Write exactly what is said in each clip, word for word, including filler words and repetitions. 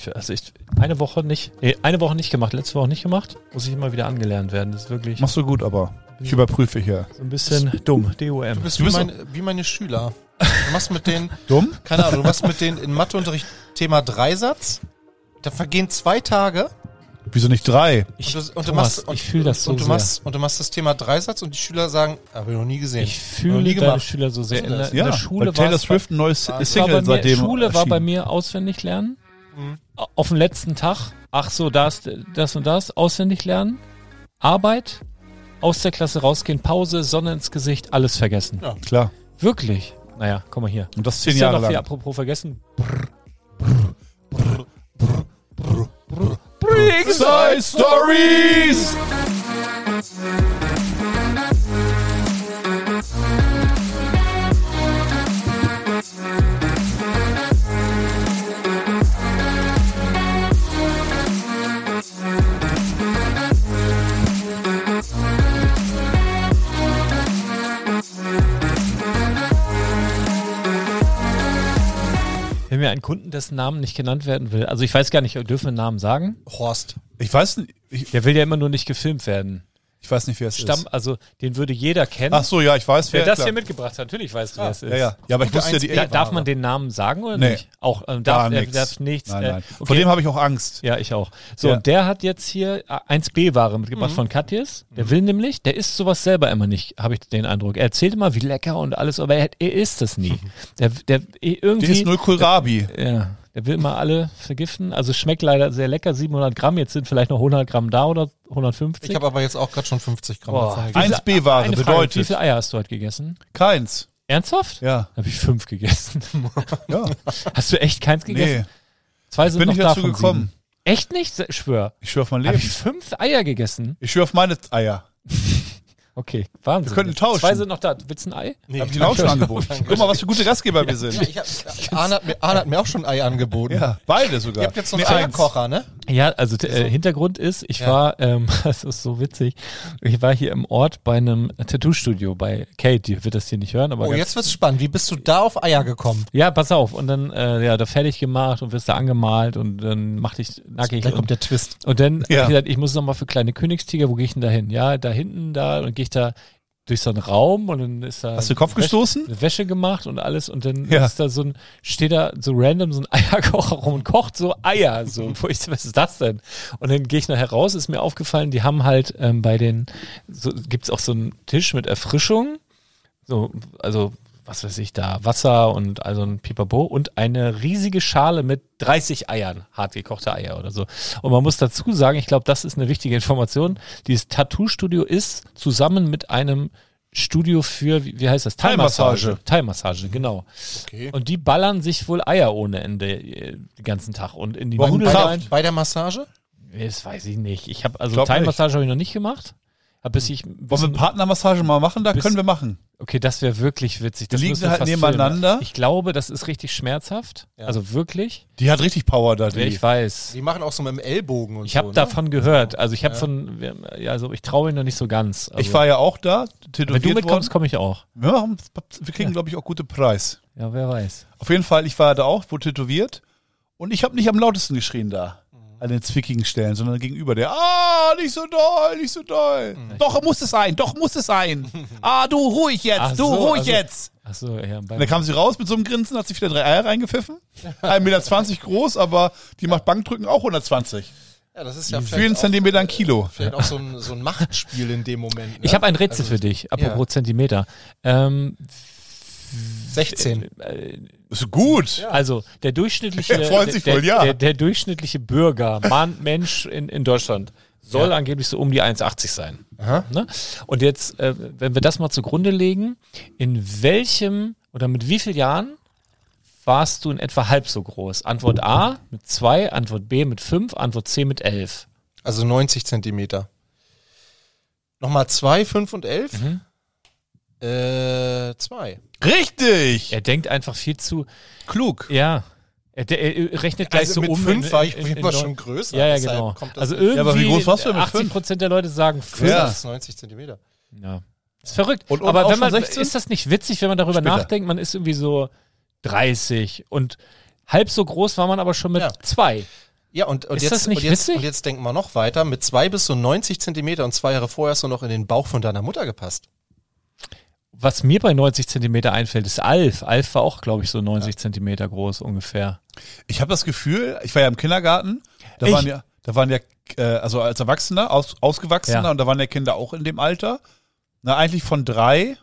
ich, also ich, eine Woche nicht, nee, eine Woche nicht gemacht, letzte Woche nicht gemacht, muss ich immer wieder angelernt werden. Das ist wirklich Machst du gut, aber ich überprüfe hier. so ein bisschen dumm, D O M. Du bist, Du wie, bist meine, wie meine Schüler. Du machst mit denen, Dumm? keine Ahnung, du machst mit denen in Matheunterricht Thema Dreisatz. Da vergehen zwei Tage. Wieso nicht drei? Ich, und du, und du Thomas, machst, und, ich fühle das so und du sehr. machst Und du machst das Thema Dreisatz und die Schüler sagen, habe ich noch nie gesehen. Ich Noch fühle nie deine gemacht. Schüler so sehr. Was In ist der, das? in Ja, der weil Schule war Taylor es Swift ein neues war bei Single mir, seitdem Schule war erschienen. bei mir auswendig lernen. Mhm. Auf den letzten Tag, ach so, das, das und das, auswendig lernen. Arbeit, aus der Klasse rausgehen, Pause, Sonne ins Gesicht, alles vergessen. Ja. Klar. Wirklich. Naja, komm mal hier. Und das zehn Ist ja Jahre noch viel lang. apropos vergessen. Side Stories! Wenn wir einen Kunden, dessen Namen nicht genannt werden will, also ich weiß gar nicht, dürfen wir einen Namen sagen? Horst. Ich weiß nicht, ich, Der will ja immer nur nicht gefilmt werden. ich weiß nicht, wer es Stamm, ist. also den würde jeder kennen. Ach so, ja, ich weiß, wer, Wer das klar. hier mitgebracht hat, natürlich weißt du, wer es ist. Ja, ja. Ja, aber ich Gute wusste ja die... eins B. Da, darf man den Namen sagen oder Nee. nicht? Auch ähm, Gar darf, er nichts. darf nichts. Nein, äh, nein. okay. Vor dem habe ich auch Angst. Ja, ich auch. So, Ja. und der hat jetzt hier äh, eins B-Ware mitgebracht von Katjes. Der will nämlich, der isst sowas selber immer nicht, habe ich den Eindruck. Er erzählt immer, wie lecker und alles, aber er, er isst es nie. Der, der irgendwie... Der ist null Kohlrabi. Ja, der will immer alle vergiften. Also es schmeckt leider sehr lecker, siebenhundert Gramm. Jetzt sind vielleicht noch hundert Gramm da oder hundertfünfzig. Ich habe aber jetzt auch gerade schon fünfzig Gramm. Boah. davon Wie viel- eins B-Ware Eine Frage, bedeutet wie viele Eier hast du heute gegessen? keins. Ernsthaft? Ja. Habe ich fünf gegessen. Ja. Hast du echt keins gegessen? Nee, Zwei sind bin noch ich da dazu von gekommen. sieben. Echt nicht? Se- Schwör. Ich schwöre auf mein Habe Leben. ich fünf Eier gegessen? Ich schwöre auf meine Eier. Okay, Wahnsinn. Wir könnten tauschen. Zwei sind noch da. Willst du ein Ei? Nee, Hab ich Ihnen auch schon angeboten. Guck mal, was für gute Gastgeber wir sind. Ja, ich hab, Arne, hat mir, Arne hat mir auch schon ein Ei angeboten. Ja, beide sogar. Ihr habt jetzt so einen Nee, eins. Eierkocher, ne? Ja, also t- äh, Hintergrund ist, ich Ja. war, ähm, das ist so witzig, ich war hier im Ort bei einem Tattoo-Studio bei Kate, die wird das hier nicht hören, aber Oh, ganz- jetzt wird's spannend. Wie bist du da auf Eier gekommen? ja, pass auf, und dann, äh, ja, da fertig gemacht und wirst da angemalt und dann machte ich nackig Da und, kommt der Twist. und dann Ja. hab ich gesagt, ich muss noch mal für kleine Königstiger, wo gehe ich denn da hin? Ja, da hinten, da, und gehe ich da durch so einen Raum und dann ist da Hast du den Kopf Wäsche- gestoßen? eine Wäsche gemacht und alles und dann Ja. ist da so ein, steht da so random so ein Eierkocher rum und kocht so Eier, so, wo ich so, was ist das denn? Und dann gehe ich nachher raus, ist mir aufgefallen, die haben halt ähm, bei den, so, gibt's auch so einen Tisch mit Erfrischung, so, also, was weiß ich da, Wasser und also ein Pipapo und eine riesige Schale mit dreißig Eiern, hart gekochte Eier oder so. Und man muss dazu sagen, ich glaube, das ist eine wichtige Information, dieses Tattoo-Studio ist zusammen mit einem Studio für, wie, wie heißt das? Thai-Massage. Thai-Massage, genau. Okay. Und die ballern sich wohl Eier ohne Ende äh, den ganzen Tag und in die Warum Nudeln Kraft? rein. Bei der Massage? Das weiß ich nicht. Ich habe also Glaub Thai-Massage habe ich noch nicht gemacht. Hab bis ich Wollen wir Partnermassage mal machen? Da Bis- können wir machen. Okay, das wäre wirklich witzig. Das liegen müssen wir halt fast nebeneinander. filmen. Ich glaube, das ist richtig schmerzhaft. Ja. Also wirklich. Die hat richtig Power da, die. Ich weiß. Die machen auch so mit dem Ellbogen und Ich so. habe ne? davon gehört. Also ich habe Ja. von, ja, also ich traue ihn noch nicht so ganz. Also, Ich war ja auch da, tätowiert wenn du mitkommst, worden. komme ich auch. Wir, machen, wir kriegen, Ja. glaube ich, auch gute Preis. Ja, wer weiß. Auf jeden Fall, ich war da auch, wurde tätowiert. Und ich habe nicht am lautesten geschrien da. An den zwickigen Stellen, sondern gegenüber der, ah, nicht so doll, nicht so doll. Doch, muss es sein, doch, muss es sein. Ah, du, ruhig jetzt, Ach du, so, ruhig also- jetzt. Achso, ja. Und dann kam sie raus mit so einem Grinsen, hat sich wieder drei Eier reingepfiffen. ein Meter zwanzig groß, aber die macht Bankdrücken auch hundertzzwanzig. Ja, das ist ja Vielen vielleicht auch, Zentimeter ein Kilo. vielleicht auch so ein, so ein Machtspiel in dem Moment. Ne? Ich habe ein Rätsel Also, für dich, apropos ja. Zentimeter. Ähm, sechzehn. äh, Ist gut. Also der durchschnittliche, Er freut sich der, wohl, ja. der, der durchschnittliche Bürger, Mann, Mensch in, in Deutschland soll angeblich so um die eins Komma achtzig sein. Aha. Ne? Und jetzt, äh, wenn wir das mal zugrunde legen, in welchem oder mit wie vielen Jahren warst du in etwa halb so groß? Antwort A mit zwei, Antwort B mit fünf, Antwort C mit elf. Also neunzig Zentimeter. Nochmal zwei, fünf und elf? Mhm. Äh, zwei. Richtig. Er denkt einfach viel zu, Klug. ja, er, der, er rechnet gleich Also so mit um. fünf in- war ich in- in- immer in- schon größer. Ja, ja, deshalb genau. kommt das Also nicht. irgendwie Ja, aber wie groß warst du mit achtzig fünf? Prozent der Leute sagen fünf. Ja. Das ist neunzig Zentimeter. Ja. Ist verrückt. Und- und aber auch wenn man, schon sechzehn? ist das nicht witzig, wenn man darüber Später. nachdenkt, man ist irgendwie so dreißig und halb so groß war man aber schon mit Ja. zwei. Ja, und, und, Ist jetzt, das nicht und, jetzt, witzig? und jetzt denken wir noch weiter. Mit zwei bis so neunzig Zentimeter und zwei Jahre vorher hast du noch in den Bauch von deiner Mutter gepasst. Was mir bei neunzig Zentimeter einfällt, ist Alf. Alf war auch, glaube ich, so neunzig Zentimeter groß ungefähr. Ich habe das Gefühl, ich war ja im Kindergarten, da Echt? waren ja, da waren ja, äh, also als Erwachsener, aus, Ausgewachsener, Ja. und da waren ja Kinder auch in dem Alter. Na, eigentlich von drei.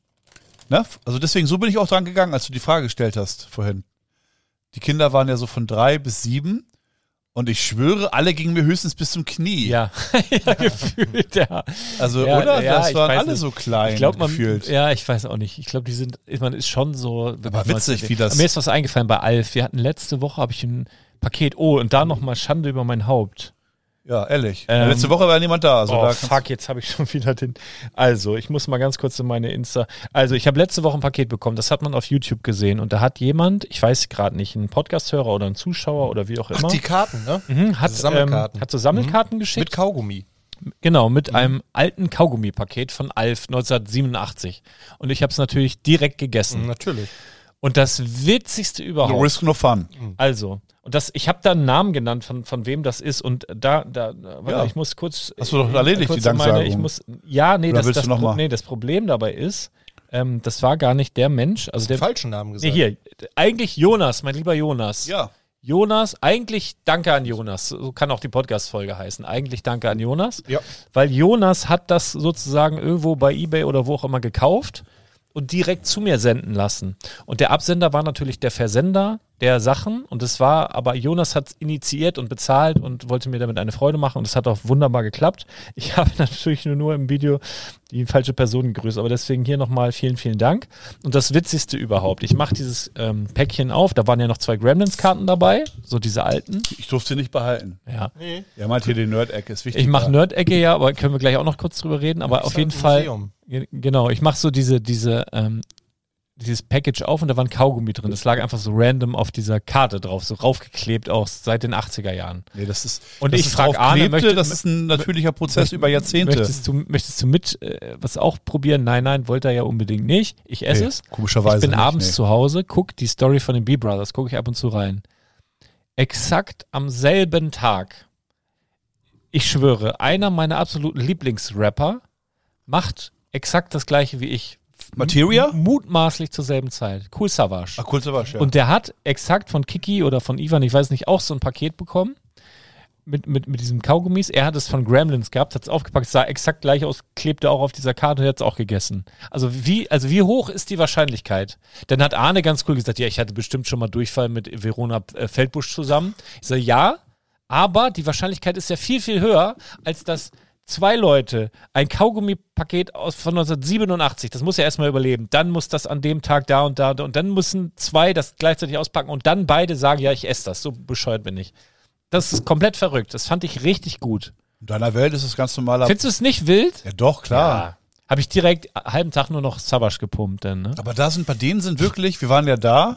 Ne? Also deswegen, so bin ich auch dran gegangen, als du die Frage gestellt hast vorhin. Die Kinder waren ja so von drei bis sieben. Und ich schwöre, alle gingen mir höchstens bis zum Knie. Ja, ja gefühlt, ja. Also, Ja, oder? ja, das ich waren weiß alle nicht. so klein Ich glaube, man, gefühlt. ja, ich weiß auch nicht. Ich glaube, die sind, man ist schon so. Aber witzig, wie das- Mir ist was eingefallen bei Alf. Wir hatten letzte Woche, habe ich ein Paket, oh, und da nochmal Schande über mein Haupt. Ja, ehrlich. Ähm, Letzte Woche war niemand da. Also oh, da kannst- fuck, jetzt habe ich schon wieder den. Also, ich muss mal ganz kurz in meine Insta. Also, ich habe letzte Woche ein Paket bekommen, das hat man auf YouTube gesehen. Und da hat jemand, ich weiß gerade nicht, ein Podcast-Hörer oder ein Zuschauer oder wie auch Ach, immer, die Karten, ne? mhm, hat, diese Sammelkarten. ähm, hat so Sammelkarten geschickt. Mit Kaugummi. Genau, mit einem alten Kaugummi-Paket von Alf neunzehnhundertsiebenundachtzig. Und ich habe es natürlich direkt gegessen. Natürlich. Und das Witzigste No überhaupt. risk, no fun. Also, und das, ich habe da einen Namen genannt, von, von wem das ist. Und da, da, warte, Ja. ich muss kurz. Hast du doch erledigt, kurz die Danksagung. Ich muss, ja, nee, Oder das, willst das, du noch Pro- mal? nee, das Problem dabei ist, ähm, das war gar nicht der Mensch. Also der, Falschen Namen gesagt. nee, hier, eigentlich Jonas, mein lieber Jonas. Ja. Jonas, eigentlich danke an Jonas. So kann auch die Podcast-Folge heißen. Eigentlich danke an Jonas. Ja. Weil Jonas hat das sozusagen irgendwo bei eBay oder wo auch immer gekauft und direkt zu mir senden lassen. Und der Absender war natürlich der Versender der Sachen. Und es war, aber Jonas hat initiiert und bezahlt und wollte mir damit eine Freude machen. Und es hat auch wunderbar geklappt. Ich habe natürlich nur, nur im Video die falsche Person gegrüßt. Aber deswegen hier nochmal vielen, vielen Dank. Und das Witzigste überhaupt. Ich mache dieses ähm, Päckchen auf. Da waren ja noch zwei Gremlins-Karten dabei. So diese alten. Ich durfte sie nicht behalten. Ja. Nee. Ja, meint hier die Nerd-Ecke, ist wichtig. Ich mache da. Nerd-Ecke, ja, aber können wir gleich auch noch kurz drüber reden. Aber Das auf ist jeden halt ein Fall, Museum. ge- genau, ich mache so diese, diese, ähm, dieses Package auf und da war ein Kaugummi drin. Das lag einfach so random auf dieser Karte drauf, so raufgeklebt aus seit den achtziger Jahren. Nee, das ist, Und dass ich es frag drauf Arne, klebte, möchte- das ist ein natürlicher Prozess über Jahrzehnte. Möchtest du, möchtest du mit äh, was auch probieren? Nein, nein, wollte er ja unbedingt nicht. Ich esse Nee, es. komischerweise Ich bin nicht, abends nee. zu Hause, guck die Story von den B-Brothers, gucke ich ab und zu rein. Exakt am selben Tag, ich schwöre, einer meiner absoluten Lieblingsrapper macht exakt das gleiche wie ich. Materia? M- Mutmaßlich zur selben Zeit. Cool Savage. Ach, kurz aber, ja. Und der hat exakt von Kiki oder von Ivan, ich weiß nicht, auch so ein Paket bekommen. Mit, mit, mit diesem Kaugummis. Er hat es von Gremlins gehabt, hat es aufgepackt, sah exakt gleich aus, klebte auch auf dieser Karte und hat es auch gegessen. Also wie, also wie hoch ist die Wahrscheinlichkeit? Dann hat Arne ganz cool gesagt, ja, ich hatte bestimmt schon mal Durchfall mit Verona äh, Feldbusch zusammen. Ich sage, ja, aber die Wahrscheinlichkeit ist ja viel, viel höher, als dass zwei Leute ein Kaugummi-Paket aus von neunzehnhundertsiebenundachtzig, das muss ja erstmal überleben, dann muss das an dem Tag da und da und dann müssen zwei das gleichzeitig auspacken und dann beide sagen, ja, ich esse das. So bescheuert bin ich. Das ist komplett verrückt. Das fand ich richtig gut. In deiner Welt ist es ganz normaler. Findest du es nicht wild? Ja, doch, klar. Ja. Habe ich direkt einen halben Tag nur noch Savage gepumpt, denn, ne? Aber da sind, bei denen sind wirklich, wir waren ja da.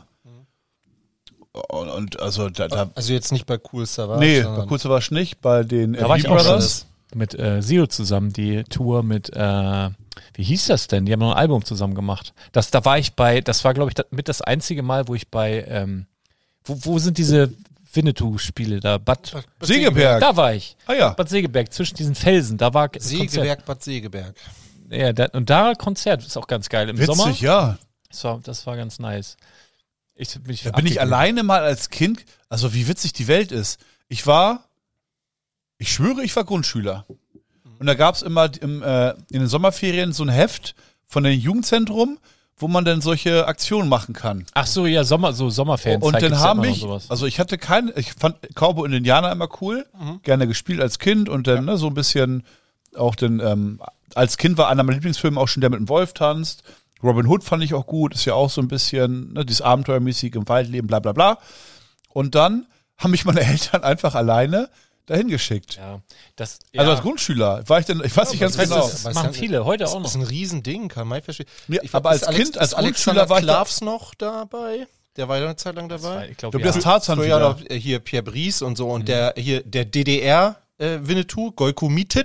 Und, und also da, da Also jetzt nicht bei Cool Savage. nee, bei sondern- Kurz war nicht, bei den Da war ich auch schon Brothers. mit äh, Sio zusammen, die Tour mit, äh, wie hieß das denn? Die haben noch ein Album zusammen gemacht. Das, da war ich bei, das war, glaube ich, das, mit das einzige Mal, wo ich bei, ähm, wo, wo sind diese Winnetou-Spiele da? Bad, Segeberg. da war ich. Ah ja. Bad Segeberg, zwischen diesen Felsen, da war das Konzert. Segeberg, Bad Segeberg. Ja, da, und da Konzert ist auch ganz geil. Im Witzig, Sommer, ja. das war, das war ganz nice. Ich, bin ich Da bin ich abgegeben. alleine mal als Kind, also wie witzig die Welt ist. Ich war, ich schwöre, ich war Grundschüler. Und da gab es immer im, äh, in den Sommerferien so ein Heft von dem Jugendzentrum, wo man dann solche Aktionen machen kann. Ach so, ja, Sommer, so Sommerferien. Und dann haben mich, mich, sowas. also ich hatte keine, ich fand Cowboy und Indianer immer cool, gerne gespielt als Kind und dann ne, so ein bisschen auch dann, ähm, als Kind war einer meiner Lieblingsfilme auch schon der mit dem Wolf tanzt. Robin Hood fand ich auch gut, ist ja auch so ein bisschen, ne, dieses Abenteuermäßige im Waldleben, bla bla bla. Und dann haben mich meine Eltern einfach alleine dahin geschickt. Ja, das, Also ja. als Grundschüler war ich dann, ich weiß nicht ganz das genau. ist- Das Weiß machen ja- viele, heute auch Das ist noch. ein Riesending, kann man verstehen. Ja, Ich- aber als ist Alex- Kind, als ist Grundschüler Alexander war ich da- Klavs noch dabei? Der war ja eine Zeit lang dabei. Ich glaube, Du ja. bist Tarzan Früher wieder. noch äh, hier Pierre Brice und so und der hier der D D R äh, Winnetou, Gojko Mitic.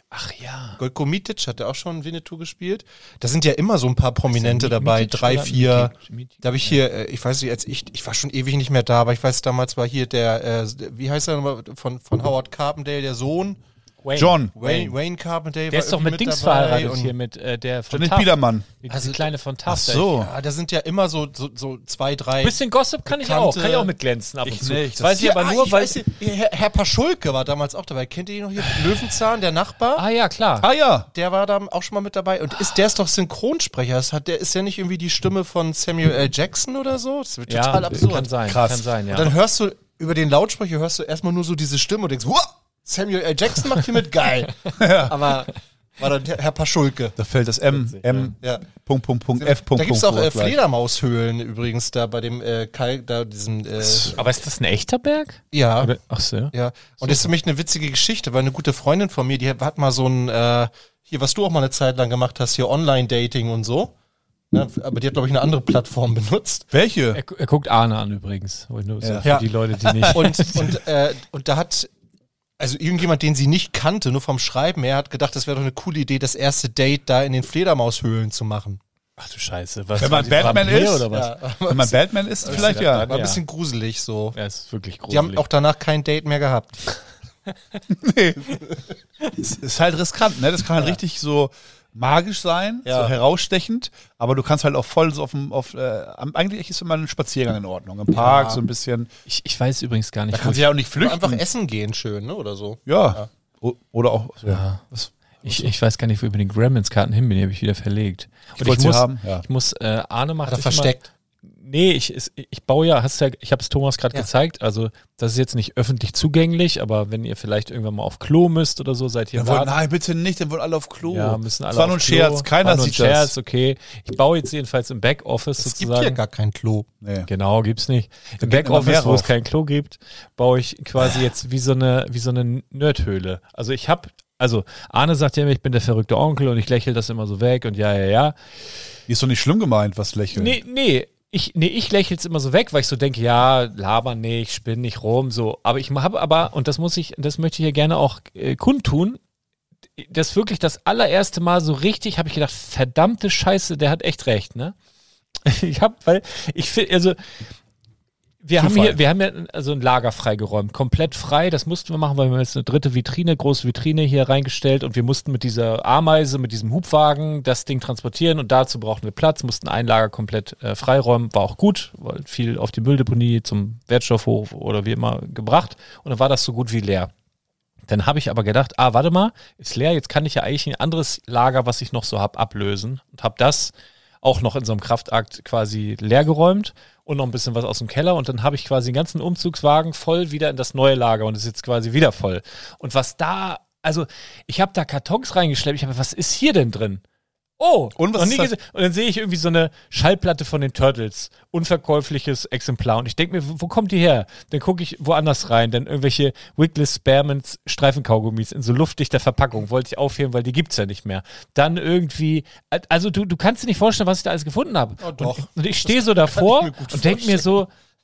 Ach ja. Goljko Mitic hat ja auch schon Winnetou gespielt. Da sind ja immer so ein paar Prominente Mi- dabei, Mitic drei, oder vier. Mitic? Mitic? Da habe ich hier, äh, ich weiß nicht, als ich, ich war schon ewig nicht mehr da, aber ich weiß, damals war hier der, äh, wie heißt er nochmal, von, von Howard Carpendale, der Sohn. Wayne. John. Wayne, Wayne Carpendale. Der war ist doch irgendwie mit Dings dabei verheiratet und- hier, mit äh, der von Janet Taft. Biedermann. Die Also- kleine von Ach Taft. so. Ja, da sind ja immer so, so, so zwei, drei. Ein bisschen Gossip kann ich Bekannte- auch. Kann ich auch mit glänzen ab und Ich zu. nicht, das Weiß ich Hier, aber ah, nur, ich weil... weiß, hier, Herr, Herr Paschulke war damals auch dabei. Kennt ihr ihn noch hier? Löwenzahn, der Nachbar? Ah ja, klar. Ah ja. Der war da auch schon mal mit dabei. Und ist, der ist doch Synchronsprecher. Das hat, der ist ja nicht irgendwie die Stimme von Samuel L. Jackson oder so. Das wird ja, total absurd. kann sein. Krass. Kann sein, ja. Und dann hörst du über den Lautsprecher, hörst du erstmal nur so diese Stimme und denkst, wow, Samuel L. Jackson macht hier mit, geil. Aber war dann Herr Paschulke. Da fällt das M, M, Ja. Punkt, Punkt, Punkt, F, Punkt, Da gibt's Punkt, auch äh, Punkt, gleich. Fledermaushöhlen übrigens da bei dem äh, Kalk, da diesem, äh, aber ist das ein echter Berg? ja. Oder, ach so. Ja, und das ist für mich eine witzige Geschichte, weil eine gute Freundin von mir, die hat mal so ein, äh, hier, was du auch mal eine Zeit lang gemacht hast, hier Online-Dating und so. Ne, aber die hat, glaube ich, eine andere Plattform benutzt. Welche? Er, gu- er guckt Arne an übrigens. Nur so Ja. für Ja. die Leute, die nicht... Und, und, äh, und da hat, also irgendjemand, den sie nicht kannte, nur vom Schreiben her, hat gedacht, das wäre doch eine coole Idee, das erste Date da in den Fledermaushöhlen zu machen. Ach du Scheiße. Was, Wenn man die Batman Vampir ist? Oder was? Ja, Wenn man Batman ist, vielleicht ja. war ein Ja. bisschen gruselig so. Ja, ist wirklich Die gruselig. haben auch danach kein Date mehr gehabt. Nee. Es ist halt riskant, ne? Das kann halt richtig so magisch sein, Ja. so herausstechend, aber du kannst halt auch voll so auf dem, auf, äh, am- eigentlich ist immer ein Spaziergang in Ordnung. Im Park, Ja. so ein bisschen. ich, ich weiß übrigens gar nicht, Da wo kann ich, sie ja auch nicht Oder flüchten. einfach essen gehen schön, ne, oder so. Ja. O- Oder auch. So. Ja. Was? ich, ich weiß gar nicht, wo ich mit den Gremlins-Karten hin bin. Die habe ich wieder verlegt. Und ich, wollte sie muss, haben, ja. ich muss, äh, Arne macht Hat er sich immer- versteckt. Nee, ich, ist- ich baue ja, hast ja, ich habe es Thomas gerade Ja. gezeigt, also das ist jetzt nicht öffentlich zugänglich, aber wenn ihr vielleicht irgendwann mal auf Klo müsst oder so, seid ihr Dann wollen, nein, bitte nicht, dann wollen alle auf Klo. Ja, müssen alle das war nur auf ein Klo. Scherz, keiner War nur ein sieht Scherz, das. okay. Ich baue jetzt jedenfalls im Backoffice Es gibt sozusagen. hier gar kein Klo. Nee. Genau, gibt's nicht. Im geht immer mehr Backoffice, wo es rauf. kein Klo gibt, baue ich quasi jetzt wie so eine, wie so eine Nerdhöhle. Also ich habe, also Arne sagt ja immer, ich bin der verrückte Onkel und ich lächle das immer so weg und ja, ja, ja. Die ist doch nicht schlimm gemeint, was lächeln. Nee, nee. Ich, nee, ich lächle es immer so weg, weil ich so denke, ja, laber nicht, spinn nicht rum, so. Aber ich habe aber, und das muss ich, das möchte ich hier gerne auch äh, kundtun, das wirklich das allererste Mal so richtig, habe ich gedacht, verdammte Scheiße, der hat echt recht, ne? Ich habe, weil, ich finde, also, wir haben Zufall. hier, wir haben ja also ein Lager freigeräumt, komplett frei. Das mussten wir machen, weil wir haben jetzt eine dritte Vitrine, große Vitrine hier reingestellt und wir mussten mit dieser Ameise, mit diesem Hubwagen das Ding transportieren und dazu brauchten wir Platz, mussten ein Lager komplett äh, freiräumen. War auch gut, weil viel auf die Mülldeponie zum Wertstoffhof oder wie immer gebracht und dann war das so gut wie leer. Dann habe ich aber gedacht, ah, warte mal, ist leer, jetzt kann ich ja eigentlich ein anderes Lager, was ich noch so habe, ablösen und habe das auch noch in so einem Kraftakt quasi leer geräumt und noch ein bisschen was aus dem Keller und dann habe ich quasi den ganzen Umzugswagen voll wieder in das neue Lager und ist jetzt quasi wieder voll. Und was da, also ich habe da Kartons reingeschleppt, ich habe, was ist hier denn drin? Oh, Und was noch ist nie das? gesehen. Und dann sehe ich irgendwie so eine Schallplatte von den Turtles, unverkäufliches Exemplar. Und ich denke mir, wo, wo kommt die her? Dann gucke ich woanders rein, dann irgendwelche Wiggles Spearmans Streifenkaugummis in so luftdichter Verpackung, wollte ich aufheben, weil die gibt's ja nicht mehr. Dann irgendwie, also du, du kannst dir nicht vorstellen, was ich da alles gefunden habe. Oh, doch. Und, und ich stehe so davor mir gut und denke mir so,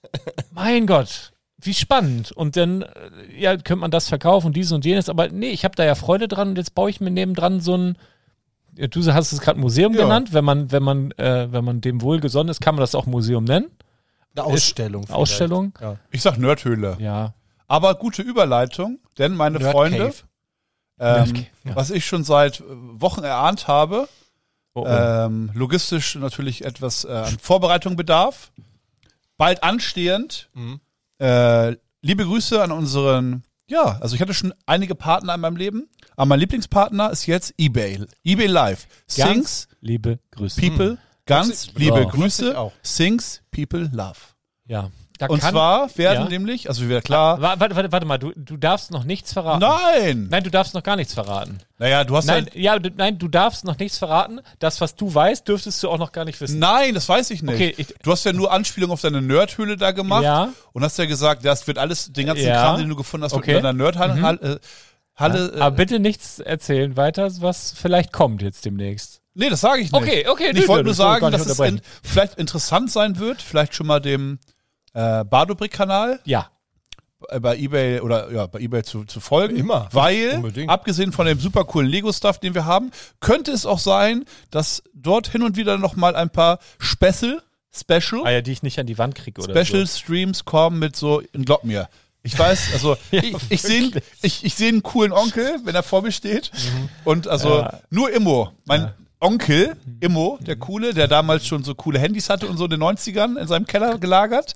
mein Gott, wie spannend. Und dann, äh, ja, könnte man das verkaufen und dieses und jenes, aber nee, ich habe da ja Freude dran und jetzt baue ich mir nebendran so ein, ja, du hast es gerade Museum Ja. genannt, wenn man, wenn man, äh, wenn man dem wohlgesonnen ist, kann man das auch Museum nennen. Eine Ausstellung. vielleicht. Ausstellung. Ja. Ich sag Nerdhöhle. Ja. Aber gute Überleitung, denn meine Nerd Freunde, Cave. ähm, Nerdcave, ja. was ich schon seit äh, Wochen erahnt habe, Oh, oh. ähm, logistisch natürlich etwas äh, an Vorbereitung bedarf, bald anstehend. Mhm. Äh, liebe Grüße an unseren, ja, also ich hatte schon einige Partner in meinem Leben, aber mein Lieblingspartner ist jetzt eBay. eBay Live. Ganz Things, liebe Grüße. People, ganz Grüße- liebe Ja. Grüße, Grüße auch. Things, People, Love. Ja. Da Und kann- zwar werden ja. nämlich, also wieder klar, Wa- Warte, warte, warte mal, du, du darfst noch nichts verraten. nein! Nein, du darfst noch gar nichts verraten. Naja, du hast Nein, ja, ja, du, nein, du darfst noch nichts verraten. Das, was du weißt, dürftest du auch noch gar nicht wissen. nein, das weiß ich nicht. Okay, ich- du hast ja nur Anspielung auf deine Nerdhöhle da gemacht Ja. und hast ja gesagt, das wird alles, den ganzen Ja. Kram, den du gefunden hast, wird Okay. in deiner Nerdhalle, Mhm. Halle, Halle äh, Aber bitte nichts erzählen weiter, was vielleicht kommt jetzt demnächst. nee, das sage ich nicht. Okay, okay, Ich nö, wollte nö, nur das soll ich gar sagen, nicht dass es unterbrechen. in, vielleicht interessant sein wird, vielleicht schon mal dem äh, Bardobrick-Kanal Ja. bei eBay oder ja, bei eBay zu, zu folgen. Immer. Weil, Unbedingt. abgesehen von dem super coolen Lego-Stuff, den wir haben, könnte es auch sein, dass dort hin und wieder nochmal ein paar Special, Special, Ah ja, die ich nicht an die Wand kriege oder Special Streams kommen mit so, glaub mir. Ich weiß, also Ja, ich, ich sehe ich, ich seh einen coolen Onkel, wenn er vor mir steht. Und also Ja. nur Immo. Mein Onkel, Immo, der Coole, der damals schon so coole Handys hatte und so in den neunzigern in seinem Keller gelagert.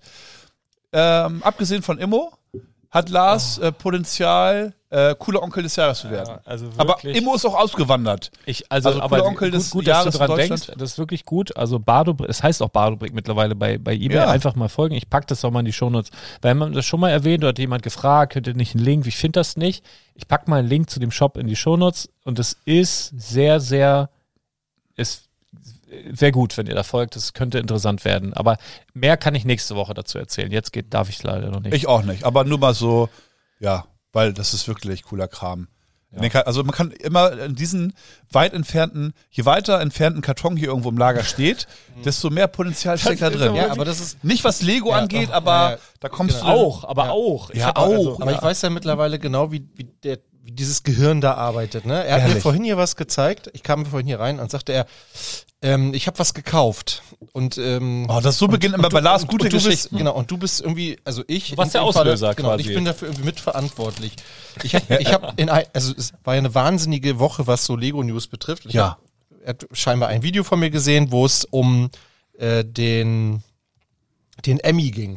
Ähm, abgesehen von Immo hat Lars äh, Potenzial, äh, cooler Onkel des Jahres zu werden. Ja, also Aber wirklich. Immo ist auch ausgewandert. Ich, also, Also aber cooler Onkel gut, des gut, dass Jahres du dran in denkst. Deutschland. Das ist wirklich gut. Also Bardo, es heißt auch Bardobrick mittlerweile bei, bei eBay. Ja. Einfach mal folgen. Ich packe das auch mal in die Shownotes. Weil man das schon mal erwähnt oder hat jemand gefragt, könnt ihr nicht einen Link? Ich finde das nicht. Ich packe mal einen Link zu dem Shop in die Shownotes und es ist sehr, sehr, ist wäre gut, wenn ihr da folgt. Das könnte interessant werden. Aber mehr kann ich nächste Woche dazu erzählen. Jetzt geht, darf ich leider noch nicht. Ich auch nicht, aber nur mal so, ja, weil das ist wirklich cooler Kram. Ja. Also man kann immer in diesen weit entfernten, je weiter entfernten Karton hier irgendwo im Lager steht, desto mehr Potenzial steckt da ist drin. aber Ja, aber das ist. Nicht was Lego Ja, angeht, doch. aber Ja, ja. da kommst Genau. du auch, aber Ja. auch. Ich Ja, hab auch. Also, Aber ich weiß ja mittlerweile genau, wie, wie, der, wie dieses Gehirn da arbeitet. Ne? Er hat Ehrlich. mir vorhin hier was gezeigt. Ich kam vorhin hier rein und sagte er, ähm, ich habe was gekauft. Und, ähm, Oh, das so beginnt immer und bei du- Lars und- gute und du Geschichten. Bist, genau, und du bist irgendwie, also ich. Du warst in der dem Falle- Auslöser genau, quasi. Ich bin dafür irgendwie mitverantwortlich. Ich habe, ich hab in ein, also es war ja eine wahnsinnige Woche, was so Lego News betrifft. Ich Ja. hab, er hat scheinbar ein Video von mir gesehen, wo es um äh, den, den Emmy ging.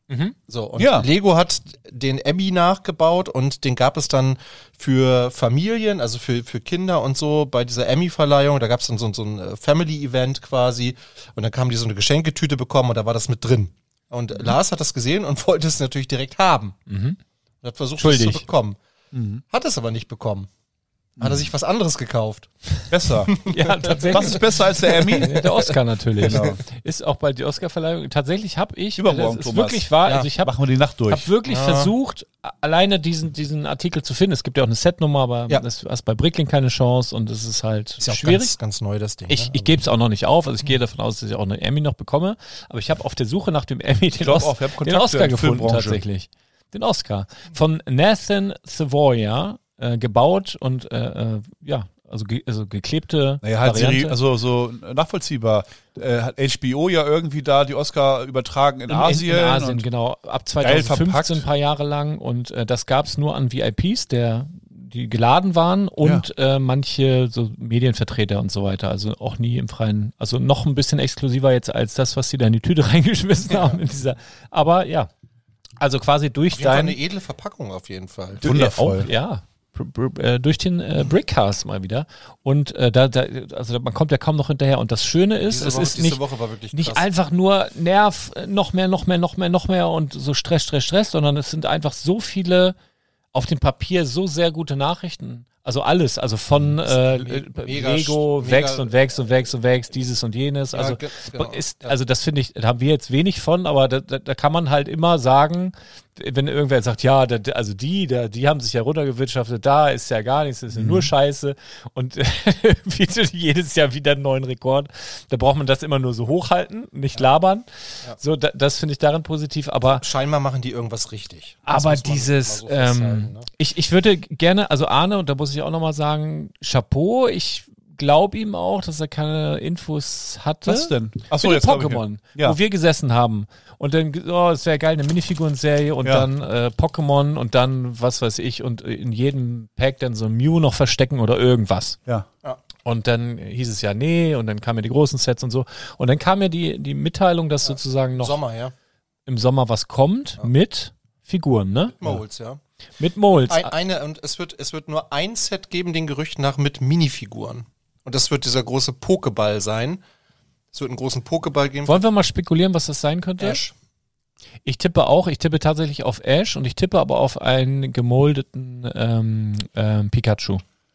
So, und Ja. Lego hat den Emmy nachgebaut und den gab es dann für Familien, also für, für Kinder und so bei dieser Emmy-Verleihung. Da gab es dann so, so ein äh, Family-Event quasi und dann kamen die so eine Geschenketüte bekommen und da war das mit drin. Und Lars hat das gesehen und wollte es natürlich direkt haben. Und hat versucht, es zu Schuldig. bekommen. Hat es aber nicht bekommen. Hat er sich was anderes gekauft. besser. ja, tatsächlich. Was ist besser als der Emmy? Ja, der Oscar natürlich. Genau. Ist auch bald die Oscarverleihung. Tatsächlich habe ich, Übermorgen, das ist Thomas. wirklich wahr, Ja, also ich habe Machen wir die Nacht durch. hab wirklich versucht, a- alleine diesen, diesen Artikel zu finden. Es gibt ja auch eine Setnummer, aber Ja. das hast bei Bricklink keine Chance und es ist halt Ist ja auch schwierig. ganz, ganz neu, das Ding. Ich, ne? ich gebe es auch noch nicht auf, also ich gehe davon aus, dass ich auch eine Emmy noch bekomme, aber ich habe auf der Suche nach dem Emmy den, glaub Os auch, wir haben den Kontakte Oscar in der gefunden Filmbranche. tatsächlich. Den Oscar. Von Nathan Savoya äh, gebaut und äh, äh, ja, also, ge also geklebte Naja, halt Variante. Serie, also so nachvollziehbar. Äh, hat H B O ja irgendwie da die Oscar übertragen in, In, Asien. in, in Asien, und genau. Ab geil zwanzig fünfzehn verpackt. ein paar Jahre lang und äh, das gab es nur an V I Ps, der die geladen waren und äh, manche so Medienvertreter und so weiter. Also auch nie im Freien. Also noch ein bisschen exklusiver jetzt als das, was sie da in die Tüte reingeschmissen haben in dieser. Aber ja, also quasi durch Auf jeden Fall dein eine edle Verpackung auf jeden Fall. durch- Wundervoll. Auch, ja. br- br- äh, durch den äh, Brickcast mal wieder. Und äh, da, da, also man kommt ja kaum noch hinterher. Und das Schöne ist, Diese es Woche- ist diese nicht, Woche war wirklich nicht krass. einfach nur Nerv, äh, noch mehr, noch mehr, noch mehr, noch mehr und so Stress, Stress, Stress, sondern es sind einfach so viele auf dem Papier so sehr gute Nachrichten. Also alles, also von äh, mega- Lego mega- wächst und wächst und wächst und wächst, dieses und jenes. Ja, Also ge- genau. ist, Ja. also das finde ich, da haben wir jetzt wenig von, aber da, da, da kann man halt immer sagen, wenn irgendwer sagt, ja, da, da- also die, da, die haben sich ja runtergewirtschaftet, da ist ja gar nichts, das ist ja Mhm. nur Scheiße und wie so jedes Jahr wieder einen neuen Rekord. Da braucht man das immer nur so hochhalten, nicht labern. So, da, das finde ich darin positiv, aber Scheinbar machen die irgendwas richtig. Das aber muss man dieses, mal so festhalten, ähm, ne? ich, ich würde gerne, also Arne, und da muss ich auch nochmal sagen, Chapeau, ich glaube ihm auch, dass er keine Infos hatte. Was denn? Achso, Mit jetzt den hab ich Pokémon, hier. Ja. wo wir gesessen haben. Und dann, oh, es wäre geil, eine Minifiguren-Serie und Ja. dann äh, Pokémon und dann, was weiß ich, und in jedem Pack dann so ein Mew noch verstecken oder irgendwas. Ja. Und dann hieß es ja, nee, und dann kamen ja die großen Sets und so. Und dann kam ja die, die Mitteilung, dass sozusagen noch Sommer, ja. im Sommer was kommt mit Figuren, ne? Molds, ja. Mit Molds. Ein, eine, und es wird, es wird nur ein Set geben, den Gerüchten nach, mit Minifiguren. Und das wird dieser große Pokéball sein. Es wird einen großen Pokéball geben. Wollen wir mal spekulieren, was das sein könnte? Ash. Ich tippe auch, ich tippe tatsächlich auf Ash und ich tippe aber auf einen gemoldeten ähm, ähm, Pikachu.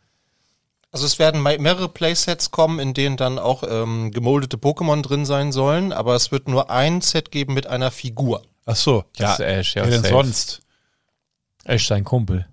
Also es werden mei- mehrere Playsets kommen, in denen dann auch ähm, gemoldete Pokémon drin sein sollen, aber es wird nur ein Set geben mit einer Figur. Ach so. Das ist Ash, ja. Wer denn safe. sonst? Ash sein Kumpel.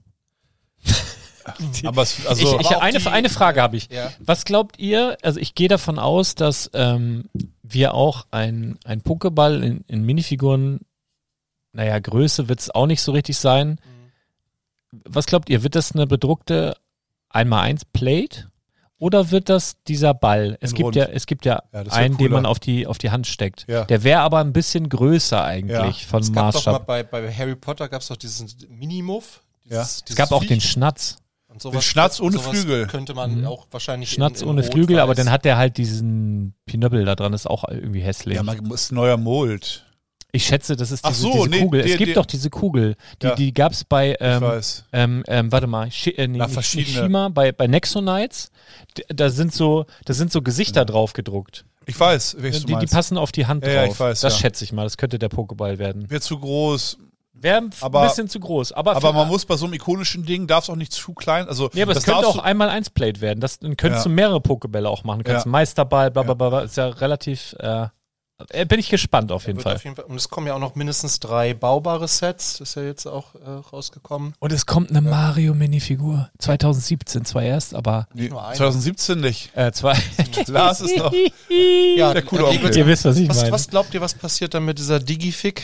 Aber es, also, ich, aber ich, auch eine, die- eine Frage habe ich. Ja. Was glaubt ihr, also ich gehe davon aus, dass ähm, wir auch ein, ein Pokéball in, in Minifiguren naja, Größe wird es auch nicht so richtig sein. Was glaubt ihr, wird das eine bedruckte eins mal eins Plate oder wird das dieser Ball? Es In gibt rund. ja, es gibt ja, Ja, das wär einen, den cooler. man auf die, auf die Hand steckt. Ja. Der wäre aber ein bisschen größer eigentlich Ja. von Es gab doch mal Maßstab. bei, bei Harry Potter gab es doch diesen Minimuff. Ja. Dieses, Es gab auch Viech. den Schnatz. Und sowas, Den Schnatz ohne sowas Flügel. Könnte man auch wahrscheinlich Schnatz in, in ohne Rot, Flügel, aber Weiß. dann hat der halt diesen Pinöppel da dran, ist auch irgendwie hässlich. Ja, man muss ein neuer Mold. Ich schätze, das ist Ach diese, so, diese nee, Kugel. die- es gibt die- doch diese Kugel. Die, Ja. die gab es bei, Ich ähm, weiß. ähm, ähm, warte mal, Shi äh, nee, Na, nicht, nicht verschiedene- Shima, bei, bei Nexonites. D- Da sind so, da sind so Gesichter drauf gedruckt. Ich weiß, welches Die, du die meinst. passen auf die Hand Ja, drauf. ja, ich weiß, das ja. schätze ich mal. Das könnte der Pokéball werden. Wäre zu groß. Wäre ein Aber- bisschen zu groß. Aber, Aber für- man muss bei so einem ikonischen Ding, darf es auch nicht zu klein. Also, Nee, aber es das könnte darfst auch einmal eins Plate werden. Das, dann könntest Ja. du mehrere Pokébälle auch machen. Du kannst Ja. einen Meisterball, bla bla bla. bla. Ist ja relativ. Äh, äh, bin ich gespannt auf jeden Wird Fall. auf jeden Fall. Und es kommen ja auch noch mindestens drei baubare Sets. Das ist ja jetzt auch äh, rausgekommen. Und es kommt eine Mario-Minifigur. zwanzig siebzehn zwar erst, aber Nee, nur eine. zwanzig siebzehn nicht. äh, zwei. Lars ist noch. Ja, Der coole äh, Onkel. Ihr wisst, was ich was, meine. was glaubt ihr, was passiert dann mit dieser Digific?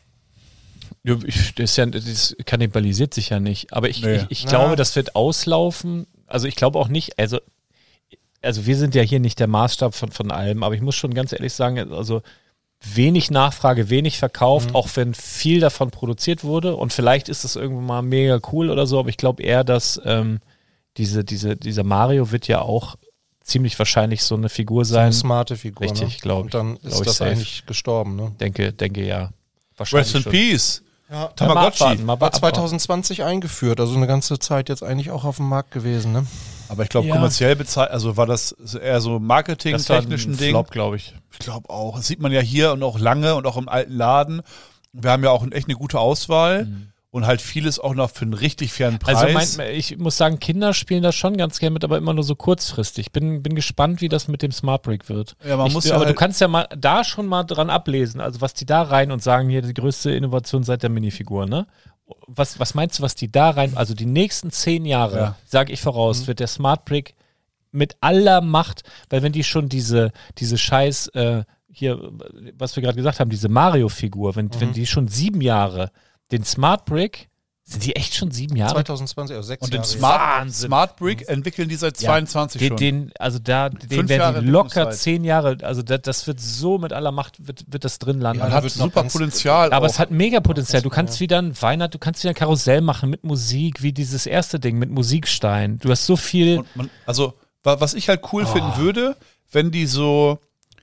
Ja, ich- Das, ist ja, das kannibalisiert sich ja nicht. Aber ich, Nee. ich, ich Na. glaube, das wird auslaufen. Also ich glaube auch nicht, also, also wir sind ja hier nicht der Maßstab von, von allem, aber ich muss schon ganz ehrlich sagen, also wenig Nachfrage, wenig verkauft, Mhm. auch wenn viel davon produziert wurde. Und vielleicht ist das irgendwann mal mega cool oder so, aber ich glaube eher, dass ähm, diese, diese, dieser Mario wird ja auch ziemlich wahrscheinlich so eine Figur sein. Eine smarte Figur. Richtig, ne? glaub ich. Und dann Glaub ist ich das safe. eigentlich gestorben. Ne? Denke, denke ja. Wahrscheinlich Rest in schon. Peace. Ja, Mal Tamagotchi. abwarten, mal war abwarten. zwanzig zwanzig eingeführt, also eine ganze Zeit jetzt eigentlich auch auf dem Markt gewesen. Ne? Aber ich glaube, Ja. kommerziell bezahlt, also war das eher so Das war ein marketing-technischen Ding. Flop, glaube ich. Ich glaube auch. Das sieht man ja hier und auch lange und auch im alten Laden. Wir haben ja auch echt eine gute Auswahl und halt vieles auch noch für einen richtig fairen Preis. Also mein, ich muss sagen, Kinder spielen das schon ganz gerne mit, aber immer nur so kurzfristig. Bin, bin gespannt, wie das mit dem Smart Brick wird. Ja, man ich, muss ja aber halt- du kannst ja mal da schon mal dran ablesen, also was die da rein und sagen, hier die größte Innovation seit der Minifigur, ne? Was, was meinst du, was die da rein, also die nächsten zehn Jahre, Ja. sage ich voraus, wird der Smart Brick mit aller Macht, weil wenn die schon diese, diese scheiß, äh, hier, was wir gerade gesagt haben, diese Mario-Figur, wenn, wenn die schon sieben Jahre, den Smart Brick, sind die echt schon sieben Jahre? zwanzig zwanzig, also sechs und den Jahre. Smart, Wahnsinn. Smart Brick entwickeln die seit Ja, zweiundzwanzig den, schon. den, also da, den Fünf werden Jahre die locker Entwicklungszeit. zehn Jahre, also das, das wird so mit aller Macht, wird, wird das drin landen. Ja, Man da hat wird noch super ganz- Potenzial. aber auch. es hat mega Potenzial. Du Ja. kannst wieder ein Weihnachten, du kannst wieder ein Karussell machen mit Musik, wie dieses erste Ding mit Musikstein. Du hast so viel. Und man, also, wa- was ich halt cool finden würde, wenn die so,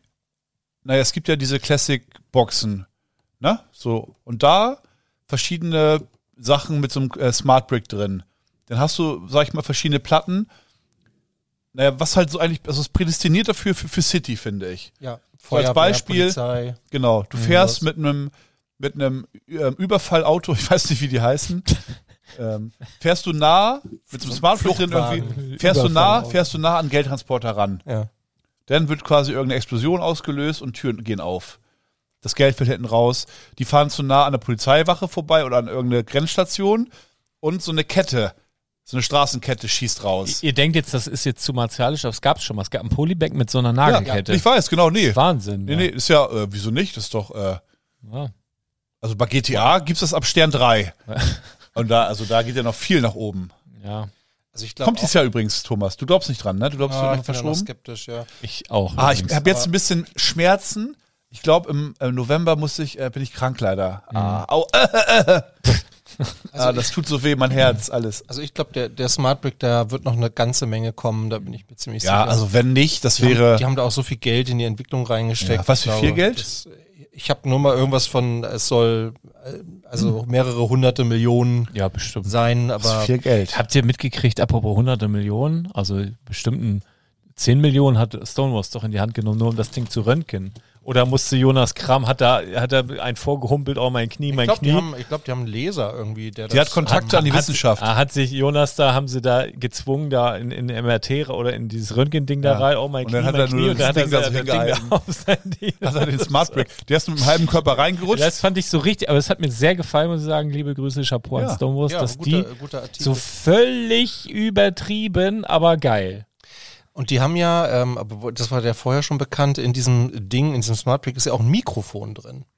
naja, es gibt ja diese Classic-Boxen, ne? So, und da verschiedene Sachen mit so einem äh, Smart Brick drin. Dann hast du, sag ich mal, verschiedene Platten. Naja, was halt so eigentlich, also es ist prädestiniert dafür für, für City, finde ich. Ja, als Feuerwehr, Beispiel- Polizei. Genau, du Mhm, fährst was? mit einem mit einem ähm, Überfallauto, ich weiß nicht, wie die heißen, ähm, fährst du nah, mit so einem Smart Brick drin irgendwie, Fluchtwagen. fährst du nah, Überfallauto. fährst du nah an Geldtransporter ran. Ja. Dann wird quasi irgendeine Explosion ausgelöst und Türen gehen auf. Das Geld fällt hinten raus. Die fahren zu nah an der Polizeiwache vorbei oder an irgendeine Grenzstation und so eine Kette, so eine Straßenkette schießt raus. Ihr denkt jetzt, das ist jetzt zu martialisch, aber es gab es schon mal. Es gab ein Polybag mit so einer Ja, Nagelkette. ich weiß, genau, nee. Wahnsinn. Nee, ja. nee, ist ja, äh, wieso nicht? Das ist doch, äh, Ja. also bei G T A gibt's das ab Stern drei. Und da, also da geht ja noch viel nach oben. ja, Also ich glaub Kommt auch- dieses Jahr übrigens, Thomas. Du glaubst nicht dran, ne? Du glaubst, Ah, du ich bin ja noch verschoben? skeptisch, ja. ich auch. Ah, ich übrigens. habe jetzt ein bisschen Schmerzen. Ich glaube, im äh, November muss ich, äh, bin ich krank leider. Ah, au, äh, äh, äh. ah, das tut so weh, mein Herz, alles. Also ich glaube, der, der Smart Brick, da wird noch eine ganze Menge kommen, da bin ich mir ziemlich Ja, sicher. also wenn nicht, das die, wäre. haben, die haben da auch so viel Geld in die Entwicklung reingesteckt. Ja, was für Ich viel Geld? Das, ich habe nur mal irgendwas von, es soll äh, also mehrere hunderte Millionen ja, bestimmt. sein, das ist aber viel Geld. Habt ihr mitgekriegt, apropos hunderte Millionen, also bestimmten zehn Millionen hat Stonewalls doch in die Hand genommen, nur um das Ding zu röntgen. Oder musste Jonas Kram, hat da hat er ein vorgehumpelt, oh mein Knie, ich mein glaube, Knie. die, haben- ich glaub, die haben einen Laser irgendwie, der Die hat Kontakte an die Wissenschaft. Hat, hat sich Jonas da, haben sie da gezwungen, da in, in M R T oder in dieses Röntgending da Ja. rein, oh mein Und Knie, dann hat mein er nur Knie, und dann das hat er Ding da so das Ding da hingehalten. auf sein Ding. Hat er den Smart Brick. Der ist mit dem halben Körper reingerutscht. Das fand ich so richtig, aber es hat mir sehr gefallen, muss ich sagen, liebe Grüße, Chapeau an Ja. Stonewalls, ja, dass guter, die guter Artikel. so völlig übertrieben, aber geil. Und die haben ja, ähm, aber wo- das war ja vorher schon bekannt, in diesem Ding, in diesem Smart Brick ist ja auch ein Mikrofon drin.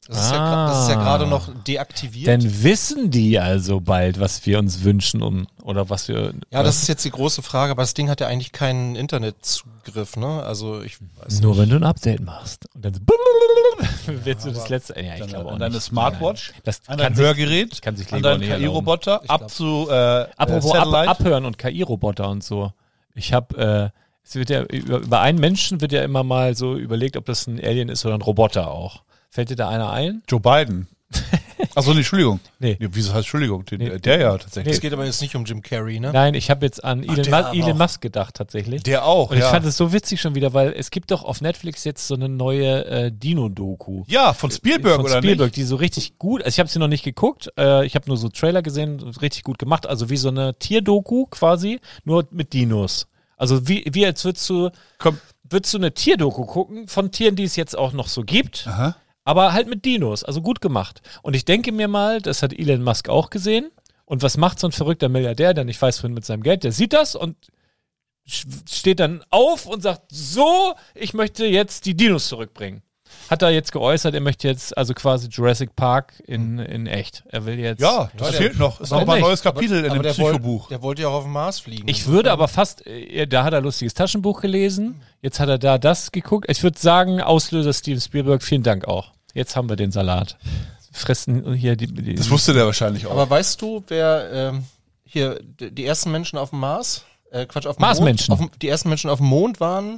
Das ist, ja, gra- das ist ja gerade noch deaktiviert. Dann wissen die also bald, was wir uns wünschen um, oder was wir. ja, das ist jetzt die große Frage, aber das Ding hat ja eigentlich keinen Internetzugriff, ne? Also ich weiß nur nicht. wenn du ein Update machst. Und dann willst du das letzte. Ja, ich Dann- glaube auch an deine nicht. Smartwatch, Das an kann dein sich- Hörgerät, kann sich an Lego deinen nicht erlauben. K I-Roboter, ab zu äh, Apropos äh, ab, Satellite. Abhören und K I-Roboter und so. Ich habe, äh, es wird ja über, über einen Menschen wird ja immer mal so überlegt, ob das ein Alien ist oder ein Roboter auch. Fällt dir da einer ein? Joe Biden. Achso, nee, Entschuldigung. Nee. Nee, wieso heißt Entschuldigung? Den, Nee. äh, Der ja tatsächlich. Es geht aber jetzt nicht um Jim Carrey, ne? Nein, ich habe jetzt an Elon, der Mu- aber Elon auch. Musk gedacht tatsächlich. Der auch, Und ich ja. fand es so witzig schon wieder, weil es gibt doch auf Netflix jetzt so eine neue äh, Dino-Doku. ja, von Spielberg, von oder Spielberg, nicht? die so richtig gut, also ich habe sie noch nicht geguckt, äh, ich habe nur so Trailer gesehen, richtig gut gemacht, also wie so eine Tierdoku quasi, nur mit Dinos. Also wie, wie als würdest du, Komm. würdest du eine Tierdoku gucken von Tieren, die es jetzt auch noch so gibt, Aha. aber halt mit Dinos, also gut gemacht. Und ich denke mir mal, das hat Elon Musk auch gesehen. Und was macht so ein verrückter Milliardär, der nicht weiß, wohin mit seinem Geld? Der sieht das und sch- steht dann auf und sagt, so, ich möchte jetzt die Dinos zurückbringen. Hat er jetzt geäußert, er möchte jetzt also quasi Jurassic Park in, in echt. Er will jetzt... Ja, das der- fehlt noch. Ist Warum noch mal ein nicht? neues Kapitel in dem der wollte- Psychobuch. Der wollte ja auch auf den Mars fliegen. Ich würde aber fast, äh, da hat er ein lustiges Taschenbuch gelesen, jetzt hat er da das geguckt. Ich würde sagen, Auslöser Steven Spielberg, vielen Dank auch. Jetzt haben wir den Salat. Fressen hier die... die Das wusste der wahrscheinlich auch. Aber weißt du, wer ähm, hier d- die ersten Menschen auf dem Mars, äh, Quatsch, auf dem Marsmenschen. Mond, auf, dem- die ersten Menschen auf dem Mond waren?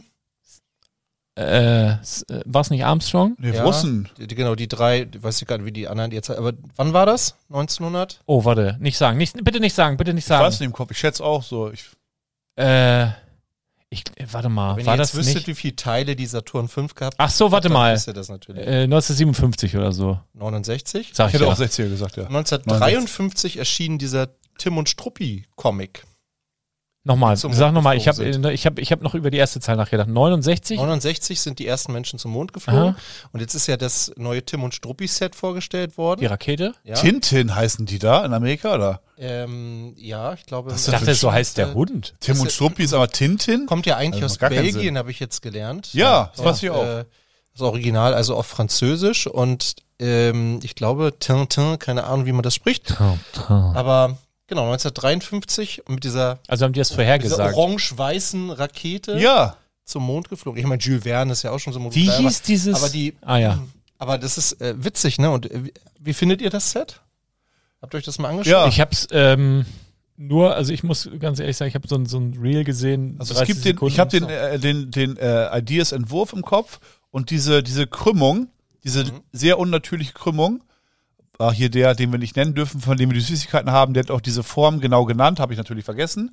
äh, war es nicht Armstrong? nee, Ja, Russen. Die, die, genau, die drei, ich weiß nicht gerade, wie die anderen jetzt, aber wann war das? neunzehnhundert? Oh, warte, nicht sagen, nicht, bitte nicht sagen, bitte nicht Ich sagen. weiß nicht im Kopf. Ich schätze auch so. Ich, Äh, ich, äh, warte mal, Wenn war ihr jetzt das wüsstet, nicht? wie viele Teile die Saturn fünf gehabt Ach so, warte dann mal, wisst ihr das natürlich. äh, neunzehnhausendsiebenundfünfzig oder so, neunundsechzig? sag ich ich hätte ja. auch sechziger gesagt, ja. neunzehnhundertdreiundfünfzig erschien dieser Tim und Struppi-Comic. Nochmal, zum sag Mond nochmal, ich habe geflogen ich hab, ich hab noch über die erste Zahl nachgedacht. neunundsechzig? neunundsechzig sind die ersten Menschen zum Mond geflogen. Aha. Und jetzt ist ja das neue Tim und Struppi-Set vorgestellt worden. Die Rakete? Ja. Tintin heißen die da in Amerika, oder? Ähm, ja, ich glaube. Das Ich ist ja dachte, für so heißt der äh, Hund. Tim Das und ist- Struppi ist aber Tintin? Kommt ja eigentlich Also aus macht gar keinen Belgien, habe ich jetzt gelernt. Ja, das weiß ich auch. Äh, das Original, also auf Französisch und ähm, ich glaube Tintin, keine Ahnung, wie man das spricht. Aber genau, neunzehnhundertdreiundfünfzig mit dieser, Also haben die das dieser vorhergesagt. orange-weißen Rakete Ja. zum Mond geflogen. Ich meine, Jules Verne ist ja auch schon zum Mond Wie geflogen. hieß dieses? Aber, aber die, ah ja. aber das ist äh, witzig, ne? Und äh, wie, wie findet ihr das Set? Habt ihr euch das mal angeschaut? Ja. Ich hab's ähm, nur, also ich muss ganz ehrlich sagen, ich habe so ein, so ein Reel gesehen. Also es dreißig gibt den, Sekunden. ich habe den, äh, den, den äh, Ideas-Entwurf im Kopf und diese, diese Krümmung, diese Mhm. sehr unnatürliche Krümmung, war hier der, den wir nicht nennen dürfen, von dem wir die Süßigkeiten haben, der hat auch diese Form genau genannt, habe ich natürlich vergessen.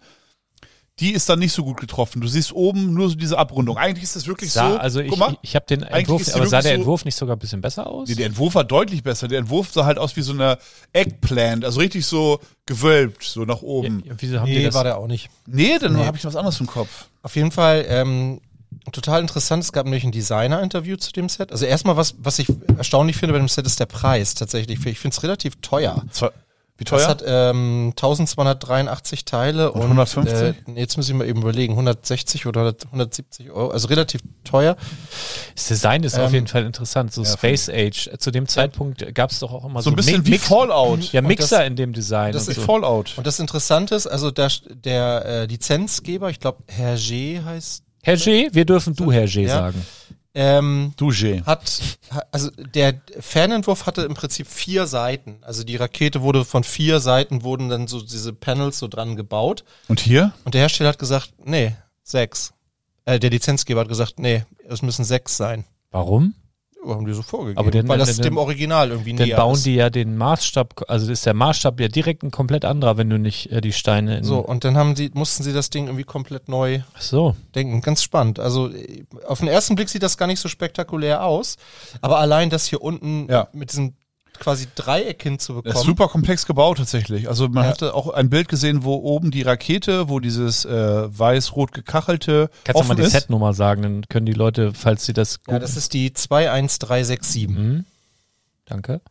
Die ist dann nicht so gut getroffen. Du siehst oben nur so diese Abrundung. Eigentlich ist das wirklich sah, so. also ich, guck mal, ich habe den Eigentlich Entwurf, ist die aber sah wirklich der so- Entwurf nicht sogar ein bisschen besser aus? nee, der Entwurf war deutlich besser. Der Entwurf sah halt aus wie so eine Eggplant, also richtig so gewölbt, so nach oben. ja, wieso haben die Nee, das? war der auch nicht. Nee, dann Nee. habe ich was anderes im Kopf. Auf jeden Fall ähm, total interessant. Es gab nämlich ein Designer-Interview zu dem Set. Also erstmal, was, was ich erstaunlich finde bei dem Set, ist der Preis tatsächlich. Ich finde es relativ teuer. Zwei- Wie Das teuer? hat ähm, eintausendzweihundertdreiundachtzig Teile und, hundertfünfzig? Äh, nee, jetzt muss ich mal eben überlegen, hundertsechzig oder hundertsiebzig Euro, also relativ teuer. Das Design ist auf Ähm, jeden Fall interessant. So ja, Space Age. Zu dem Zeitpunkt gab es doch auch immer so so, ein bisschen Mi- wie Mix- Fallout. Ja, Und Mixer das- in dem Design. das und ist Wie so. Fallout. Und das Interessante ist, also der, der äh, Lizenzgeber, ich glaube Hergé heißt, Hergé, wir dürfen du Hergé Ja. sagen. ähm, Duge. hat, ha- also der Fernentwurf hatte im Prinzip vier Seiten. Also die Rakete wurde von vier Seiten, wurden dann so diese Panels so dran gebaut. Und hier? Und der Hersteller hat gesagt, nee, sechs. Äh, der Lizenzgeber hat gesagt, nee, es müssen sechs sein. Warum? Ja, haben die so vorgegeben. Aber den- weil das den- dem Original irgendwie Dann näher bauen ist. die ja den Maßstab, also ist der Maßstab ja direkt ein komplett anderer, wenn du nicht äh, die Steine in. So, und dann haben die, mussten sie das Ding irgendwie komplett neu Ach so. denken. Ganz spannend. Also äh, auf den ersten Blick sieht das gar nicht so spektakulär aus. Aber allein das hier unten Ja. mit diesem quasi Dreieck hinzubekommen. Das ist super komplex gebaut tatsächlich. Also man Ja. hatte auch ein Bild gesehen, wo oben die Rakete, wo dieses äh, weiß-rot gekachelte Kannst du offen mal die ist. Setnummer sagen, dann können die Leute, falls sie das Ja, das ist die zwei eins drei sechs sieben. Mhm. Danke.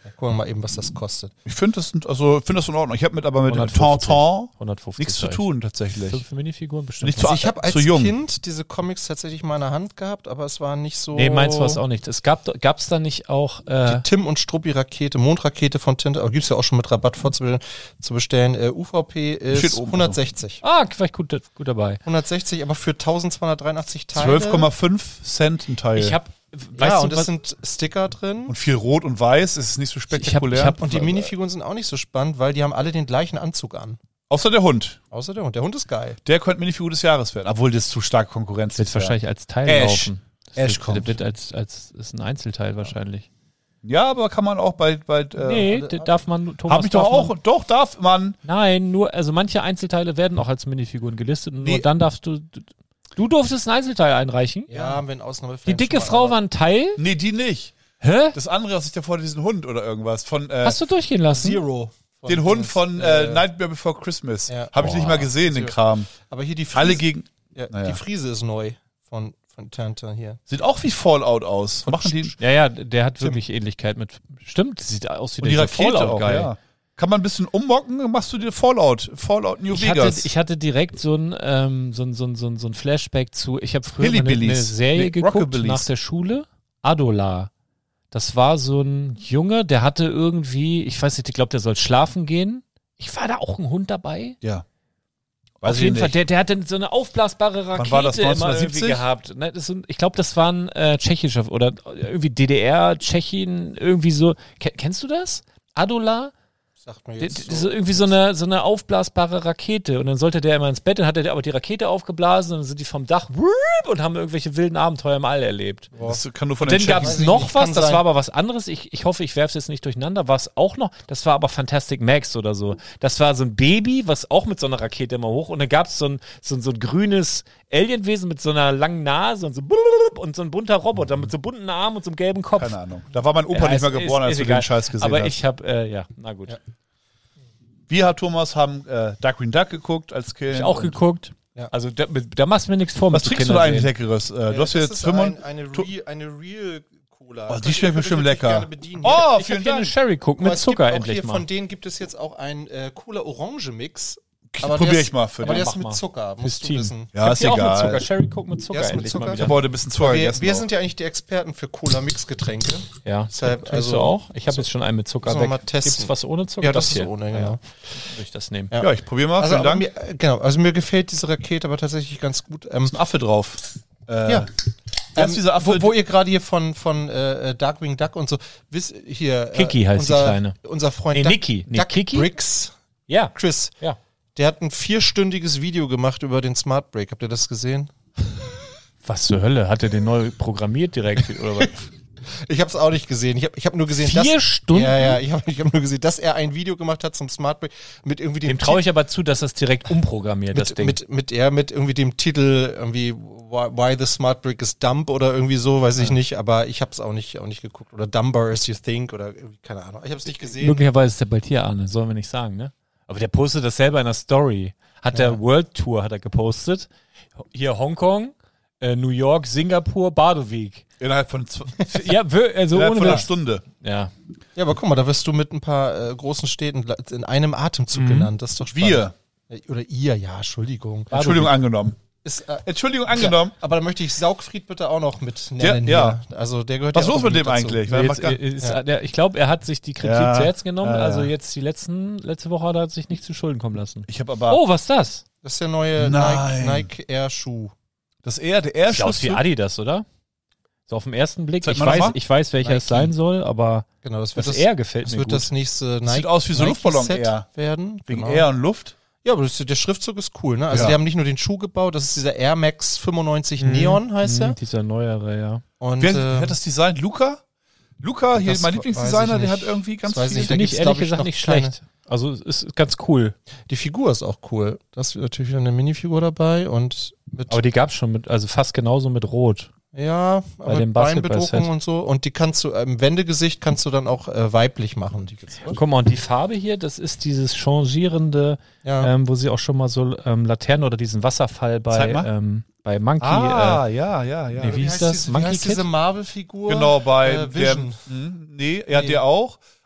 Gucken wir mal eben, was das kostet. Ich finde das, also, find das in Ordnung. Ich habe mit aber mit hundertfünfzig. Tintin hundertfünfzig nichts zu sag ich. tun, tatsächlich. Fünf Minifiguren bestimmt. Nicht noch. zu Also ich habe als zu jung. Kind diese Comics tatsächlich mal in der Hand gehabt, aber es war nicht so... Nee, meins war es auch nicht. Es gab gab's da nicht auch äh, Die Tim und Struppi-Rakete, Mondrakete von Tinte, aber gibt's ja auch schon mit Rabatt vorzubestellen. Zu bestellen. Äh, U V P Steht ist oben hundertsechzig. Ah, war ich gut, gut dabei. hundertsechzig, aber für eintausendzweihundertdreiundachtzig Teile. zwölf Komma fünf Cent ein Teil. Ich habe, Ja, weißt und du, es was, sind Sticker drin. und viel Rot und Weiß, es ist nicht so spektakulär. ich hab- Und die Minifiguren sind auch nicht so spannend, weil die haben alle den gleichen Anzug an. Außer der Hund. Außer der Hund. Der Hund ist geil. Der könnte Minifigur des Jahres werden. Obwohl das zu starke Konkurrenz wird ist. wahrscheinlich als Teil Ash. laufen. Das Ash wird, kommt. wird als, als ist ein Einzelteil wahrscheinlich. Ja, aber kann man auch bei. bei äh, nee, d- darf man, Thomas, Hab ich doch darf auch. Man, Doch, darf man. nein, nur, also manche Einzelteile werden auch als Minifiguren gelistet und Nee. nur dann darfst du, du durftest ein Einzelteil einreichen. Ja, haben wir in Ausnahmefällen. Die dicke schon mal, Frau aber- war ein Teil. Nee, die nicht. Hä? Das andere, was ich da vor diesen Hund oder irgendwas. Von, äh, Hast du durchgehen lassen? Zero. Von den Hund Dings. von äh, Nightmare Before Christmas. Ja. Habe ich nicht mal gesehen, den Zero. Kram. Aber hier die Friese. Alle gegen. ja, Naja. Die Friese ist neu von, von Tante hier. Sieht auch wie Fallout aus. Von Machen die. Ja, ja, der hat wirklich Ähnlichkeit mit. Stimmt, sieht aus wie Und die der Rakete Fallout auch, Guy. ja. Kann man ein bisschen ummocken, dann machst du dir Fallout. Fallout New Ich hatte, Vegas. ich hatte direkt so ein, ähm, so ein, so ein, so ein, so ein Flashback zu. Ich habe früher mal eine, Hillbillies. eine Serie Nee, geguckt Rockabillys. nach der Schule. Adola. Das war so ein Junge, der hatte irgendwie, ich weiß nicht, ich glaube, der soll schlafen gehen. Ich war da auch ein Hund dabei. ja. Auf jeden Fall, der, der hatte so eine aufblasbare Wann Rakete war das, immer irgendwie neunzehnhundertsiebzig? gehabt. Ne, das sind, ich glaube, das waren äh, tschechische oder irgendwie D D R, Tschechien, irgendwie so. Ken, kennst du das? Adola? Sagt mir Die- jetzt die- so irgendwie so eine, so eine aufblasbare Rakete. Und dann sollte der immer ins Bett, dann hat er aber die Rakete aufgeblasen und dann sind die vom Dach wupp, und haben irgendwelche wilden Abenteuer im All erlebt. Das kann nur von Dann den gab Tschechen. es ich noch nicht, was, kann das sein. war aber was anderes. Ich, ich hoffe, ich werfe es jetzt nicht durcheinander. War es auch noch? Das war aber Fantastic Max oder so. Das war so ein Baby, was auch mit so einer Rakete immer hoch. Und dann gab es so ein, so, ein, so ein grünes Alienwesen mit so einer langen Nase und so blub und so ein bunter Roboter mit so bunten Armen und so einem gelben Kopf. Keine Ahnung. Da war mein Opa Ja, nicht mehr ist- geboren, ist- als ist du egal. den Scheiß gesehen Aber hast. ich habe, äh, ja, na gut. Wir, Herr Thomas, haben äh, Darkwing Duck geguckt als Kind. Ich auch und- geguckt. Ja. Also da, da machst du mir nichts vor. Was mit so trinkst du da eigentlich Kindersehen. Leckeres? Äh, Ja, du hast hier das jetzt ist fünfundneunzig. ein, eine, Real, eine Real Cola. Oh, die Könnt ihr- schmeckt könnt ihr bestimmt natürlich lecker. gerne bedienen. Oh, Ich habe vielen hier eine Dank. Sherry Coke Guck mal, mit es gibt Zucker auch endlich hier, mal. Von denen gibt es jetzt auch einen äh, Cola-Orange-Mix. Probier ich mal für Aber den. der ist mach mit mal. Zucker, Fürs musst du Team. wissen. Ja, Ich ist hab die auch mit Zucker. egal. Sherry Coke mit Zucker Ja, ist mit endlich Zucker. mal Ich wieder. habe heute ein bisschen Zucker Wir, gegessen. wir auch. sind ja eigentlich die Experten für Cola-Mix-Getränke. Ja, Deshalb, trinkst also- du auch? Ich habe jetzt schon einen mit Zucker Müssen wir weg. mal testen. Gibt's was ohne Zucker? Ja, das ist hier. ohne, Ja, genau. Würde ich das nehmen. Ja. Ja, ich probiere mal. Also, Vielen aber Dank. mir, äh, genau, also mir gefällt diese Rakete aber tatsächlich ganz gut. Ähm, Ist ein Affe drauf. Äh, ja. Wer ist Ähm, dieser Affe? wo, wo ihr gerade hier von, von äh, Darkwing Duck und so, wisst hier. Äh, Kiki heißt die unser, Kleine. Unser Freund Nee, Duck, Niki. Nee, Duck Kiki? Bricks, Ja, Chris, ja. der hat ein vierstündiges Video gemacht über den Smart Break. Habt ihr das gesehen? Was zur Hölle? Hat er den neu programmiert direkt? Oder was? Ich habe es auch nicht gesehen. Ich habe ich hab nur gesehen, Vier dass, Stunden? Ja, ja, ich habe ich hab nur gesehen, dass er ein Video gemacht hat zum Smart Break mit irgendwie dem Dem traue ich aber zu, dass er es direkt umprogrammiert, das mit, Ding. mit, mit, ja, mit irgendwie dem Titel irgendwie Why, why the Smart Brick is Dumb oder irgendwie so, weiß ich nicht, aber ich habe es auch nicht, auch nicht geguckt. Oder Dumber as you think oder irgendwie, keine Ahnung. Ich habe es nicht gesehen. Möglicherweise ist der bald hier, Arne. Sollen wir nicht sagen, ne? Aber der postet das selber in der Story. Hat der World Tour, hat er gepostet. Hier Hongkong, äh, New York, Singapur, Badeweg. Innerhalb von, zw- Ja, wir- also innerhalb ohne von einer Witz. Stunde. Ja. Ja, aber guck mal, da wirst du mit ein paar äh, großen Städten in einem Atemzug genannt. Das ist doch spannend. Wir. Oder ihr, ja, Entschuldigung. Entschuldigung angenommen. Ist, äh, Entschuldigung angenommen. aber da möchte ich Saugfried bitte auch noch mit nennen. Ja, hier. Also der gehört Was ja los auch mit dem dazu. eigentlich? Weil er Jetzt, macht gar- äh, ist, der, ich glaube, er hat sich die Kritik Ja. zu Herzen genommen. Ja, ja. Also jetzt die letzten, letzte Woche hat er sich nicht zu Schulden kommen lassen. Ich habe aber Oh, was ist das? Das ist der neue Nein. Nike, Nike Air Schuh. das eher der Sieht aus wie Airschuss. Adidas, oder? So auf den ersten Blick. Zeig Ich mal noch weiß, mal. ich weiß, welcher es Nike. sein soll, aber Genau, das wird das das, R gefällt das mir wird gut. das nächste Nike. sieht aus wie so ein Luftballon Nike-Set eher. werden. Wegen genau. Air und Luft. Ja, aber das, der Schriftzug ist cool, ne? Also Ja. die haben nicht nur den Schuh gebaut, das ist dieser Air Max fünfundneunzig Neon, heißt Mhm, er. Dieser neuere, ja. Und Wer, äh, wer hat das designt? Luca? Luca, hier Das mein weiß Lieblingsdesigner, ich der hat nicht. irgendwie ganz Das weiß ich viele. nicht. Da Finde gibt's, ich glaub ehrlich ich, gesagt noch nicht keine- schlecht. Also es ist ganz cool. die Figur ist auch cool. Da ist natürlich wieder eine Minifigur dabei und mit Aber die gab es schon mit, also fast genauso mit Rot. ja, bei mit dem Beinbedruckung Basketball-Set. und so. Und die kannst du im Wendegesicht kannst du dann auch äh, weiblich machen. Die gibt's auch. Guck mal, und die Farbe hier, das ist dieses changierende, Ja. ähm, wo sie auch schon mal so ähm, Laternen oder diesen Wasserfall bei, Zeig mal. ähm, bei Monkey. Ah, Äh, ja, ja, ja. Nee, wie hieß das? Diese, wie Monkey heißt Kid? diese Marvel-Figur? Genau, bei äh, der, Vision. hm, nee, ja, Nee. der auch.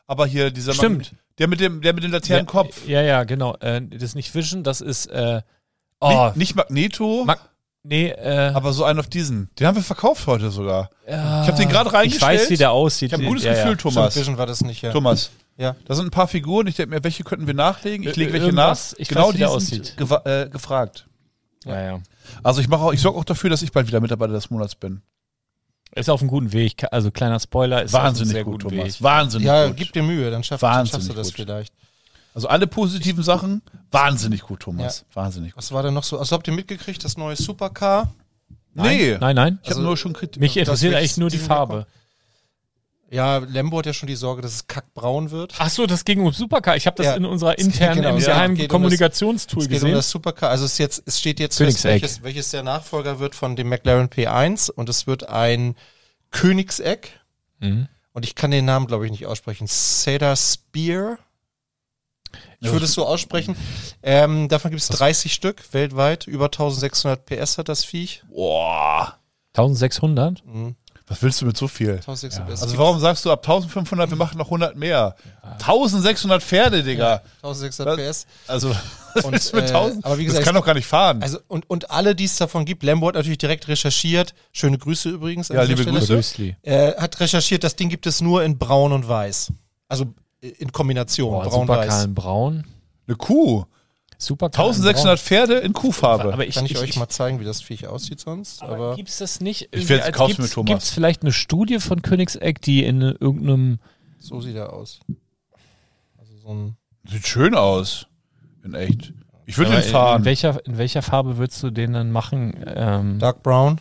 Aber hier dieser Stimmt. Mann, der mit dem, der mit dem Laternenkopf. Ja, ja, genau. Äh, das ist nicht Vision, das ist äh, oh, Nicht, nicht Magneto, Mag nee, äh, aber so einen auf diesen. Den haben wir verkauft heute sogar. ja, Ich habe den gerade ich reingestellt. weiß, wie der aussieht. Ich habe ein gutes ja, Gefühl, ja. Thomas. Stimmt, Vision war das nicht, ja. Thomas, Ja. da sind ein paar Figuren. Ich denke mir, welche könnten wir nachlegen? Ich lege welche Irgendwas, nach. ich genau weiß, wie die der sind aussieht. gewa- äh, gefragt. Ja, ja. Also ich mache auch, ich sorge auch dafür, dass ich bald wieder Mitarbeiter des Monats bin. Ist auf einem guten Weg. Also kleiner Spoiler, ist auf einem Wahnsinnig sehr gut, guten Thomas. Weg. Wahnsinnig Ja, gut. gib dir Mühe, dann schaff, dann Wahnsinnig schaffst du das gut. vielleicht. Also alle positiven Sachen, wahnsinnig gut, Thomas. Wahnsinnig gut. Was war denn noch so? Also habt ihr mitgekriegt, das neue Supercar? Nee, Nein, nein. ich habe Also, nur schon Kritik. Mich interessiert welches eigentlich nur die Ding Farbe. Ja, Lambo hat ja schon die Sorge, dass es kackbraun wird. Ach so, das ging um Supercar. Ich habe das Ja. in unserer Es geht- internen, genau, im es geheimen geht um das- Kommunikationstool Es geht gesehen. um das Supercar. Also es, ist jetzt, es steht jetzt Königseck. fest, welches, welches der Nachfolger wird von dem McLaren P eins und es wird ein Königseck. Mhm. Und ich kann den Namen, glaube ich, nicht aussprechen. Cedar Spear. Ich Ja, würde es so aussprechen. Ähm, davon gibt es dreißig Stück weltweit. Über eintausendsechshundert P S hat das Viech. Boah, eintausendsechshundert? Mhm. was willst du mit so viel? eintausendsechshundert P S. Also warum sagst du ab eintausendfünfhundert, wir machen noch hundert mehr? eintausendsechshundert Pferde, Digga. eintausendsechshundert P S. Also, Und, das, mit äh, tausend, aber wie das gesagt, kann doch gar nicht fahren. Also und, und alle, die es davon gibt, Lambo hat natürlich direkt recherchiert. Schöne Grüße übrigens. an Ja, dieser liebe Stelle. Grüße. Grüßli. Äh, hat recherchiert, das Ding gibt es nur in Braun und Weiß. Also äh, in Kombination, Boah, Braun-Weiß. Supercar in Braun. Eine Kuh. Supercar in eintausendsechshundert Pferde in Braun. Kuhfarbe. Aber ich, Kann ich, ich, euch mal zeigen, wie das Viech aussieht sonst. Aber, Aber gibt's das nicht? Ich werd's als- kaufen gibt's- mit Thomas. Gibt's vielleicht eine Studie von Königseck, die in irgendeinem so sieht er aus. Also so ein Sieht schön aus. In echt. Ich würde Aber den fahren. In welcher, in welcher Farbe würdest du den dann machen? Ähm, Dark Brown.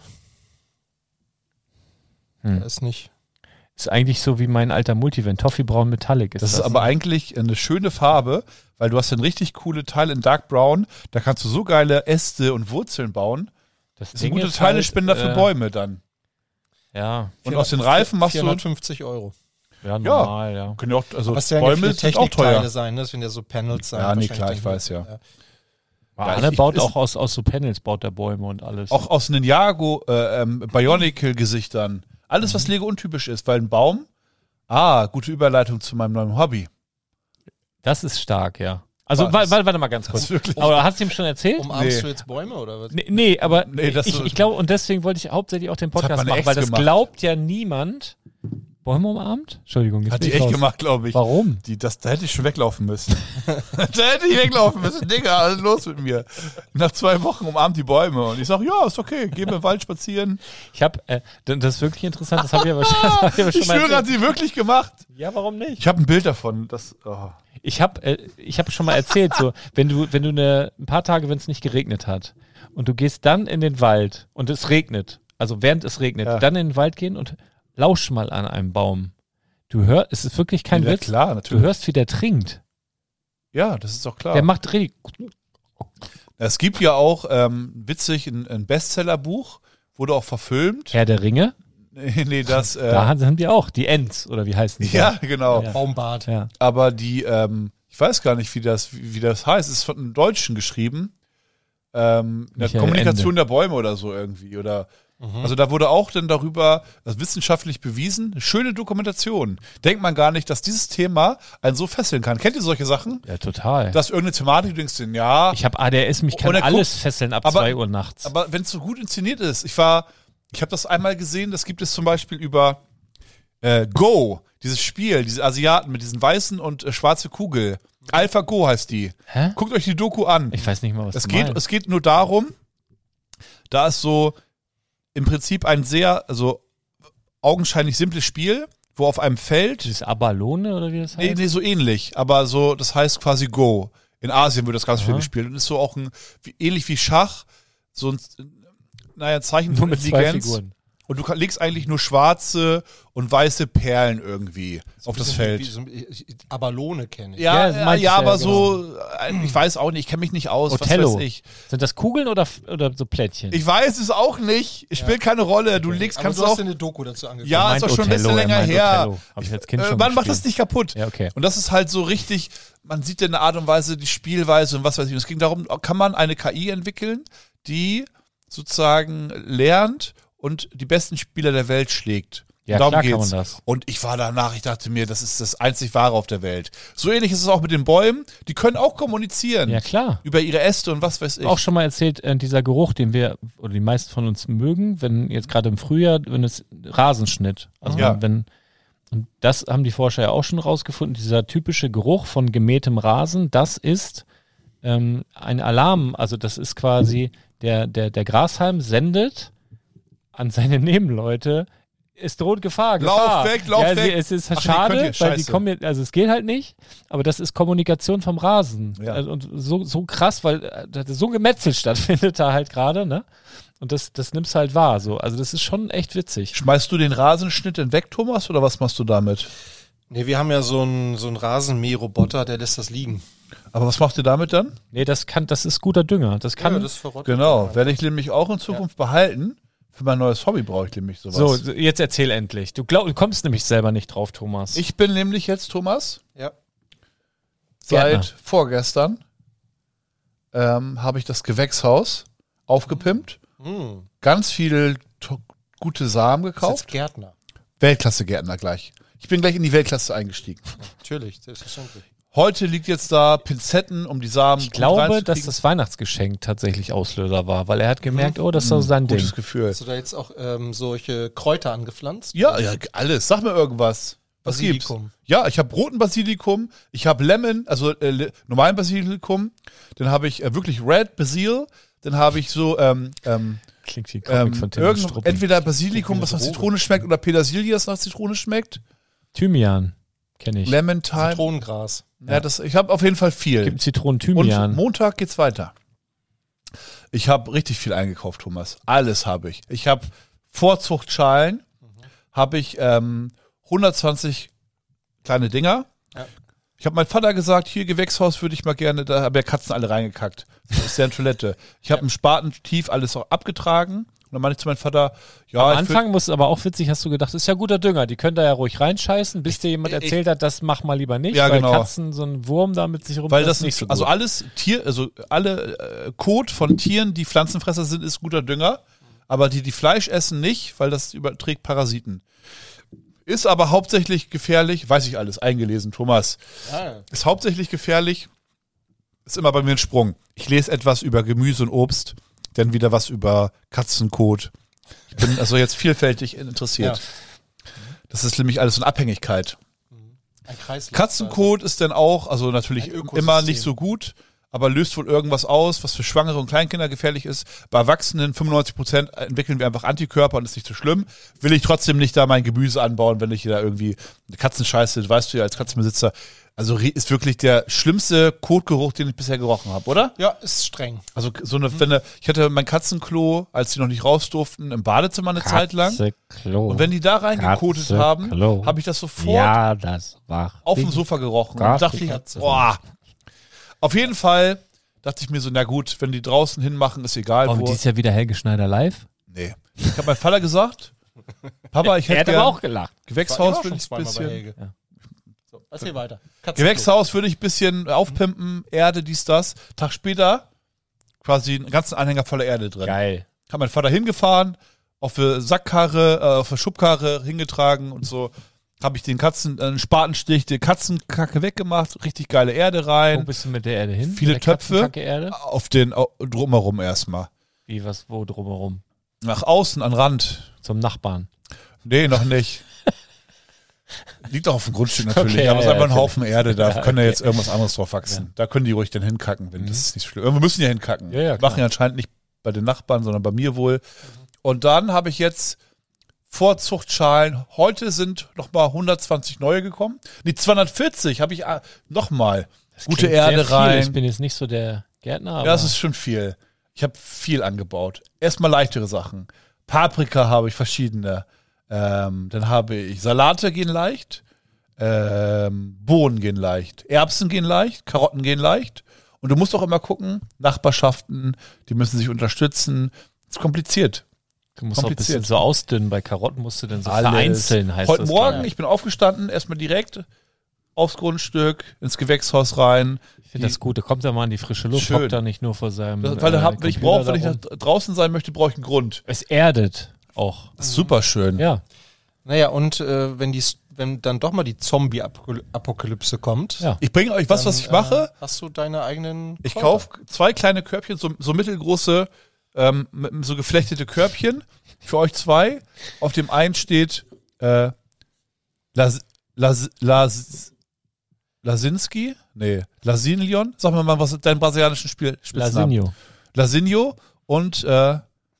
Hm. Da ist nicht. ist eigentlich so wie mein alter Multivan. Toffee-Braun Metallic ist Das das. ist aber eigentlich eine schöne Farbe, weil du hast ein richtig coole Teil in Dark Brown. Da kannst du so geile Äste und Wurzeln bauen. das Das sind Ding gute ist Teilespender halt, für Bäume dann. Ja, Und aus den Reifen machst du. vierhundertfünfzig Euro. ja, normal, ja. Können ja auch, also Was werden ja Bäume viele sind auch teuer. Technikteile sein, ne? Das werden ja so Panels sein. Ja, nee, wahrscheinlich klar, ich dann weiß, hier. ja. Aber Ja, Anne ich- baut ich- auch aus, aus so Panels, baut der Bäume und alles. Auch aus Ninjago äh, ähm, Bionicle-Gesichtern. Alles, was Lego untypisch ist, weil ein Baum. Ah, gute Überleitung zu meinem neuen Hobby. Das ist stark, ja. Also, Was? warte, warte, warte mal ganz Das kurz. ist wirklich. Aber hast du ihm schon erzählt? Umarmst Nee. du jetzt Bäume oder was? Nee, nee, aber Nee, das ich, so- ich glaube, und deswegen wollte ich hauptsächlich auch den Das hat Podcast meine machen, Ex weil das gemacht. glaubt ja niemand. Bäume umarmt? Entschuldigung, jetzt Hat bin die ich echt raus. gemacht, glaube ich. Warum? Die, das, da hätte ich schon weglaufen müssen. da hätte ich weglaufen müssen. Digga, was ist los mit mir? Nach zwei Wochen umarmt die Bäume. Und ich sage, ja, ist okay, gehen wir im Wald spazieren. Ich habe, äh, das ist wirklich interessant, das habe ich aber schon, das hab ich aber schon Ich mal schwöre, hat erzählt. sie wirklich gemacht. Ja, warum nicht? Ich habe ein Bild davon. Das, oh. Ich habe äh, ich hab schon mal erzählt, so, wenn du, wenn du eine, ein paar Tage, wenn es nicht geregnet hat und du gehst dann in den Wald und es regnet, also während es regnet, Ja. dann in den Wald gehen und lausch mal an einem Baum. Du hörst, es ist wirklich kein Ja, Witz, klar, du natürlich. hörst, wie der trinkt. Ja, das ist doch klar. Der macht richtig, Es gibt ja auch, ähm, witzig, ein, ein Bestsellerbuch, wurde auch verfilmt. Herr der Ringe, Nee, nee, das, äh, da haben wir auch, die Ents, oder wie heißen die? ja, genau. Ja. Baumbart. Ja. Aber die, ähm, ich weiß gar nicht, wie das, wie, wie das heißt. Es ist von einem Deutschen geschrieben. Ähm, in der Michael Kommunikation Ende. der Bäume oder so irgendwie. Oder, also da wurde auch dann darüber, das wissenschaftlich bewiesen, eine schöne Dokumentation. Denkt man gar nicht, dass dieses Thema einen so fesseln kann. Kennt ihr solche Sachen? Ja, total. Dass irgendeine Thematik, du denkst, ja, Ich habe A D S, mich kann Und er alles guckt- fesseln ab aber- zwei Uhr nachts. aber wenn es so gut inszeniert ist, ich war, ich habe das einmal gesehen, das gibt es zum Beispiel über äh, Go, dieses Spiel, diese Asiaten mit diesen weißen und äh, schwarze Kugel. Alpha Go heißt die. Hä? Guckt euch die Doku an. Ich weiß nicht mal, was Es du geht, meinst. es geht nur darum, da ist so im Prinzip ein sehr, also augenscheinlich simples Spiel, wo auf einem Feld, Dieses Abalone oder wie das heißt? nee, nee, so ähnlich, aber so, das heißt quasi Go. In Asien wird das ganz viel Aha. gespielt und ist so auch ein, wie, ähnlich wie Schach, so ein, naja, Zeichen Nur von mit zwei Intelligenz. Figuren. Und du kann- legst eigentlich nur schwarze und weiße Perlen irgendwie auf das Feld. Wie so, ich- ich- Abalone kenne ich. Ja, Ja, das ja, meinte ja, ich ja, aber genau. so, äh, ich weiß auch nicht, ich kenne mich nicht aus, Othello. was weiß ich. Sind das Kugeln oder, oder so Plättchen? Ich weiß es auch nicht, es spielt keine Rolle, du legst, Aber kannst du du hast auch, dir eine Doku dazu angeguckt. ja, meint ist doch schon ein bisschen Othello, er länger meint her. Othello. Hab ich als Kind äh, schon man macht gespielt. das nicht kaputt. Ja, okay. Und das ist halt so richtig, man sieht in der Art und Weise die Spielweise und was weiß ich. Und es ging darum, kann man eine K I entwickeln, die sozusagen lernt und die besten Spieler der Welt schlägt. Ja, Darum klar kann geht's. man das. Und ich war danach, ich dachte mir, das ist das einzig Wahre auf der Welt. So ähnlich ist es auch mit den Bäumen. Die können auch kommunizieren. Ja, klar. Über ihre Äste und was weiß ich. Auch schon mal erzählt, äh, dieser Geruch, den wir, oder die meisten von uns mögen, wenn jetzt gerade im Frühjahr, wenn es Rasenschnitt, also Ja. wenn, und das haben die Forscher ja auch schon rausgefunden, dieser typische Geruch von gemähtem Rasen, das ist ähm, ein Alarm, also das ist quasi, der, der, der Grashalm sendet an seine Nebenleute, es droht Gefahr, Lauf Gefahr. weg, lauf ja, weg. Sie, es ist Ach, nee, schade, könnt ihr, weil die scheiße. kommen jetzt, also es geht halt nicht, aber das ist Kommunikation vom Rasen. Ja. Also, und so, so krass, weil äh, da- so ein Gemetzel stattfindet da halt gerade, ne? Und das, das nimmst du halt wahr, so. Also das ist schon echt witzig. Schmeißt du den Rasenschnitt denn weg, Thomas, oder was machst du damit? Nee, wir haben ja so einen so einen Rasenmäherroboter, der lässt das liegen. Aber was macht ihr damit dann? Nee, das kann, das ist guter Dünger. Das kann. ja, das verrottet. Genau, werde ich nämlich auch in Zukunft behalten. Für mein neues Hobby brauche ich nämlich sowas. so, jetzt erzähl endlich. Du, glaub, du kommst nämlich selber nicht drauf, Thomas. Ich bin nämlich jetzt, Thomas, Ja. seit Gärtner. vorgestern ähm, habe ich das Gewächshaus aufgepimpt, Hm. ganz viel to- gute Samen Ist jetzt gekauft. Gärtner. Weltklasse-Gärtner gleich. Ich bin gleich in die Weltklasse eingestiegen. Natürlich, selbstverständlich. Heute liegt jetzt da Pinzetten, um die Samen Ich gut glaube, dass reinzukriegen. das Weihnachtsgeschenk tatsächlich Auslöser war, weil er hat gemerkt, oh, das ist so sein Ding. Gutes Gefühl. Hast du da jetzt auch ähm, solche Kräuter angepflanzt? Ja, ja, alles. Sag mir irgendwas. Was gibt's? Basilikum. Ja, ich habe roten Basilikum, ich habe Lemon, also äh, le- normalen Basilikum, dann habe ich äh, wirklich Red Basil, dann habe ich so ähm, ähm, Klingt wie Comic ähm, von Tim irgend, Struppi. entweder Basilikum, Klingt wie was nach eine Droge. Zitrone schmeckt, oder Petersilie, was nach Zitrone schmeckt. Thymian, kenne ich. Lemon Thyme. Zitronengras. Ja, das, ich habe auf jeden Fall viel. Gibt Und Zitronen-Thymian. Montag geht's weiter. Ich habe richtig viel eingekauft, Thomas. Alles habe ich. Ich habe Vorzuchtschalen, habe ich ähm, hundertzwanzig kleine Dinger. Ja. Ich habe meinem Vater gesagt, hier Gewächshaus würde ich mal gerne, da haben ja Katzen alle reingekackt. Das ist ja eine Toilette. Ich habe im Spaten tief alles auch abgetragen. Und dann meinte ich zu meinem Vater, ja, Am ich Anfang muss aber auch witzig, hast du gedacht, das ist ja guter Dünger, die können da ja ruhig reinscheißen, bis dir jemand ich- erzählt hat, das mach mal lieber nicht, Ja, weil genau. Katzen so einen Wurm da mit sich rum, Weil das, ist nicht ist, so gut. also alles Tier, also alle äh, Kot von Tieren, die Pflanzenfresser sind, ist guter Dünger. Aber die, die Fleisch essen nicht, weil das überträgt Parasiten. Ist aber hauptsächlich gefährlich, weiß ich alles, eingelesen, Thomas. Ja. Ist hauptsächlich gefährlich, ist immer bei mir ein Sprung. Ich lese etwas über Gemüse und Obst, dann wieder was über Katzenkot. Ich bin also jetzt vielfältig interessiert. Das ist nämlich alles so eine Abhängigkeit. Ein Kreislauf. Katzenkot ist dann auch, also natürlich Ein Ökosystem. immer nicht so gut, aber löst wohl irgendwas aus, was für Schwangere und Kleinkinder gefährlich ist. Bei Erwachsenen fünfundneunzig Prozent entwickeln wir einfach Antikörper und ist nicht so schlimm. Will ich trotzdem nicht da mein Gemüse anbauen, wenn ich da irgendwie eine Katzenscheiße, weißt du ja als Katzenbesitzer. Also ri- ist wirklich der schlimmste Kotgeruch, den ich bisher gerochen habe, oder? Ja, ist streng. Also so eine, wenn eine, ich hatte mein Katzenklo, als die noch nicht raus durften, im Badezimmer eine Zeit lang. Katze-Klo. Und wenn die da reingekotet Katze-Klo. haben, habe ich das sofort Ja, das war auf dem Sofa gerochen. Gott, Und dachte die ich, Katze. boah. Auf jeden Fall dachte ich mir so, na gut, wenn die draußen hinmachen, ist egal Oh, wo. dies Jahr wieder Helge Schneider live? Nee. Ich habe meinem Vater gesagt, Papa, ich Er hätte hat aber gern auch gelacht. Gewächshaus War würde schon ich ein zweimal bei bisschen. Helge. Ja. So, erzähl weiter. Katzenklo. Gewächshaus würde ich ein bisschen aufpimpen, Erde, dies, das. Tag später quasi einen ganzen Anhänger voller Erde drin. Geil. Hat mein Vater hingefahren, auf der Sackkarre, äh, auf der Schubkarre hingetragen und so. Habe ich den Katzen, äh, einen Spatenstich, die Katzenkacke weggemacht, richtig geile Erde Wo rein. bist du mit der Erde hin? Viele Mit der Töpfe. Katzenkacke-Erde? Auf den au- drumherum erstmal. Wie, was, wo drumherum? Nach außen, an Rand. Zum Nachbarn. Nee, noch nicht. Liegt auch auf dem Grundstück natürlich, Okay, aber es ist ja, einfach ein ja, Haufen Erde, da Ja, können ja okay. jetzt irgendwas anderes drauf wachsen. Da können die ruhig dann hinkacken, wenn das ist nicht schlimm. Wir müssen ja hinkacken. Ja, ja, Machen klar. ja anscheinend nicht bei den Nachbarn, sondern bei mir wohl. Und dann habe ich jetzt Vorzuchtschalen. Heute sind nochmal hundertzwanzig neue gekommen. Nee, zweihundertvierzig habe ich ah, nochmal. Gute Klingt sehr Erde viel. rein. Ich bin jetzt nicht so der Gärtner, aber Ja, das ist schon viel. Ich habe viel angebaut. Erstmal leichtere Sachen. Paprika habe ich verschiedene. Ähm, dann habe ich Salate gehen leicht. Ähm, Bohnen gehen leicht. Erbsen gehen leicht. Karotten gehen leicht. Und du musst auch immer gucken, Nachbarschaften, die müssen sich unterstützen. Das ist kompliziert. du musst auch ein bisschen kompliziert. so ausdünnen. Bei Karotten musst du dann so Alles. vereinzeln, heißt Heute das. Morgen, glaub ich. ich bin aufgestanden, erstmal direkt aufs Grundstück, ins Gewächshaus rein. Ich finde das gut. Da kommt er mal in die frische Luft, Schön. hockt da nicht nur vor seinem Das, weil äh, hab, wenn ich Computer brauche, wenn ich da nach rum. draußen sein möchte, brauche ich einen Grund. Es erdet auch. Das ist super schön. Ja. Naja, und äh, wenn, die, wenn dann doch mal die Zombie-Apokalypse kommt, Ja. Ich bringe euch was, dann, was ich mache. Äh, hast du deine eigenen Ich Kräuter. kaufe zwei kleine Körbchen, so, so mittelgroße, ähm, mit- so geflechtete Körbchen für euch zwei. Auf dem einen steht äh, Las, Las, Las, Lasinski? Nee, Lasinion? Sag mir mal, was ist dein brasilianischen Spiel Spitznamen? Lasinho. Lasinho und äh,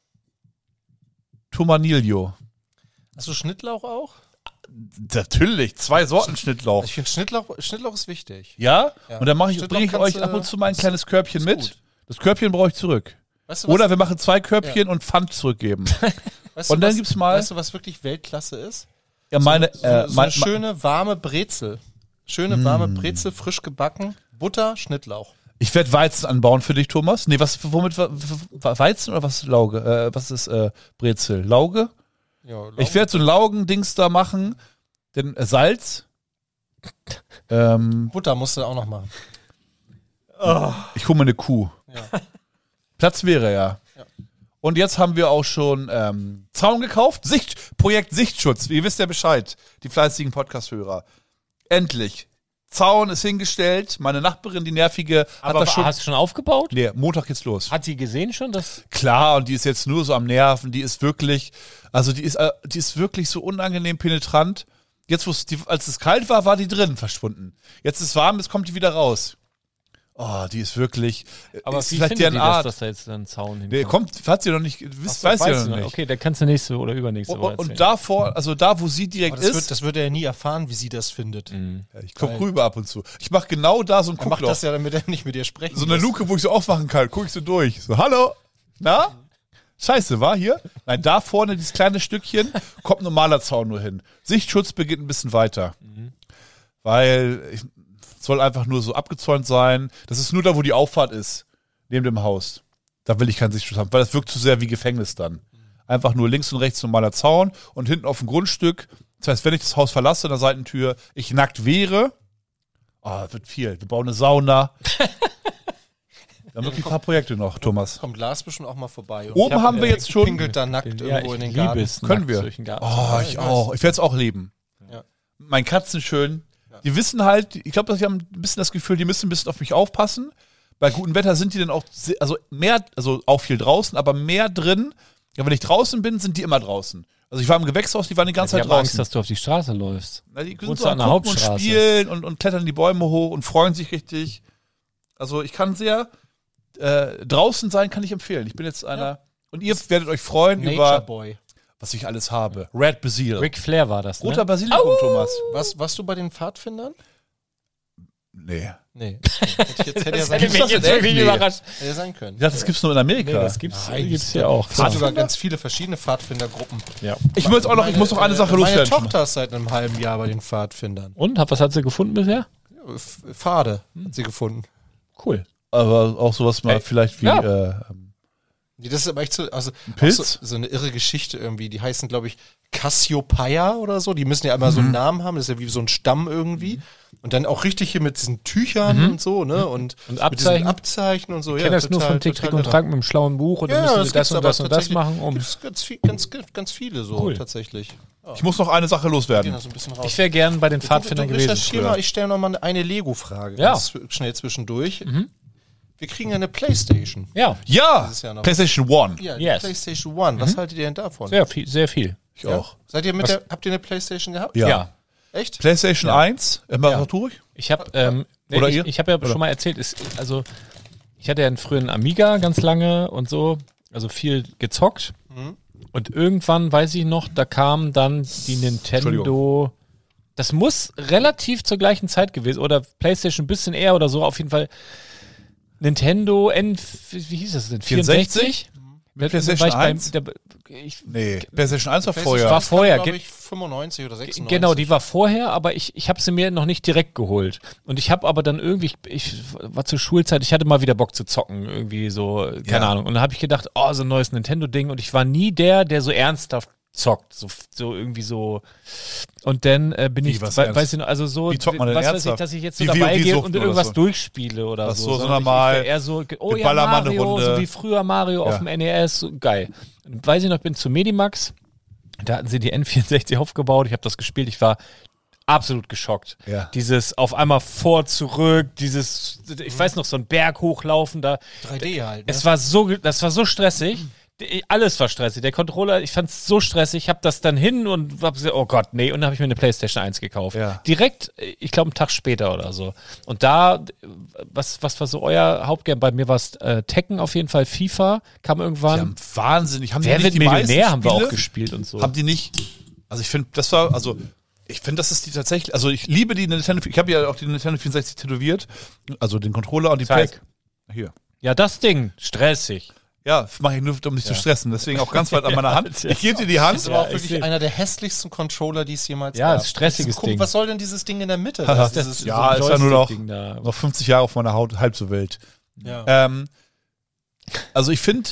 Tomanillo. Hast du Schnittlauch auch? Natürlich, zwei Sorten Schnittlauch. Ich finde Schnittlauch, Schnittlauch ist wichtig. Ja? Ja. Und dann mache ich, Schnittlauch bringe ich kannst euch du- ab und zu mal ein kleines Körbchen ist mit. gut. Das Körbchen brauche ich zurück. Weißt du, was, Oder wir machen zwei Körbchen und Pfand zurückgeben. weißt und du, dann was, gibt's mal- Weißt du, was wirklich Weltklasse ist? Ja, meine, so, äh, so mein, eine schöne, warme Brezel. Schöne, warme Brezel, frisch gebacken. Butter, Schnittlauch. ich werde Weizen anbauen für dich, Thomas. Nee, was, womit, wa- wa- Weizen oder was ist Lauge? Äh, was ist äh, Brezel? Lauge? Ja, Ich werde so ein Laugendings da machen, denn äh, Salz. ähm, Butter musst du auch noch machen. ich hole mir eine Kuh. Ja. Platz wäre ja. Ja. Und jetzt haben wir auch schon ähm, Zaun gekauft. Sicht, Projekt Sichtschutz. Ihr wisst ja Bescheid, die fleißigen Podcast-Hörer. Endlich. Zaun ist hingestellt. Meine Nachbarin, die nervige, hat Aber das schon. hast du schon aufgebaut? Nee, Montag geht's los. Hat die gesehen schon, dass Klar, und die ist jetzt nur so am Nerven. Die ist wirklich, also die ist, äh, die ist wirklich so unangenehm penetrant. Jetzt, wo's die, als es kalt war, war die drin verschwunden. Jetzt ist es warm, jetzt kommt die wieder raus. Oh, die ist wirklich. Aber ist wie vielleicht findet deren die Art. das, dass da jetzt ein Zaun hinkommt? Der kommt, hat sie noch nicht, wisst, Ach so, weiß sie weißt noch du nicht. Okay, dann kannst du nächste oder übernächste Woche Und, und erzählen. davor, also da, wo sie direkt Aber das, ist, wird, das wird er ja nie erfahren, wie sie das findet. Mhm. ja, ich guck rüber ab und zu. Ich mache genau da so ein Er macht Guckloch. das ja, damit er nicht mit dir sprechen So eine muss. Luke, wo ich so aufmachen kann. Guck ich so durch. So, hallo? Na? Scheiße, war hier? Nein, da vorne, dieses kleine Stückchen, kommt ein normaler Zaun nur hin. Sichtschutz beginnt ein bisschen weiter. Weil ich, soll einfach nur so abgezäunt sein. Das ist nur da, wo die Auffahrt ist. Neben dem Haus. Da will ich keinen Sichtschutz haben, weil das wirkt zu sehr wie Gefängnis dann. Einfach nur links und rechts normaler Zaun und hinten auf dem Grundstück. Das heißt, wenn ich das Haus verlasse, an der Seitentür, ich nackt wäre, oh, das wird viel. Wir bauen eine Sauna. Wir haben wirklich ein paar Projekte noch, Thomas. Kommt Lars bestimmt auch mal vorbei. Und Oben haben wir jetzt schon. pinkelt da nackt Ja, irgendwo ich in den liebe Garten. es, Können nackt wir. durch den Garten. Oh, ich auch. Ich werde es auch leben. Ja. Mein Katzen schön. Die wissen halt, ich glaube, die haben ein bisschen das Gefühl, die müssen ein bisschen auf mich aufpassen. Bei gutem Wetter sind die dann auch, se- also mehr, also auch viel draußen, aber mehr drin. Ja, wenn ich draußen bin, sind die immer draußen. Also ich war im Gewächshaus, die waren die ganze Ich Zeit habe Angst, draußen. dass du auf die Straße läufst. Na, die sind wohnst so du am an der Gucken und Hauptstraße? spielen und, und klettern die Bäume hoch und freuen sich richtig. Also ich kann sehr äh, draußen sein, kann ich empfehlen. Ich bin jetzt einer. Und ihr werdet euch freuen Nature über, Boy. was ich alles habe. Red Basil. Ric Flair war das, Roter ne? Basilikum, Thomas. Was, warst du bei den Pfadfindern? Nee. Nee. Hätte ich jetzt, hätte ja sein, gibt's mich das jetzt denn wirklich echt? Nee. überrascht. hätte ja sein können. Ich dachte, das gibt's nur in Amerika. Nee, das gibt's, Nein, gibt's hier auch. Es gibt sogar ganz viele verschiedene Pfadfindergruppen. Ja. ich muss auch noch, ich muss noch eine Sache Meine loswerden. Tochter ist seit einem halben Jahr bei den Pfadfindern. Und, hab- was hat sie gefunden bisher? F- Pfade hat sie gefunden. Cool. Aber auch sowas mal Ey, vielleicht wie ja. äh, ähm, Nee, das ist aber echt so, also Pilz? auch so, so eine irre Geschichte irgendwie. Die heißen, glaube ich, Cassiopeia oder so. Die müssen ja immer so einen Namen haben. Das ist ja wie so ein Stamm irgendwie. Und dann auch richtig hier mit diesen Tüchern und so, ne? Und, Und mit Abzeichen? diesen Abzeichen und so. Ich kenne das nur von Tick, Trick und Track mit dem schlauen Buch und dann müssen sie das und das und das machen, um. Gibt's ganz, viel, ganz, ganz viele so Cool. tatsächlich. ich muss noch eine Sache Gehen loswerden. da so ein bisschen raus. Ich wäre gern bei den Du- Pfadfindern du gewesen. recherchier mal, ich stelle noch mal eine Lego-Frage. Ja. Ganz schnell zwischendurch. Wir kriegen ja eine Playstation. Ja, Ja, ist ja noch- PlayStation One. Ja, Yes. die Playstation One. Was haltet ihr denn davon? sehr viel, sehr viel. Ich Ja? auch. Seid ihr mit der, habt ihr eine Playstation gehabt? Ja. Ja. Echt? PlayStation eins, immer Ja. noch durch. Ich habe, ähm, nee, Oder ich, ihr? ich habe ja schon mal erzählt, ist, also ich hatte ja einen frühen Amiga ganz lange und so, also viel gezockt. Und irgendwann weiß ich noch, da kam dann die Nintendo. Das muss relativ zur gleichen Zeit gewesen oder PlayStation ein bisschen eher oder so. Auf jeden Fall Nintendo N, wie hieß das denn? vierundsechzig? Mit Da- da PlayStation war ich beim- eins? da- ich, Nee, PlayStation eins war PlayStation vorher. war vorher, glaube ge- ich, fünfundneunzig oder sechsundneunzig. Genau, die war vorher, aber ich, ich habe sie mir noch nicht direkt geholt. Und ich habe aber dann irgendwie, ich, ich war zur Schulzeit, ich hatte mal wieder Bock zu zocken, irgendwie so, keine Ja. Ahnung. Und dann habe ich gedacht, oh, so ein neues Nintendo-Ding. Und ich war nie der, der so ernsthaft zockt, so, so irgendwie so. Und dann äh, bin Wie, ich, was we, ernst? weiß ich noch, also so, Wie zockt man denn was weiß ich, ernsthaft? dass ich jetzt so Wie dabei W O gehe suchten und oder irgendwas so? durchspiele oder Ach so. so, sondern sondern ich, mal ich wär eher so, oh ja, geballert mal eine Mario, Runde. so wie früher Mario Ja. auf dem N E S, so geil. Und weiß ich noch, ich bin zu Medimax. Da hatten sie die N vierundsechzig aufgebaut. Ich habe das gespielt. Ich war absolut geschockt. Ja. Dieses auf einmal vor, zurück, dieses, ich weiß noch, so ein Berg hochlaufen da. drei D halt. Ne? Es war so, das war so stressig. Alles war stressig. Der Controller, ich fand es so stressig. Ich habe das dann hin und hab gesagt, oh Gott, nee. Und dann habe ich mir eine PlayStation eins gekauft. Ja. Direkt, ich glaube, einen Tag später oder so. Und da, was, was war so euer Hauptgame? Bei mir war es äh, Tekken auf jeden Fall, FIFA kam Die irgendwann. haben wahnsinnig. Haben Wer die wird nicht die meisten Millionär haben wir Spiele? auch gespielt und so. Haben die nicht. Also ich finde, das war, also ich finde, das ist die tatsächlich, also ich liebe die Nintendo, ich habe ja auch die Nintendo vierundsechzig tätowiert, also den Controller und die Zeig. Play- Hier. Ja, das Ding, stressig. Ja, mache ich nur, um dich Ja. zu stressen. Deswegen auch ganz weit an meiner Hand. Ja. Ich gebe dir die Hand. Das ist aber auch Ja, ich wirklich seh- einer der hässlichsten Controller, die es jemals Ja, gab. ist ein stressiges Guck, Ding. Was soll denn dieses Ding in der Mitte? Haha. Das ist dieses, Ja, so ein ist ja nur noch- Joystick-Ding da. Noch fünfzig Jahre auf meiner Haut, halb so wild. ja. Ähm, also ich finde,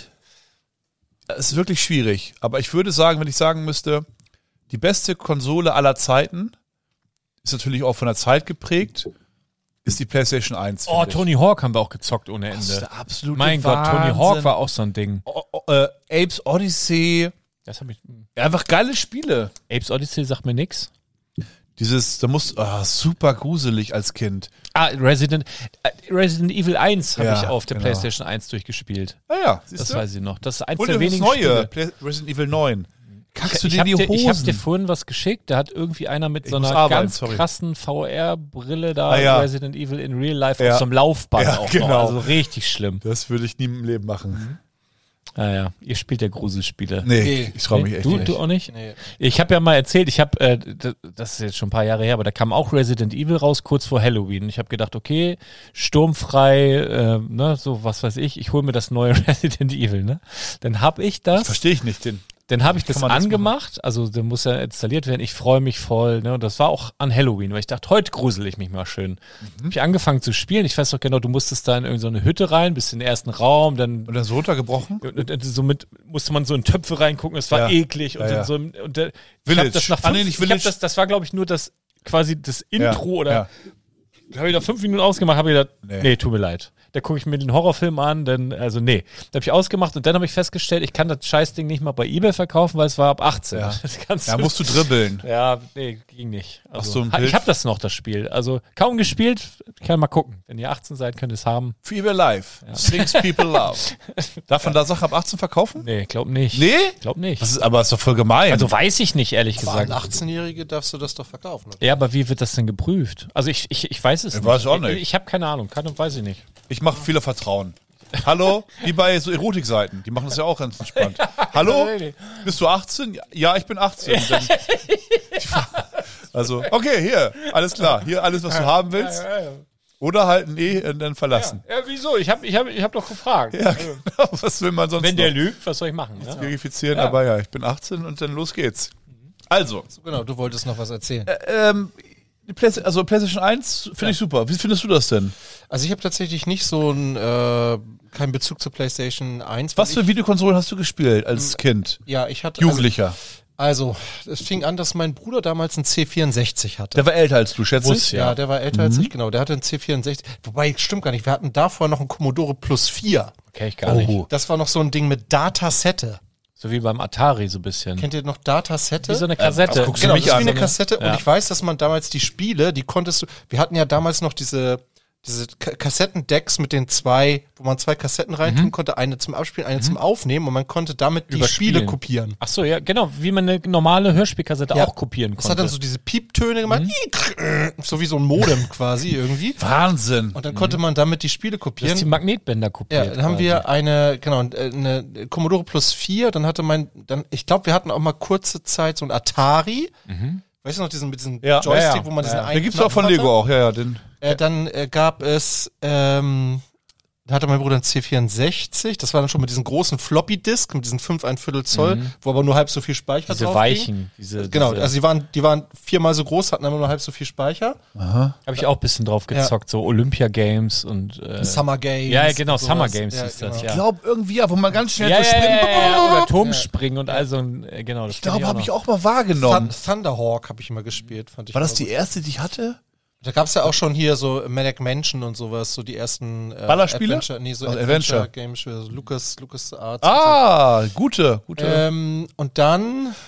es ist wirklich schwierig. Aber ich würde sagen, wenn ich sagen müsste, die beste Konsole aller Zeiten ist natürlich auch von der Zeit geprägt, ist die PlayStation eins. Oh, finde ich. Tony Hawk haben wir auch gezockt ohne Das ist Ende. der absolute Mein Gott, Tony Hawk Wahnsinn. war auch so ein Ding. O- o- äh, Apes Odyssey. Das hab ich. Einfach geile Spiele. Apes Odyssey sagt mir nix. Dieses, da muss, ah, super gruselig als Kind. Ah, Resident, äh, Resident Evil eins habe Ja, ich auf der genau. PlayStation eins durchgespielt. Naja, Das siehst du? weiß ich noch. Das ist eins Und der das wenigen neue, Spiele. Play- Resident Evil neun. Kackst du ich dir hab die dir, ich hab Hosen? dir vorhin was geschickt, da hat irgendwie einer mit Ich so muss einer arbeiten, ganz sorry. krassen V R-Brille da Ah, ja. Resident Evil in Real Life Ja. auf so einem Laufband Ja, auch genau. noch. Also richtig schlimm. Das würde ich nie im Leben machen. Ah ja, ihr spielt ja Gruselspiele. Nee, Nee. ich traue mich Nee, echt du, nicht. du auch nicht? Nee. Ich habe ja mal erzählt, ich habe, äh, d- das ist jetzt schon ein paar Jahre her, aber da kam auch Resident Evil raus, kurz vor Halloween. Ich habe gedacht, okay, sturmfrei, äh, ne, so was weiß ich, ich hole mir das neue Resident Evil, ne? Dann habe ich das, Verstehe ich nicht. Den. dann habe ich das man das angemacht, also der muss ja installiert werden, ich freue mich voll, ne? Und das war auch an Halloween, weil ich dachte, heute grusel ich mich mal schön. Mhm. Hab ich angefangen zu spielen, ich weiß doch genau, du musstest da in irgendeine so Hütte rein, bist in den ersten Raum, dann Und dann so runtergebrochen? und, und somit musste man so in Töpfe reingucken, es war Ja. eklig und Ja, ja. so, und der, ich Village. hab das nach Ah, fünf, nee, nicht ich hab Village. das, das war glaube ich nur das quasi das Intro Ja, oder ja. da habe ich nach fünf Minuten ausgemacht, habe ich gedacht, nee. Nee. tut mir leid. Da gucke ich mir den Horrorfilm an, dann, also nee. Da habe ich ausgemacht und dann habe ich festgestellt, ich kann das Scheißding nicht mal bei eBay verkaufen, weil es war ab achtzehn. Ja. Das kannst Ja, du, musst du dribbeln. ja, nee, ging nicht. Also, Ach so, ein ha- ich Bild. habe das noch, das Spiel. Also kaum gespielt, kann mal gucken. Wenn ihr achtzehn seid, könnt ihr es haben. Fever Life. Things people love. Darf man da Sachen ab achtzehn verkaufen? Nee, glaub nicht. Nee? Glaub nicht. Das ist, aber ist doch voll gemein. Also weiß ich nicht, ehrlich Aber an gesagt. achtzehnjährige darfst du das doch verkaufen. Oder? Ja, aber wie wird das denn geprüft? Also ich, ich, ich weiß es Ich nicht. weiß auch nicht. Ich, ich habe keine Ahnung, keine, weiß ich nicht. ich mache viele Vertrauen. Hallo? Wie bei so Erotikseiten. Die machen das ja auch ganz entspannt. Hallo? Bist du achtzehn? Ja, ich bin achtzehn. Und dann, also, okay, hier, alles klar. Hier alles, was du haben willst. Oder halt ein E und dann verlassen. Ja, wieso? Ich habe ich hab, ich hab doch gefragt. Ja, genau. Was will man sonst Wenn der noch? lügt, was soll ich machen? Ne? Verifizieren, Ja. aber ja, ich bin achtzehn und dann los geht's. Also, So, genau, du wolltest noch was erzählen. ähm, die Play- also PlayStation eins finde ich super. Wie findest du das denn? Also ich habe tatsächlich nicht so einen, äh, keinen Bezug zur PlayStation eins. Was weil für Videokonsolen hast du gespielt als Kind? ich, Ja, ich hatte... Jugendlicher. Also, also, es fing an, dass mein Bruder damals einen C vierundsechzig hatte. Der war älter als du, schätze Muss ich. Ja, ja. der war älter als ich, genau. Der hatte einen C vierundsechzig. Wobei, stimmt gar nicht. Wir hatten davor noch einen Commodore Plus vier. Kenn ich gar nicht. Oh. Das war noch so ein Ding mit Datasette. So wie beim Atari so ein bisschen. Kennt ihr noch Datasette? Wie so eine Kassette. was guckst du Genau, mich das ist wie an, eine ne? Kassette. Ja. Und ich weiß, dass man damals die Spiele, die konntest du, wir hatten ja damals noch diese, diese Ka- Kassettendecks mit den zwei, wo man zwei Kassetten reintun konnte, eine zum Abspielen, eine zum Aufnehmen und man konnte damit die Überspielen. Spiele kopieren. Ach so, ja, genau, wie man eine normale Hörspielkassette Ja. auch kopieren Das hat konnte. dann so diese Pieptöne gemacht, so wie so ein Modem quasi irgendwie. Wahnsinn. Und dann konnte man damit die Spiele Du hast die kopieren. Magnetbänder kopiert. Ja, dann haben quasi. wir eine, genau, eine Commodore Plus vier, dann hatte mein, dann, ich glaube, wir hatten auch mal kurze Zeit so ein Atari. Weißt du noch, diesen, mit diesem Ja, Joystick, ja, ja. wo man diesen Ja. einen Den gibt's auch Knopf von hatte? Lego auch, ja, ja. Den, Äh, dann äh, gab es, ähm, da hatte mein Bruder einen C vierundsechzig, das war dann schon mit diesem großen Floppy-Disk, mit diesen fünf ein Viertel Zoll, wo aber nur halb so viel Speicher diese drauf Weichen. ging. Diese, Genau, diese, also die waren, die waren viermal so groß, hatten aber nur halb so viel Speicher. habe ich auch ein bisschen drauf gezockt, so Olympia Games und äh, Summer Games. ja, genau, und sowas. Summer Games Ja, hieß das, genau. ja. ich glaube irgendwie, ja, wo man ganz schnell Ja, so ja, springt. ja, ja, ja, oder Turmspringen und all so ein, äh, genau. Das Ich glaube, habe ich auch mal wahrgenommen. Thun- Thunderhawk habe ich immer gespielt, fand ich War das immer die gut. erste, die ich hatte? Da gab es ja auch schon hier so Maniac Mansion und sowas, so die ersten äh, Ballerspiele? Adventure, nee, so Also Adventure, Adventure. Games, so Lucas, Lucas Arts. Ah, gute, gute. Ähm, und dann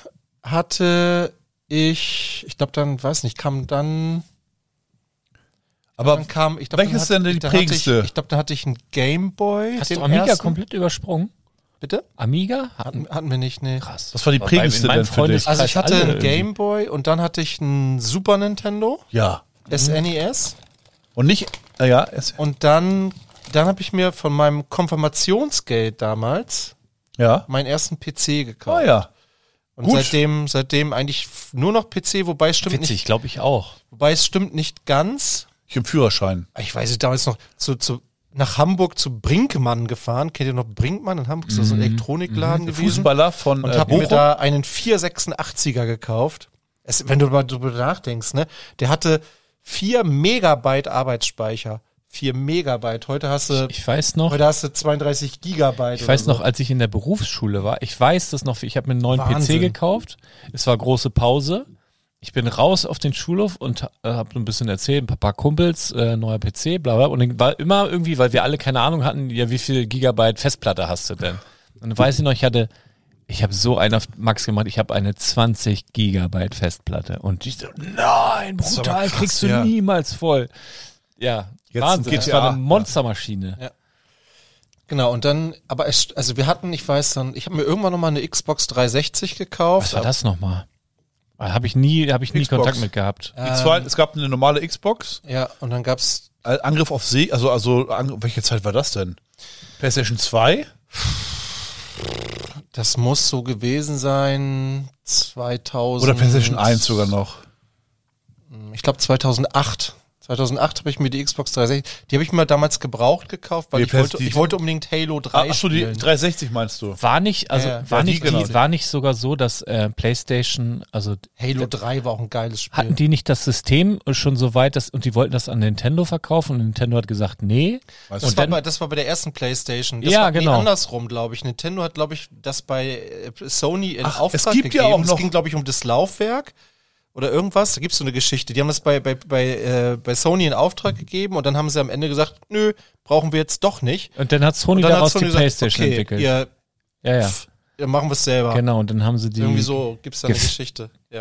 hatte ich, ich glaube dann, weiß nicht, kam dann, Aber dann kam, ich glaube, welches ist denn die dann hatte prägendste? Ich, ich glaube, da hatte ich einen Gameboy. Hast den du Amiga ersten. komplett übersprungen? Bitte? Amiga? Hatten, hatten wir nicht, nee. Krass. Was war die Weil prägendste in meinem denn für dich? Freundes- Also ich hatte alle einen irgendwie. Gameboy und dann hatte ich einen Super Nintendo, Ja. S N E S. Und nicht, naja, es, Und dann, dann habe ich mir von meinem Konfirmationsgeld damals ja. meinen ersten P C gekauft. Ah ja. Und gut. seitdem, seitdem eigentlich f- nur noch P C, wobei es stimmt nicht, Witzig, glaube ich auch. wobei es stimmt nicht ganz. Ich im Führerschein. Ich weiß nicht, damals noch zu, zu, nach Hamburg zu Brinkmann gefahren. Kennt ihr noch Brinkmann in Hamburg? Das ist so ein Elektronikladen gewesen. Fußballer von Und äh, habe mir Bochum. da einen vier sechsundachtziger gekauft. Es, wenn du mal drüber nachdenkst, ne? Der hatte vier Megabyte Arbeitsspeicher. vier Megabyte. Heute hast du, Ich weiß noch, heute hast du zweiunddreißig Gigabyte. ich weiß oder noch, als ich in der Berufsschule war, ich weiß das noch, ich habe mir einen neuen P C Wahnsinn. gekauft. Es war große Pause. Ich bin raus auf den Schulhof und äh, habe so ein bisschen erzählt, ein paar, paar Kumpels, äh, neuer P C, bla bla. Und dann war immer irgendwie, weil wir alle keine Ahnung hatten, ja, wie viel Gigabyte Festplatte hast du denn? Und dann weiß ich noch, ich hatte, ich habe so einen auf Max gemacht, ich habe eine zwanzig Gigabyte Festplatte. Und ich so, nein, ist aber brutal, krass, kriegst du ja. niemals voll. Ja, Jetzt Wahnsinn, ein das G T A. war eine Monstermaschine. Ja. Genau, und dann, aber es, also wir hatten, ich weiß dann, ich habe mir irgendwann nochmal eine Xbox dreihundsechzig gekauft. Was war das nochmal? Habe ich nie, habe ich nie Xbox. Kontakt mit gehabt. Die zwei, es gab eine normale Xbox. Ja, und dann gab's, Äh, Angriff auf See, also, also Angr- welche Zeit war das denn? PlayStation zwei? das muss so gewesen sein, zweitausend. Oder PlayStation eins sogar noch? Ich glaube zweitausendacht. zweitausendacht habe ich mir die Xbox dreihundertsechzig, die habe ich mir damals gebraucht gekauft, weil Die ich wollte, Pers- ich wollte unbedingt Halo drei Achso, die spielen. dreihundertsechzig meinst du? War nicht, also Ja, ja. war Ja, die nicht, genau. die, war nicht sogar so, dass äh, PlayStation, also Halo drei war auch ein geiles Spiel. hatten die nicht das System schon so weit, dass, und die wollten das an Nintendo verkaufen und Nintendo hat gesagt, nee. Weißt das, und war dann- bei, das war bei der ersten PlayStation. Das Ja, war, genau. Nee, andersrum, glaube ich. Nintendo hat, glaube ich, das bei äh, Sony in Ach, Auftrag es gibt ja gegeben. auch noch- Es ging, glaube ich, um das Laufwerk oder irgendwas. Da gibt es so eine Geschichte. Die haben das bei, bei, bei, äh, bei Sony in Auftrag gegeben und dann haben sie am Ende gesagt, nö, brauchen wir jetzt doch nicht. Und dann hat Sony Und dann hat daraus Sony die gesagt, PlayStation okay, entwickelt. Ihr, ja, ja. pff, ihr machen wir es selber. Genau, und dann haben sie die. Irgendwie so gibt es da eine Gef- Geschichte. Ja.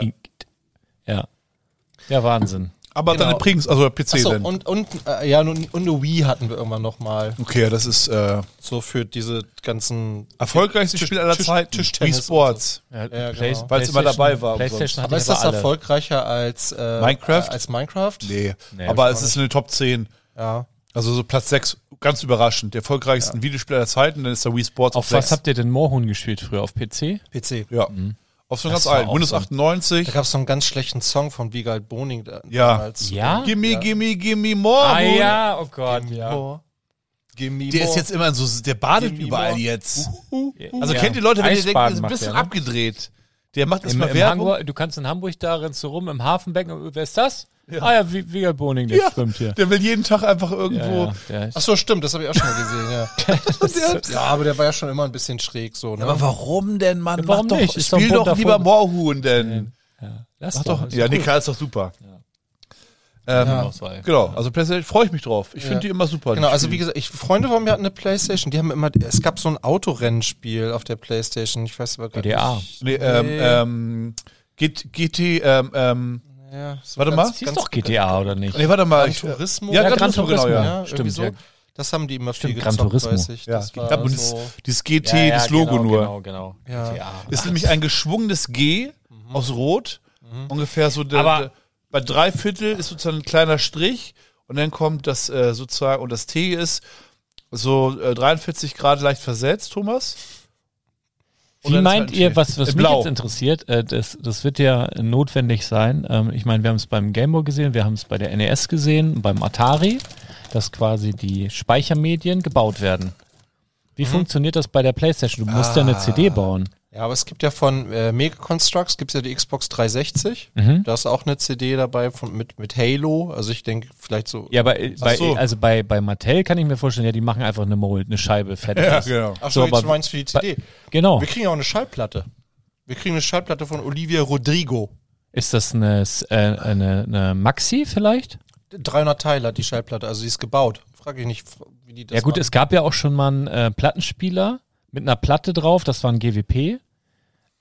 Ja. Ja, Wahnsinn. Aber Genau. deine Prägens, also P C Achso, denn? und, und, äh, ja, und, und eine Wii hatten wir irgendwann nochmal. Okay, ja, das ist äh, So für diese ganzen erfolgreichste Tisch- Spiel aller Tisch- Zeiten. Tischtennis Wii Sports. Ja, Ja, Play- genau. Weil's immer dabei war, PlayStation umsonst. hatte Aber ist aber das alle. erfolgreicher als äh, Minecraft? Äh, als Minecraft? Nee, Nee, aber das es war ist in den Top zehn. Ja. Also so Platz sechs, ganz überraschend. Der erfolgreichsten Videospiel aller Zeiten, dann ist der Wii Sports Auf was habt ihr denn Moorhuhn gespielt früher? Auf P C? P C. Ja. Auf so einem Das ganz war alten. auch Windows so. achtundneunzig. Da gab es so einen ganz schlechten Song von Wiegald Boning. da- Ja. damals. Ja? Gimme, Ja. gimme, gimme more. Ah Moon. ja, oh Gott, Gimme ja. more. Gimme Der ist more. jetzt immer so, der badet Gimme überall more. jetzt. Also Ja. kennt ihr Leute, wenn ihr denkt, Eisbaden ist ein macht bisschen der, ne? abgedreht. Der macht Im, erstmal im Werbung. Hamburg, du kannst in Hamburg da rennst du rum, im Hafenbecken, wer ist das? Ah ja, Wie- Wiegald Boning, der Ja, schwimmt hier. der will jeden Tag einfach Ja, irgendwo. ja, der ist- Ach so, stimmt, das habe ich auch schon mal gesehen, ja. ja, aber der war ja schon immer ein bisschen schräg so, ne? Aber warum denn, Mann? Ja, warum Mach doch, nicht? Ist doch Spiel ein doch bunter lieber Vogel. Moorhuhn denn. Ja, lass Mach doch. ist Ja, cool. Nika ist doch super. Ähm, Ja. Auswahl. Genau, also PlayStation freue ich mich drauf. Ich finde Ja. die immer super. Genau, die also Spiele. wie gesagt, ich, Freunde von mir hatten eine Playstation, die haben immer, es gab so ein Autorennspiel auf der Playstation, ich weiß aber G gar T A. nicht. Nee, ähm, Nee. ähm, G T, G T, ähm, ähm, Ja, so Warte ganz- mal. Das ist doch G T A, oder nicht? nee, warte mal. Gran Ich, Turismo? ja, Ja, Gran Gran Turismo, genau, Turismo. ja. Ja, irgendwie Stimmt, so. ja. Das haben die immer Stimmt, viel Gran gezockt, Turismo. weiß ich. Ja, Das ich war glaube, dieses, so, dieses G T, das Logo genau, nur. Genau, genau. Ja. G T A. Ist nämlich ein geschwungenes G aus Rot. Ungefähr so der, Aber- der, bei drei Viertel ist sozusagen ein kleiner Strich und dann kommt das äh, sozusagen, und das T ist so äh, dreiundvierzig Grad leicht versetzt, Thomas. Und Wie dann ist meint halt ein ihr, T. was, was In mich Blau. jetzt interessiert, äh, das, das wird ja notwendig sein. Ähm, ich meine, wir haben es beim Game Boy gesehen, wir haben es bei der N E S gesehen, beim Atari, dass quasi die Speichermedien gebaut werden. Wie funktioniert das bei der PlayStation? Du musst ja eine C D bauen. Ja, aber es gibt ja von äh, Mega Constructs gibt's ja die Xbox dreihundertsechzig. Mhm. Da ist auch eine C D dabei von, mit, mit Halo. Also ich denke vielleicht so. Ja, aber äh, bei, so. also bei, bei Mattel kann ich mir vorstellen, ja, die machen einfach eine Mold, eine Scheibe fertig. Ja, ist. genau. Ach so, so, jetzt aber- du meinst für die C D. Genau. Wir kriegen auch eine Schallplatte. Wir kriegen eine Schallplatte von Olivia Rodrigo. Ist das eine, S- äh, eine, eine Maxi vielleicht? dreihundert Teile hat die Schallplatte, also die ist gebaut. Frage ich nicht, wie die das Ja gut, machen. es gab ja auch schon mal einen äh, Plattenspieler mit einer Platte drauf, das war ein G W P. Und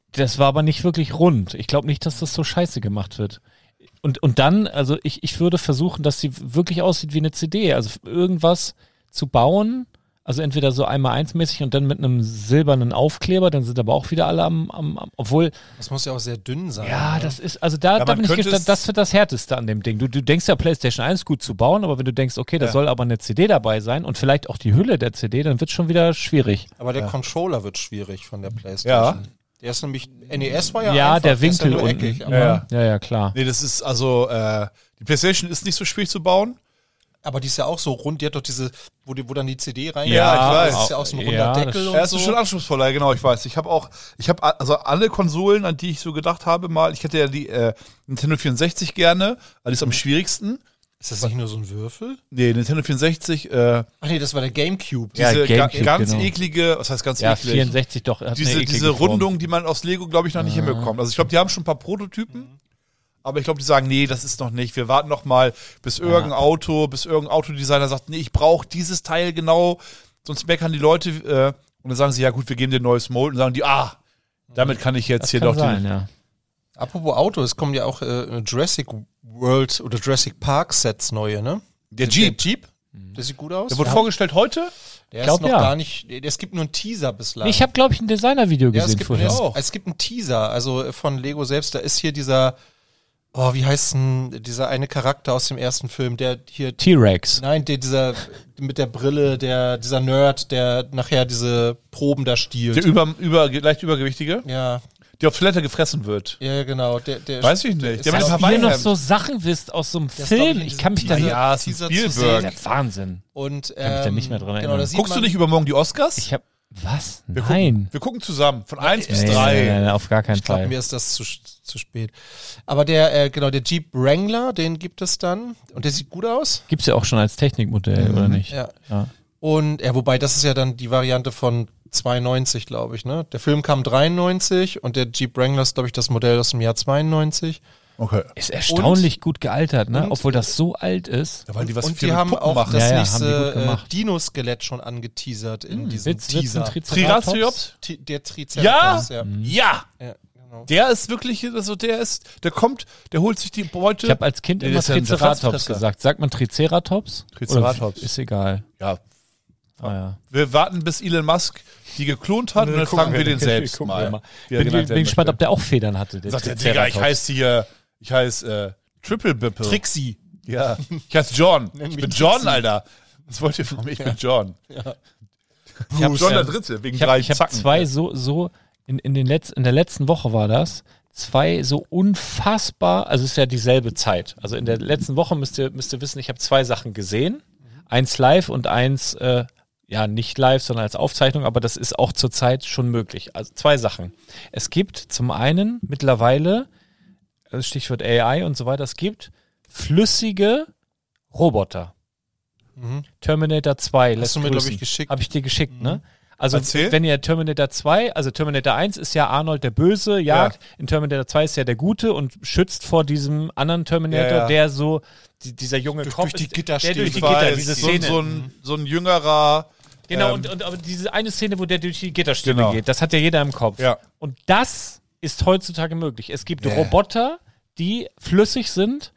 Das war aber nicht wirklich rund. Ich glaube nicht, dass das so scheiße gemacht wird. Und, und dann, also ich, ich würde versuchen, dass sie wirklich aussieht wie eine C D. Also irgendwas zu bauen, also entweder so einmal eins mäßig und dann mit einem silbernen Aufkleber, dann sind aber auch wieder alle am, am, am obwohl. Das muss ja auch sehr dünn sein. Ja, oder? das ist, also da, Ja, da man bin ich könnte gespannt, es- das wird das Härteste an dem Ding. Du, du denkst ja, PlayStation eins gut zu bauen, aber wenn du denkst, okay, da Ja. soll aber eine C D dabei sein und vielleicht auch die Hülle der C D, dann wird es schon wieder schwierig. Aber der Ja. Controller wird schwierig von der PlayStation. Ja. Der ist nämlich, N E S war ja Ja, einfach, der ist ja Winkel nur unten. eckig, aber, Ja, ja. Ja, ja, klar. Nee, das ist also, äh, die PlayStation ist nicht so schwierig zu bauen. aber die ist ja auch so rund, die hat doch diese, wo, die, wo dann die C D reingeht. Ja, ich weiß. Das ist ja auch so ein runder Ja, das- Deckel und Ja, es so. ist schon anspruchsvoller, genau, ich weiß. Ich habe auch, ich habe also alle Konsolen, an die ich so gedacht habe, mal, ich hätte ja die äh, Nintendo vierundsechzig gerne, weil die ist am schwierigsten. Ist das nicht nur so ein Würfel? Nee, Nintendo vierundsechzig, äh, Ach nee, das war der Gamecube. Ja, diese Gamecube, ga, ganz genau. eklige, was heißt ganz Ja, eklig? vierundsechzig doch. Hat Diese, eine eklige diese Form. Rundung, die man aus Lego, glaube ich, noch nicht hinbekommt. Also ich glaube, die haben schon ein paar Prototypen, aber ich glaube, die sagen, nee, das ist noch nicht. Wir warten noch mal, bis irgendein Auto, bis irgendein Autodesigner sagt, nee, ich brauche dieses Teil genau, sonst meckern die Leute äh, und dann sagen sie, ja gut, wir geben dir ein neues Mold und sagen die, ah, damit kann ich jetzt Das hier kann doch sein, den, ja. Apropos Auto, es kommen ja auch äh, Jurassic World oder Jurassic Park Sets neue, ne? der Jeep. Der Jeep, der sieht gut aus. Der wurde vorgestellt heute? Der glaub, ist noch ja. gar nicht, es gibt nur einen Teaser bislang. Ich habe, glaube ich, ein Designer-Video ja, es gesehen gibt, vorher. es, auch. es gibt einen Teaser, also von Lego selbst, da ist hier dieser, oh, wie heißt denn dieser eine Charakter aus dem ersten Film, der hier, T-Rex. nein, der, dieser mit der Brille, der, dieser Nerd, der nachher diese Proben da stiehlt. Der über, über, leicht übergewichtige, ja, der auf Toilette gefressen wird. ja, genau. Der, der Weiß ich nicht. ist Der mit auch- dem Ihr Hawaii- noch so Sachen wisst aus so einem Das Film. glaub ich in Ich kann mich da diesem nicht. Ja, es ist Teaser zu Spielberg. sehen. Wahnsinn. Und, Kann mich da nicht mehr dran genau, erinnern. da sieht Guckst man, du nicht übermorgen die Oscars? Ich habe. Was? wir Nein. Gucken, wir gucken zusammen, von eins bis Nee, drei. nee, nee, nee, auf gar keinen Ich glaube, Fall. mir ist das zu, zu spät. Aber der, äh, genau, der Jeep Wrangler, den gibt es dann. Und der sieht gut aus. Gibt's ja auch schon als Technikmodell, oder nicht? Ja. Ja. Und, ja, wobei, das ist ja dann die Variante von zweiundneunzig, glaube ich, ne? Der Film kam dreiundneunzig und der Jeep Wrangler ist, glaube ich, das Modell aus dem Jahr zweiundneunzig. Okay. Ist erstaunlich gut gealtert, ne? und- Obwohl das so alt ist. Ja, weil die was und viel die mit haben Puppen auch machen. das Ja, ja, haben die nächste gut äh, gemacht. Dino-Skelett schon angeteasert in diesem Witz, Witz Teaser. ein Triceratops? Triceratops? Ti- der Ja? Triceratops, ja. Ja! ja genau. Der ist wirklich, also der ist, der kommt, der holt sich die Beute. Ich habe als Kind Nee, immer das ist ja ein Triceratops Ratzfresser. gesagt. Sagt man Triceratops? Triceratops. Oder ist egal. Ja, Ah, ja. wir warten, bis Elon Musk die geklont hat und dann fragen wir den selbst mal. wie er Bin, genannt bin werden gespannt, möchte. ob der auch Federn hatte. Der Sagt der Digga, ich Triceratops. heiße hier, ich heiße äh, Triple Bippel. Trixie. Ja, ich heiße John. Nenn Ich mich bin John, Trixie. Alter. Was wollt ihr von mir? Ich bin John. Ja. Ich hab John ja. der Dritte, wegen Ich habe drei hab Zacken. zwei so, so in, in, den Letz-, in der letzten Woche war das, zwei so unfassbar, also es ist ja dieselbe Zeit. Also in der letzten Woche müsst ihr, müsst ihr wissen, ich habe zwei Sachen gesehen. Eins live und eins, äh, ja, nicht live, sondern als Aufzeichnung, aber das ist auch zurzeit schon möglich. Also zwei Sachen. Es gibt zum einen mittlerweile, äh, Stichwort A I und so weiter, es gibt flüssige Roboter. Mhm. Terminator zwei. Hast du mir, glaube ich, geschickt. Habe ich dir geschickt, ne? Also Erzähl. wenn ihr Terminator zwei, also Terminator eins ist ja Arnold der Böse, jagt, in Terminator zwei ist ja der Gute und schützt vor diesem anderen Terminator, Ja, ja. der so, die, dieser junge Durch- Kopf durch die ist, Gitter der durch steht. die Ich Gitter, weiß, diese so, Szene. so, ein, so ein jüngerer. Genau, ähm, und, und aber diese eine Szene, wo der durch die Gitterstäbe Genau. geht, das hat ja jeder im Kopf. Ja. Und das ist heutzutage möglich. Es gibt Nee. Roboter, die flüssig sind,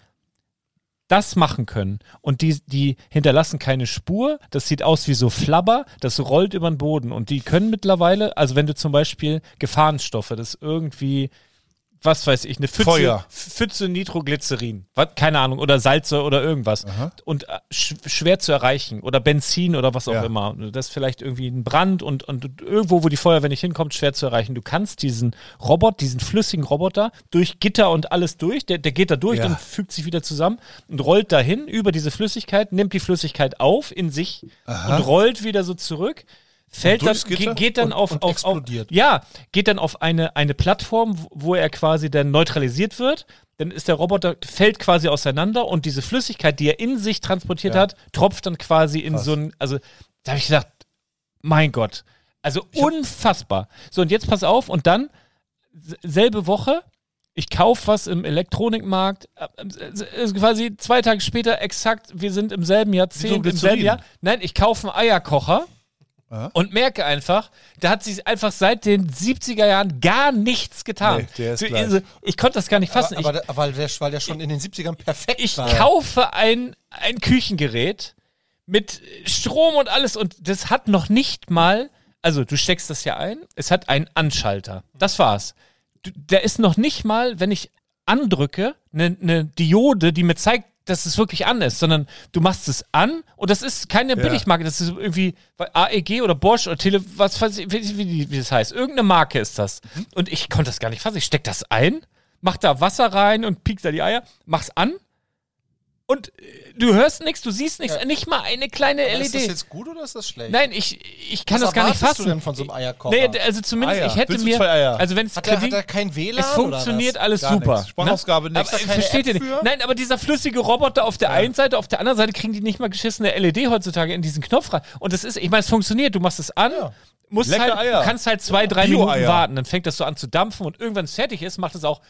das machen können. Und die, die hinterlassen keine Spur. Das sieht aus wie so Flabber. Das rollt über den Boden. Und die können mittlerweile, also wenn du zum Beispiel Gefahrenstoffe, das irgendwie, was weiß ich, eine Pfütze, Feuer. Pfütze Nitroglycerin, was, keine Ahnung, oder Salze oder irgendwas. Aha. Und äh, sch schwer zu erreichen. Oder Benzin oder was auch Ja. immer. Das ist vielleicht irgendwie ein Brand und, und irgendwo, wo die Feuerwehr nicht hinkommt, schwer zu erreichen. Du kannst diesen Robot, diesen flüssigen Roboter, durch Gitter und alles durch, der, der geht da durch Ja. und fügt sich wieder zusammen und rollt dahin über diese Flüssigkeit, nimmt die Flüssigkeit auf in sich Aha. und rollt wieder so zurück. Fällt Und dann, durchs Gitter? ge geht dann Und- auf, und auf, auf, explodiert. ja, geht dann auf eine, eine Plattform, wo- wo er quasi dann neutralisiert wird. Dann ist der Roboter, fällt quasi auseinander und diese Flüssigkeit, die er in sich transportiert Ja. hat, tropft dann quasi in Krass. so ein, also da habe ich gedacht, mein Gott, also unfassbar. So, und jetzt pass auf, und dann s- selbe Woche, ich kaufe was im Elektronikmarkt, äh, äh, äh, quasi zwei Tage später exakt, wir sind im selben Jahrzehnt, im selben Glycerin? Jahr. Nein, ich kaufe einen Eierkocher. und merke einfach, da hat sich einfach seit den siebziger Jahren gar nichts getan. Nee, der ist Du, gleich. also, ich konnte das gar nicht fassen. Aber, aber, aber weil, der, weil der schon in den siebzigern perfekt ich war. ich kaufe ein, ein Küchengerät mit Strom und alles und das hat noch nicht mal, also du steckst das ja ein, es hat einen Anschalter. Das war's. Du, der ist noch nicht mal, wenn ich andrücke, eine ne Diode, die mir zeigt, dass es wirklich an ist, sondern du machst es an und das ist keine Billigmarke, das ist irgendwie A E G oder Bosch oder Tele, was weiß ich, wie, wie, wie das heißt. Irgendeine Marke ist das. Und ich konnte das gar nicht fassen. Ich steck das ein, mach da Wasser rein und piek da die Eier, mach's an und äh, du hörst nichts, du siehst nichts, Ja. nicht mal eine kleine Aber L E ist das D. jetzt gut oder ist das schlecht? Nein, ich, ich kann Was das gar nicht erwartest fassen. du denn von so einem Eierkocher? Nee, also zumindest, Eier. ich hätte Willst du mir, zwei Eier? also wenn es Hat er, hat Kredit, er kein W L A es N funktioniert oder alles Gar super. nichts. Sprachausgabe ne? nichts. Aber Ist da keine versteht ihr App nicht? für? Nein, aber dieser flüssige Roboter auf der einen Seite, auf der anderen Seite kriegen die nicht mal geschissene L E D heutzutage in diesen Knopf rein. Und das ist, ich meine, es funktioniert, du machst es an, Ja. musst Lecker halt, Eier. du kannst halt zwei, drei Minuten Bio-Eier. warten, dann fängt das so an zu dampfen und irgendwann es fertig ist, macht es auch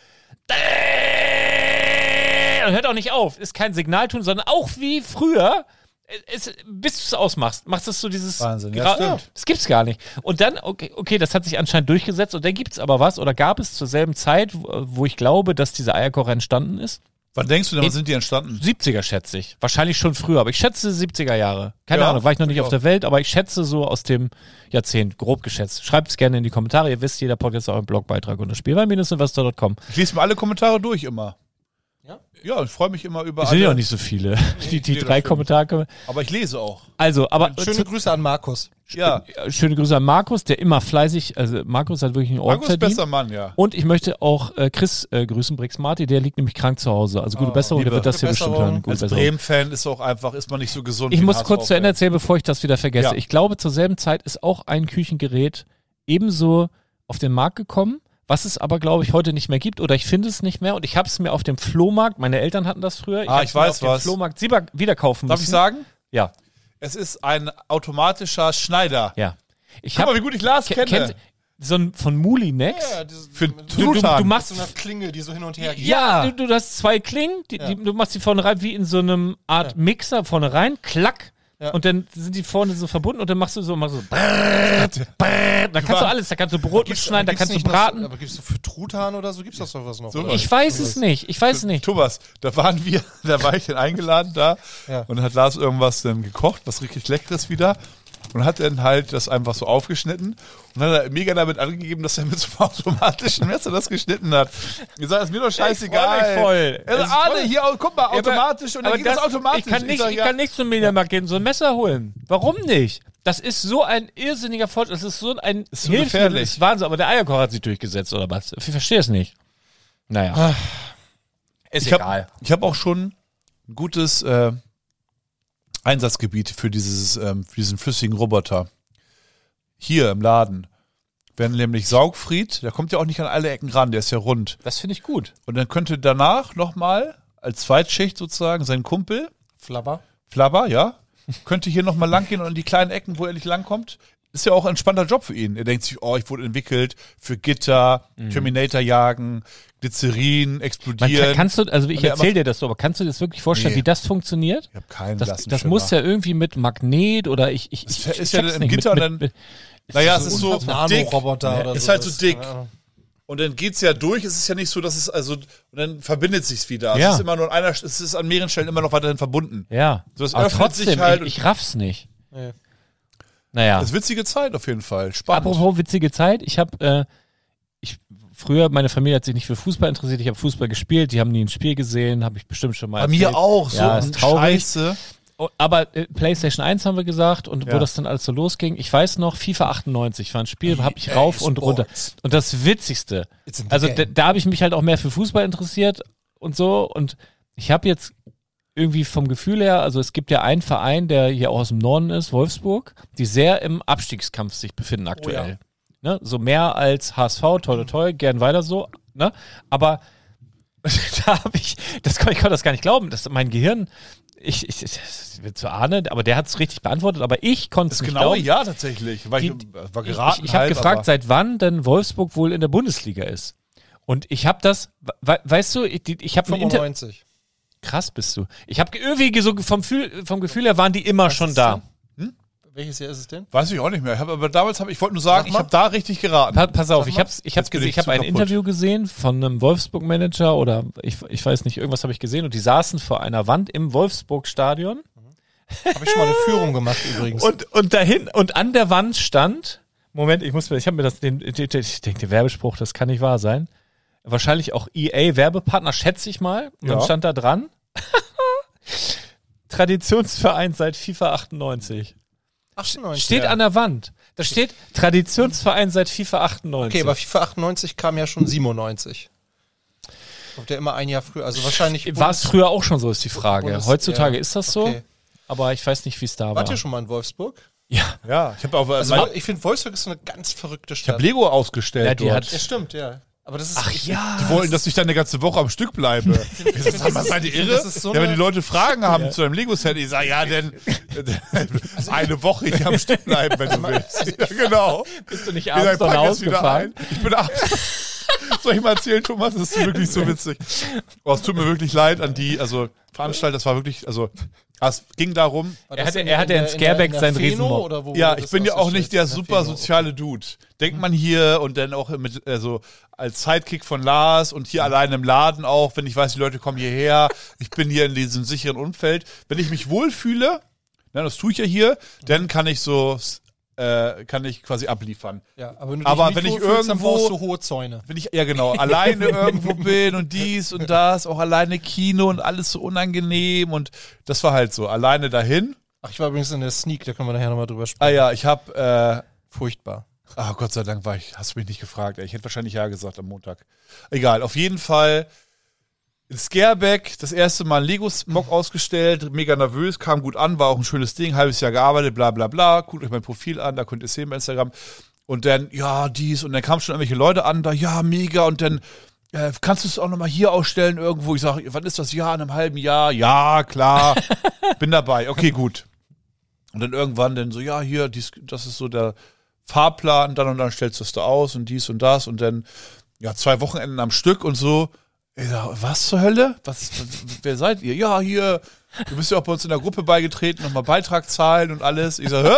und hört auch nicht auf. Ist kein Signalton, sondern auch wie früher, es, bis du es ausmachst, machst du so dieses... Wahnsinn, ja, Gra- stimmt. Das gibt's gar nicht. Und dann, okay, okay, das hat sich anscheinend durchgesetzt und dann gibt's aber was, oder gab es zur selben Zeit, wo, wo ich glaube, dass dieser Eierkocher entstanden ist? Wann denkst du denn, wann In- sind die entstanden? siebziger schätze ich. Wahrscheinlich schon früher, aber ich schätze siebziger Jahre. Keine Ja, Ahnung, war ich noch nicht ich auf auch. der Welt, aber ich schätze so aus dem Jahrzehnt, grob geschätzt. Schreibt es gerne in die Kommentare. Ihr wisst, jeder Podcast ist auch ein Blogbeitrag unter spielwein-investor punkt com. Ich lese mir alle Kommentare durch immer. Ja? Ja, ich freue mich immer über Es sind ja alle. auch nicht so viele. Die, die nee, das drei stimmt. Kommentare. Aber ich lese auch. Also, aber Schöne zu, Grüße an Markus. Ja, schöne Grüße an Markus, der immer fleißig, also Markus hat wirklich einen Ort Markus verdient. besser Mann, ja. Und ich möchte auch äh, Chris äh, grüßen, Brix Marti, der liegt nämlich krank zu Hause. Also gute Oh, Besserung, der Liebe. wird das hier Gute bestimmt Besserung. hören. Gute Als Besserung. Bremen-Fan ist auch einfach, ist man nicht so gesund. Ich wie ein muss H S kurz zu Ende V-Fan. erzählen, bevor ich das wieder vergesse. Ja. Ich glaube, zur selben Zeit ist auch ein Küchengerät ebenso auf den Markt gekommen, was es aber, glaube ich, heute nicht mehr gibt oder ich finde es nicht mehr und ich habe es mir auf dem Flohmarkt, meine Eltern hatten das früher, Ah, hab's ich mir weiß auf dem was. Flohmarkt selber wieder kaufen Darf müssen. ich sagen? Ja, Es ist ein automatischer Schneider. ja. Ich Guck habe mal, wie gut ich Lars kenne. so ein von Mulinex. Ja, dieses, Für mit Du, du, Truthahn. du so machst einer Klinge, die so hin und her geht. Ja, Ja. du, du hast zwei Klingen, die, Ja. die, du machst die vorne rein wie in so einem Art Mixer vorne rein, klack, Ja. und dann sind die vorne so verbunden und dann machst du so, machst du so brrrt, brrrt, da kannst du alles, da kannst du Brot Gibt's- mitschneiden, da gibt's kannst du nicht noch braten. So, aber gibt es so für Truthahn oder so? Gibt es das doch was noch? So oder? Ich weiß es nicht, ich weiß es nicht. Thomas, da waren wir, da war ich dann eingeladen da Ja. und dann hat Lars irgendwas dann gekocht, was richtig Leckeres wieder und hat dann halt das einfach so aufgeschnitten und hat er mega damit angegeben, dass er mit so einem automatischen Messer das geschnitten hat. Ich sage, ist mir doch scheißegal. Ich freu mich voll. Also, Es ist Arne, voll. hier, guck mal, Ja, aber- automatisch und dann aber geht das, automatisch. Ich kann nicht, sag, ich ja, kann nicht zum Mediamarkt gehen, so ein Messer holen. Warum nicht? Das ist so ein irrsinniger Fortschritt, das ist so ein Ist so Hilfsmittel, gefährlich. das ist Wahnsinn, aber der Eierkocher hat sich durchgesetzt, oder was? Ich verstehe es nicht. Naja. Ist Ich egal. habe ich hab auch schon ein gutes äh, Einsatzgebiet für, dieses, ähm, für diesen flüssigen Roboter. Hier im Laden. Wenn nämlich Saugfried, der kommt ja auch nicht an alle Ecken ran, der ist ja rund. Das finde ich gut. Und dann könnte danach nochmal als Zweitschicht sozusagen sein Kumpel, Flabber. Flabber, ja, könnte hier nochmal lang gehen und an die kleinen Ecken, wo er nicht langkommt. Ist ja auch ein entspannter Job für ihn. Er denkt sich, oh, ich wurde entwickelt für Gitter, Terminator jagen, Glycerin, Man explodieren. kann, kannst du, also ich Und der erzähle dir das so, aber kannst du dir das wirklich vorstellen, Nee. wie das funktioniert? ich habe keinen Das, blassen das Schimmer. muss ja irgendwie mit Magnet oder ich, ich, ich Es ist ja check's im nicht. Gitter mit, und mit, mit, Naja, es ist so Nano- dick. Nanoroboter oder Ist so. halt so Das- dick. ja. Und dann geht's ja durch. Es ist ja nicht so, dass es also, und dann verbindet sich's wieder. Ja. Es ist immer nur an einer, es ist an mehreren Stellen immer noch weiterhin verbunden. ja, So, es aber öffnet trotzdem, sich halt ich, ich raff's nicht. Nee. Naja. Das ist witzige Zeit auf jeden Fall. Spannend. Apropos witzige Zeit, ich habe, äh, ich früher, meine Familie hat sich nicht für Fußball interessiert, ich habe Fußball gespielt, die haben nie ein Spiel gesehen, habe ich bestimmt schon mal Bei mir erzählt. auch. So Ja, ein ist traurig. Scheiße. Oh, aber äh, PlayStation eins haben wir gesagt und wo Ja. das dann alles so losging, ich weiß noch, FIFA achtundneunzig war ein Spiel, habe ich E A rauf und runter. Sports. Und das Witzigste, It's in the also game. da, da habe ich mich halt auch mehr für Fußball interessiert und so und ich habe jetzt irgendwie vom Gefühl her, also es gibt ja einen Verein, der hier auch aus dem Norden ist, Wolfsburg, die sehr im Abstiegskampf sich befinden aktuell. Ne? So mehr als H S V, toi toi toi, gern weiter so, ne? Aber da habe ich, das kon, ich konnte das gar nicht glauben, dass mein Gehirn, ich, ich, das wird zu Arne, aber der hat es richtig beantwortet, aber ich konnte es Das nicht genaue glauben. Ja tatsächlich. Weil ich, Die- war Ich, geraten ich, ich habe halb, gefragt, aber- seit wann denn Wolfsburg wohl in der Bundesliga ist. Und ich habe das, we, weißt du, ich, ich habe ein Inter fünfundneunzig. krass bist du. Ich habe irgendwie so vom, Gefühl, vom Gefühl her waren die immer schon da. Welches Jahr ist es denn? Weiß ich auch nicht mehr. Ich hab, aber damals habe ich wollte nur sagen, Sag ich mal. habe da richtig geraten. Pa pass auf, Sag ich mal. habe ich hab Jetzt bin gesehen, ich ich habe zu ein kaputt. Interview gesehen von einem Wolfsburg-Manager oder ich, ich weiß nicht, irgendwas habe ich gesehen und die saßen vor einer Wand im Wolfsburg-Stadion Habe ich schon mal eine Führung gemacht übrigens. und, und dahin und an der Wand stand, Moment, ich muss mir, ich habe mir das, den, den, den, ich denke, der Werbespruch, das kann nicht wahr sein. Wahrscheinlich auch E A-Werbepartner, schätze ich mal. Und Ja. dann stand da dran, Traditionsverein seit FIFA achtundneunzig. achtundneunzig. Steht ja. an der Wand. Da steht Traditionsverein seit FIFA achtundneunzig. Okay, aber FIFA achtundneunzig kam ja schon siebenundneunzig. Kommt ja immer ein Jahr früher. Also wahrscheinlich. War es früher auch schon so, ist die Frage. Bundes- Heutzutage ja, ist das so, okay. aber ich weiß nicht, wie es da war. Wart ihr schon mal in Wolfsburg? Ja, Ja, ich habe auch Also mein, ich finde, Wolfsburg ist so eine ganz verrückte ich hab Stadt. Lego ausgestellt Ja, die dort. hat- Ja, stimmt, ja. Aber das ist. ach ich- ja. Die wollten, dass ich dann eine ganze Woche am Stück bleibe. Ich sag, sag mal, seid ihr irre? Das ist so ja, wenn eine- die Leute Fragen haben zu einem Lego-Set, ich sage, ja, denn eine Woche ich am Stück bleiben, wenn du willst. Ja, genau. Bist du nicht Ich sag, abends dann pack jetzt wieder ausgefahren? ein. Ich bin abends. Soll ich mal erzählen, Thomas? Das ist wirklich so witzig. Oh, es tut mir wirklich leid an die, also Veranstalter, das war wirklich, also es ging darum, War Er das hatte- in- er hatte in in der- Scareback in der seinen Feno Riesenmob. oder wo ja, wurde ich das bin ja auch nicht der ausgestellt? In super Feno. soziale Dude. Denkt man hier und dann auch mit, also als Sidekick von Lars und hier allein im Laden auch, wenn ich weiß, die Leute kommen hierher, ich bin hier in diesem sicheren Umfeld. Wenn ich mich wohlfühle, na, das tue ich ja hier, dann kann ich so, äh, kann ich quasi abliefern. Ja, aber wenn, du Aber dich wenn nicht ich wohlfühlst, dann irgendwo- brauchst du hohe Zäune. Wenn ich, ja genau, alleine irgendwo bin und dies und das, auch alleine Kino und alles so unangenehm und das war halt so, alleine dahin. Ach, ich war übrigens in der Sneak, da können wir nachher nochmal drüber sprechen. Ah ja, ich hab, äh, Furchtbar. Ah, Gott sei Dank war ich, hast du mich nicht gefragt. Ey. Ich hätte wahrscheinlich ja gesagt am Montag. Egal, auf jeden Fall in Scareback das erste Mal Lego-Mock ausgestellt, mega nervös, kam gut an, war auch ein schönes Ding, halbes Jahr gearbeitet, bla bla bla. Guckt euch mein Profil an, da könnt ihr es sehen bei Instagram. Und dann, ja, dies, und dann kamen schon irgendwelche Leute an, da, ja, mega, und dann äh, kannst du es auch nochmal hier ausstellen irgendwo? Ich sage, wann ist das Jahr? In einem halben Jahr? Ja, klar, bin dabei, okay, gut. Und dann irgendwann dann so, ja, hier, dies, das ist so der Fahrplan, dann und dann stellst du es da aus und dies und das und dann, ja, zwei Wochenenden am Stück und so. Ich sag, was zur Hölle? Was, was, wer seid ihr? Ja, hier, du bist ja auch bei uns in der Gruppe beigetreten, nochmal Beitrag zahlen und alles. Ich sag, hä?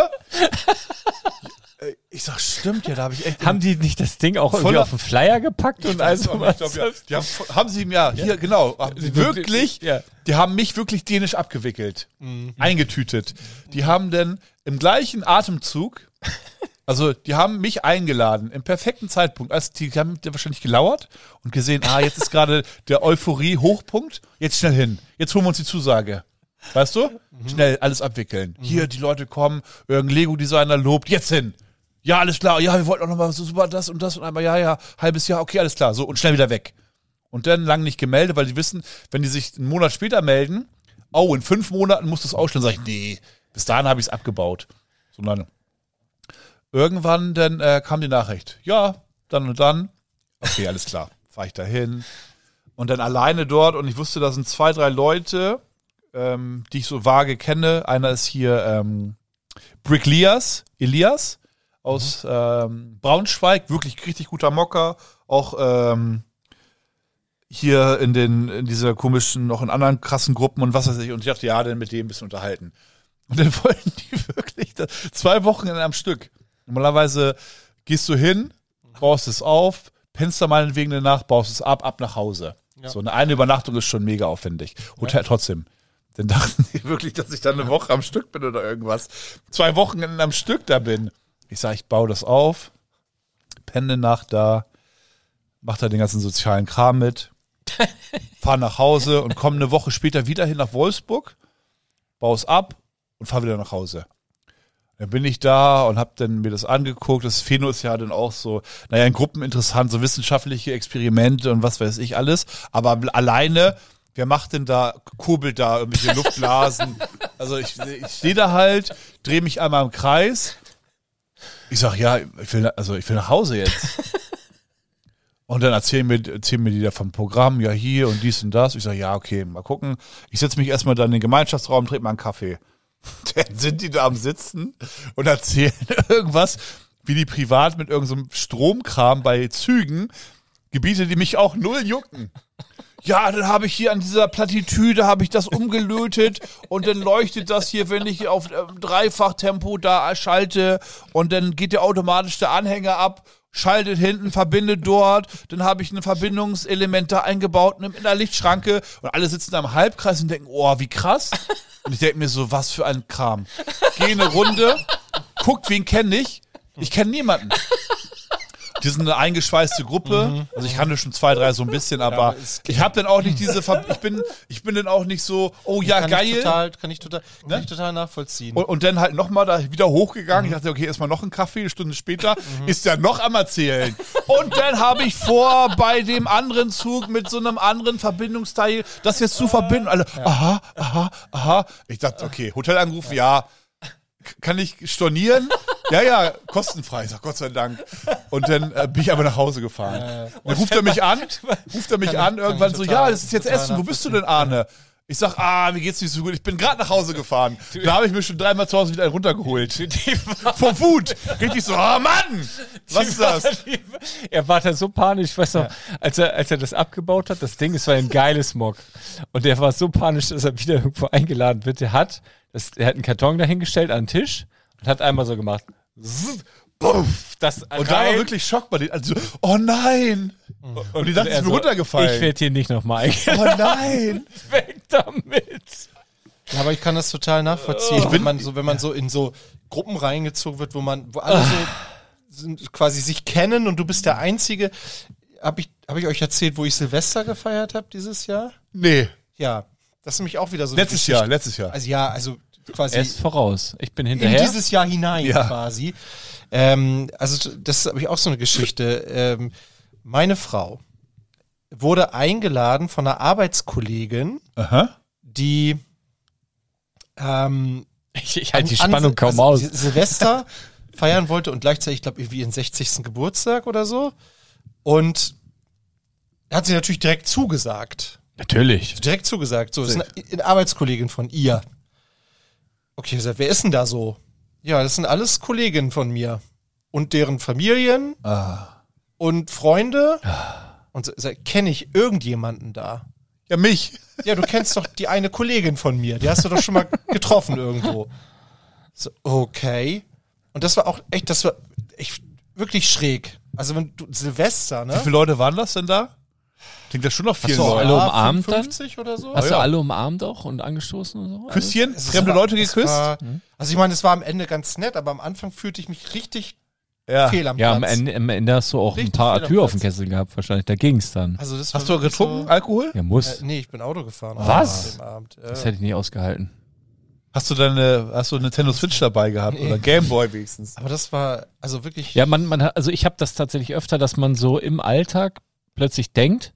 Ich sag, stimmt ja, da habe ich echt... Haben die nicht das Ding auch irgendwie Voller- auf den Flyer gepackt und weiß also auch nicht, was? ob ja, die haben, haben sie ihm ja, hier, genau, wirklich, Ja. die haben mich wirklich dänisch abgewickelt, eingetütet. Die haben dann im gleichen Atemzug, also die haben mich eingeladen, im perfekten Zeitpunkt, als die, die haben wahrscheinlich gelauert und gesehen, ah, jetzt ist gerade der Euphorie-Hochpunkt, jetzt schnell hin, jetzt holen wir uns die Zusage. Weißt du? Schnell alles abwickeln. Hier, die Leute kommen, irgendein Lego-Designer lobt, jetzt hin. Ja, alles klar. Ja, wir wollten auch nochmal so super das und das und einmal, ja, ja, halbes Jahr, okay, alles klar. So, und schnell wieder weg. Und dann lang nicht gemeldet, weil die wissen, wenn die sich einen Monat später melden, oh, in fünf Monaten musst du es ausstellen. Sag ich, nee, bis dahin habe ich es abgebaut. Sondern irgendwann dann äh, kam die Nachricht. Ja, dann und dann. Okay, alles klar. Fahr ich dahin. Und dann alleine dort und ich wusste, da sind zwei, drei Leute, ähm, die ich so vage kenne. Einer ist hier ähm, Brick Elias, Elias aus ähm, Braunschweig, wirklich richtig guter Mocker. Auch ähm, hier in den in dieser komischen, noch in anderen krassen Gruppen und was weiß ich. Und ich dachte, ja, dann mit dem ein bisschen unterhalten. Und dann wollten die wirklich da, zwei Wochen in einem Stück. Normalerweise gehst du hin, baust es auf, pennst da meinetwegen eine Nacht, baust es ab, ab nach Hause. Ja. So eine, eine Übernachtung ist schon mega aufwendig. Hotel Ja. trotzdem. Dann dachten die wirklich, dass ich dann eine Woche am Stück bin oder irgendwas. Zwei Wochen in einem Stück da bin. Ich sage, ich baue das auf, penne eine Nacht da, mach da den ganzen sozialen Kram mit, fahr nach Hause und komme eine Woche später wieder hin nach Wolfsburg, baue es ab und fahr wieder nach Hause. Dann bin ich da und hab dann mir das angeguckt. Das Phäno ist ja dann auch so, naja, in Gruppen interessant, so wissenschaftliche Experimente und was weiß ich alles. Aber alleine, wer macht denn da, kurbelt da irgendwelche Luftblasen? Also ich, ich stehe da halt, drehe mich einmal im Kreis. Ich sag, ja, ich will, also ich will nach Hause jetzt. Und dann erzählen mir, erzählen mir die da vom Programm, ja hier und dies und das. Ich sag, ja, okay, mal gucken. Ich setze mich erstmal dann in den Gemeinschaftsraum, trinke mal einen Kaffee. Dann sind die da am Sitzen und erzählen irgendwas, wie die privat mit irgendeinem so Stromkram bei Zügen, Gebiete, die mich auch null jucken. ja, dann habe ich hier an dieser Plattitüde, habe ich das umgelötet und dann leuchtet das hier, wenn ich auf äh, Dreifachtempo da schalte und dann geht der automatisch der Anhänger ab, schaltet hinten, verbindet dort, dann habe ich ein Verbindungselement da eingebaut in der Lichtschranke und alle sitzen da im Halbkreis und denken, oh, wie krass. Und ich denke mir so, was für ein Kram. Geh eine Runde, guckt, wen kenne ich? Ich kenne niemanden. Die sind eine eingeschweißte Gruppe. Mhm. Also ich kannte schon zwei, drei so ein bisschen, aber, ja, aber ich habe dann auch nicht diese, Ver ich bin, ich bin dann auch nicht so, oh ja, kann geil. Ich total, kann ich total, kann ne? ich total nachvollziehen. Und, und dann halt nochmal da wieder hochgegangen. Mhm. Ich dachte, okay, erstmal noch ein Kaffee, eine Stunde später mhm. ist ja noch am Erzählen. Und dann habe ich vor, bei dem anderen Zug mit so einem anderen Verbindungsteil das jetzt zu verbinden. Alle, ja. aha, aha, aha. Ich dachte, okay, Hotel angerufen, ja. Kann ich stornieren? Ja, ja, kostenfrei. Ich sag, Gott sei Dank. Und dann äh, bin ich aber nach Hause gefahren. Äh, dann ruft er mich an, ruft er mich kann an, ich, irgendwann so, total, ja, das ist jetzt Essen, wo bist du denn, Arne? Ich sag, ah, mir geht's nicht so gut, ich bin gerade nach Hause gefahren. Da habe ich mir schon dreimal zu Hause wieder einen runtergeholt. Vor Wut. Richtig so, oh Mann, was ist das? Er war da so panisch, ich weiß noch, ja. als, er, als er das abgebaut hat, das Ding, es war ein geiles Mock. Und er war so panisch, dass er wieder irgendwo eingeladen wird. Er hat, das, er hat einen Karton dahingestellt an den Tisch und hat einmal so gemacht. Puff, das und da war wirklich Schock bei denen. Also, oh nein! Und, und die dachten, es ist mir so, runtergefallen. Ich werde hier nicht nochmal eingeladen. Oh nein! Weg damit! Ja, aber ich kann das total nachvollziehen. Ich bin, wenn man so, wenn man so in so Gruppen reingezogen wird, wo man, wo alle so sind, quasi sich kennen und du bist der Einzige. Habe ich, hab ich euch erzählt, wo ich Silvester gefeiert habe dieses Jahr? Nee. Ja, das ist nämlich auch wieder so. Letztes Jahr, letztes Jahr. Also ja, also quasi. Er ist voraus. Ich bin hinterher. In dieses Jahr hinein ja. quasi. Ähm, also das habe ich auch so eine Geschichte. Ähm, meine Frau wurde eingeladen von einer Arbeitskollegin, Aha. die ähm, ich, ich halte die Spannung an, kaum also aus. Silvester feiern wollte und gleichzeitig, ich glaube, irgendwie ihren sechzigsten Geburtstag oder so. Und hat sie natürlich direkt zugesagt. Natürlich. Direkt zugesagt. So, das ist eine, eine Arbeitskollegin von ihr. Okay, wer ist denn da so? Ja, das sind alles Kolleginnen von mir. Und deren Familien ah. und Freunde. Ah. Und kenne ich irgendjemanden da? Ja, mich. Ja, du kennst doch die eine Kollegin von mir. Die hast du doch schon mal getroffen irgendwo. So, okay. Und das war auch echt, das war echt wirklich schräg. Also wenn du, Silvester, ne? Wie viele Leute waren das denn da? Klingt das schon noch viel. Hast du alle umarmt dann? Oder so? Hast oh, du ja. alle umarmt auch und angestoßen und so? Küsschen? Also, Fremde war, Leute geküsst? War, also ich meine, es war am Ende ganz nett, aber am Anfang fühlte ich mich richtig ja. fehl am ja, Platz. am Ende, am Ende hast du auch richtig ein paar Tür auf dem Kessel gehabt wahrscheinlich. Da ging's dann. Also das hast du getrunken? So, Alkohol? Ja, muss. Äh, nee, ich bin Auto gefahren. Was? Abend. Ja. Das hätte ich nicht ausgehalten. Hast du deine, hast du Nintendo Switch dabei gehabt nee. oder Gameboy wenigstens? Aber das war also wirklich. Ja, man, man hat, also ich habe das tatsächlich öfter, dass man so im Alltag plötzlich denkt,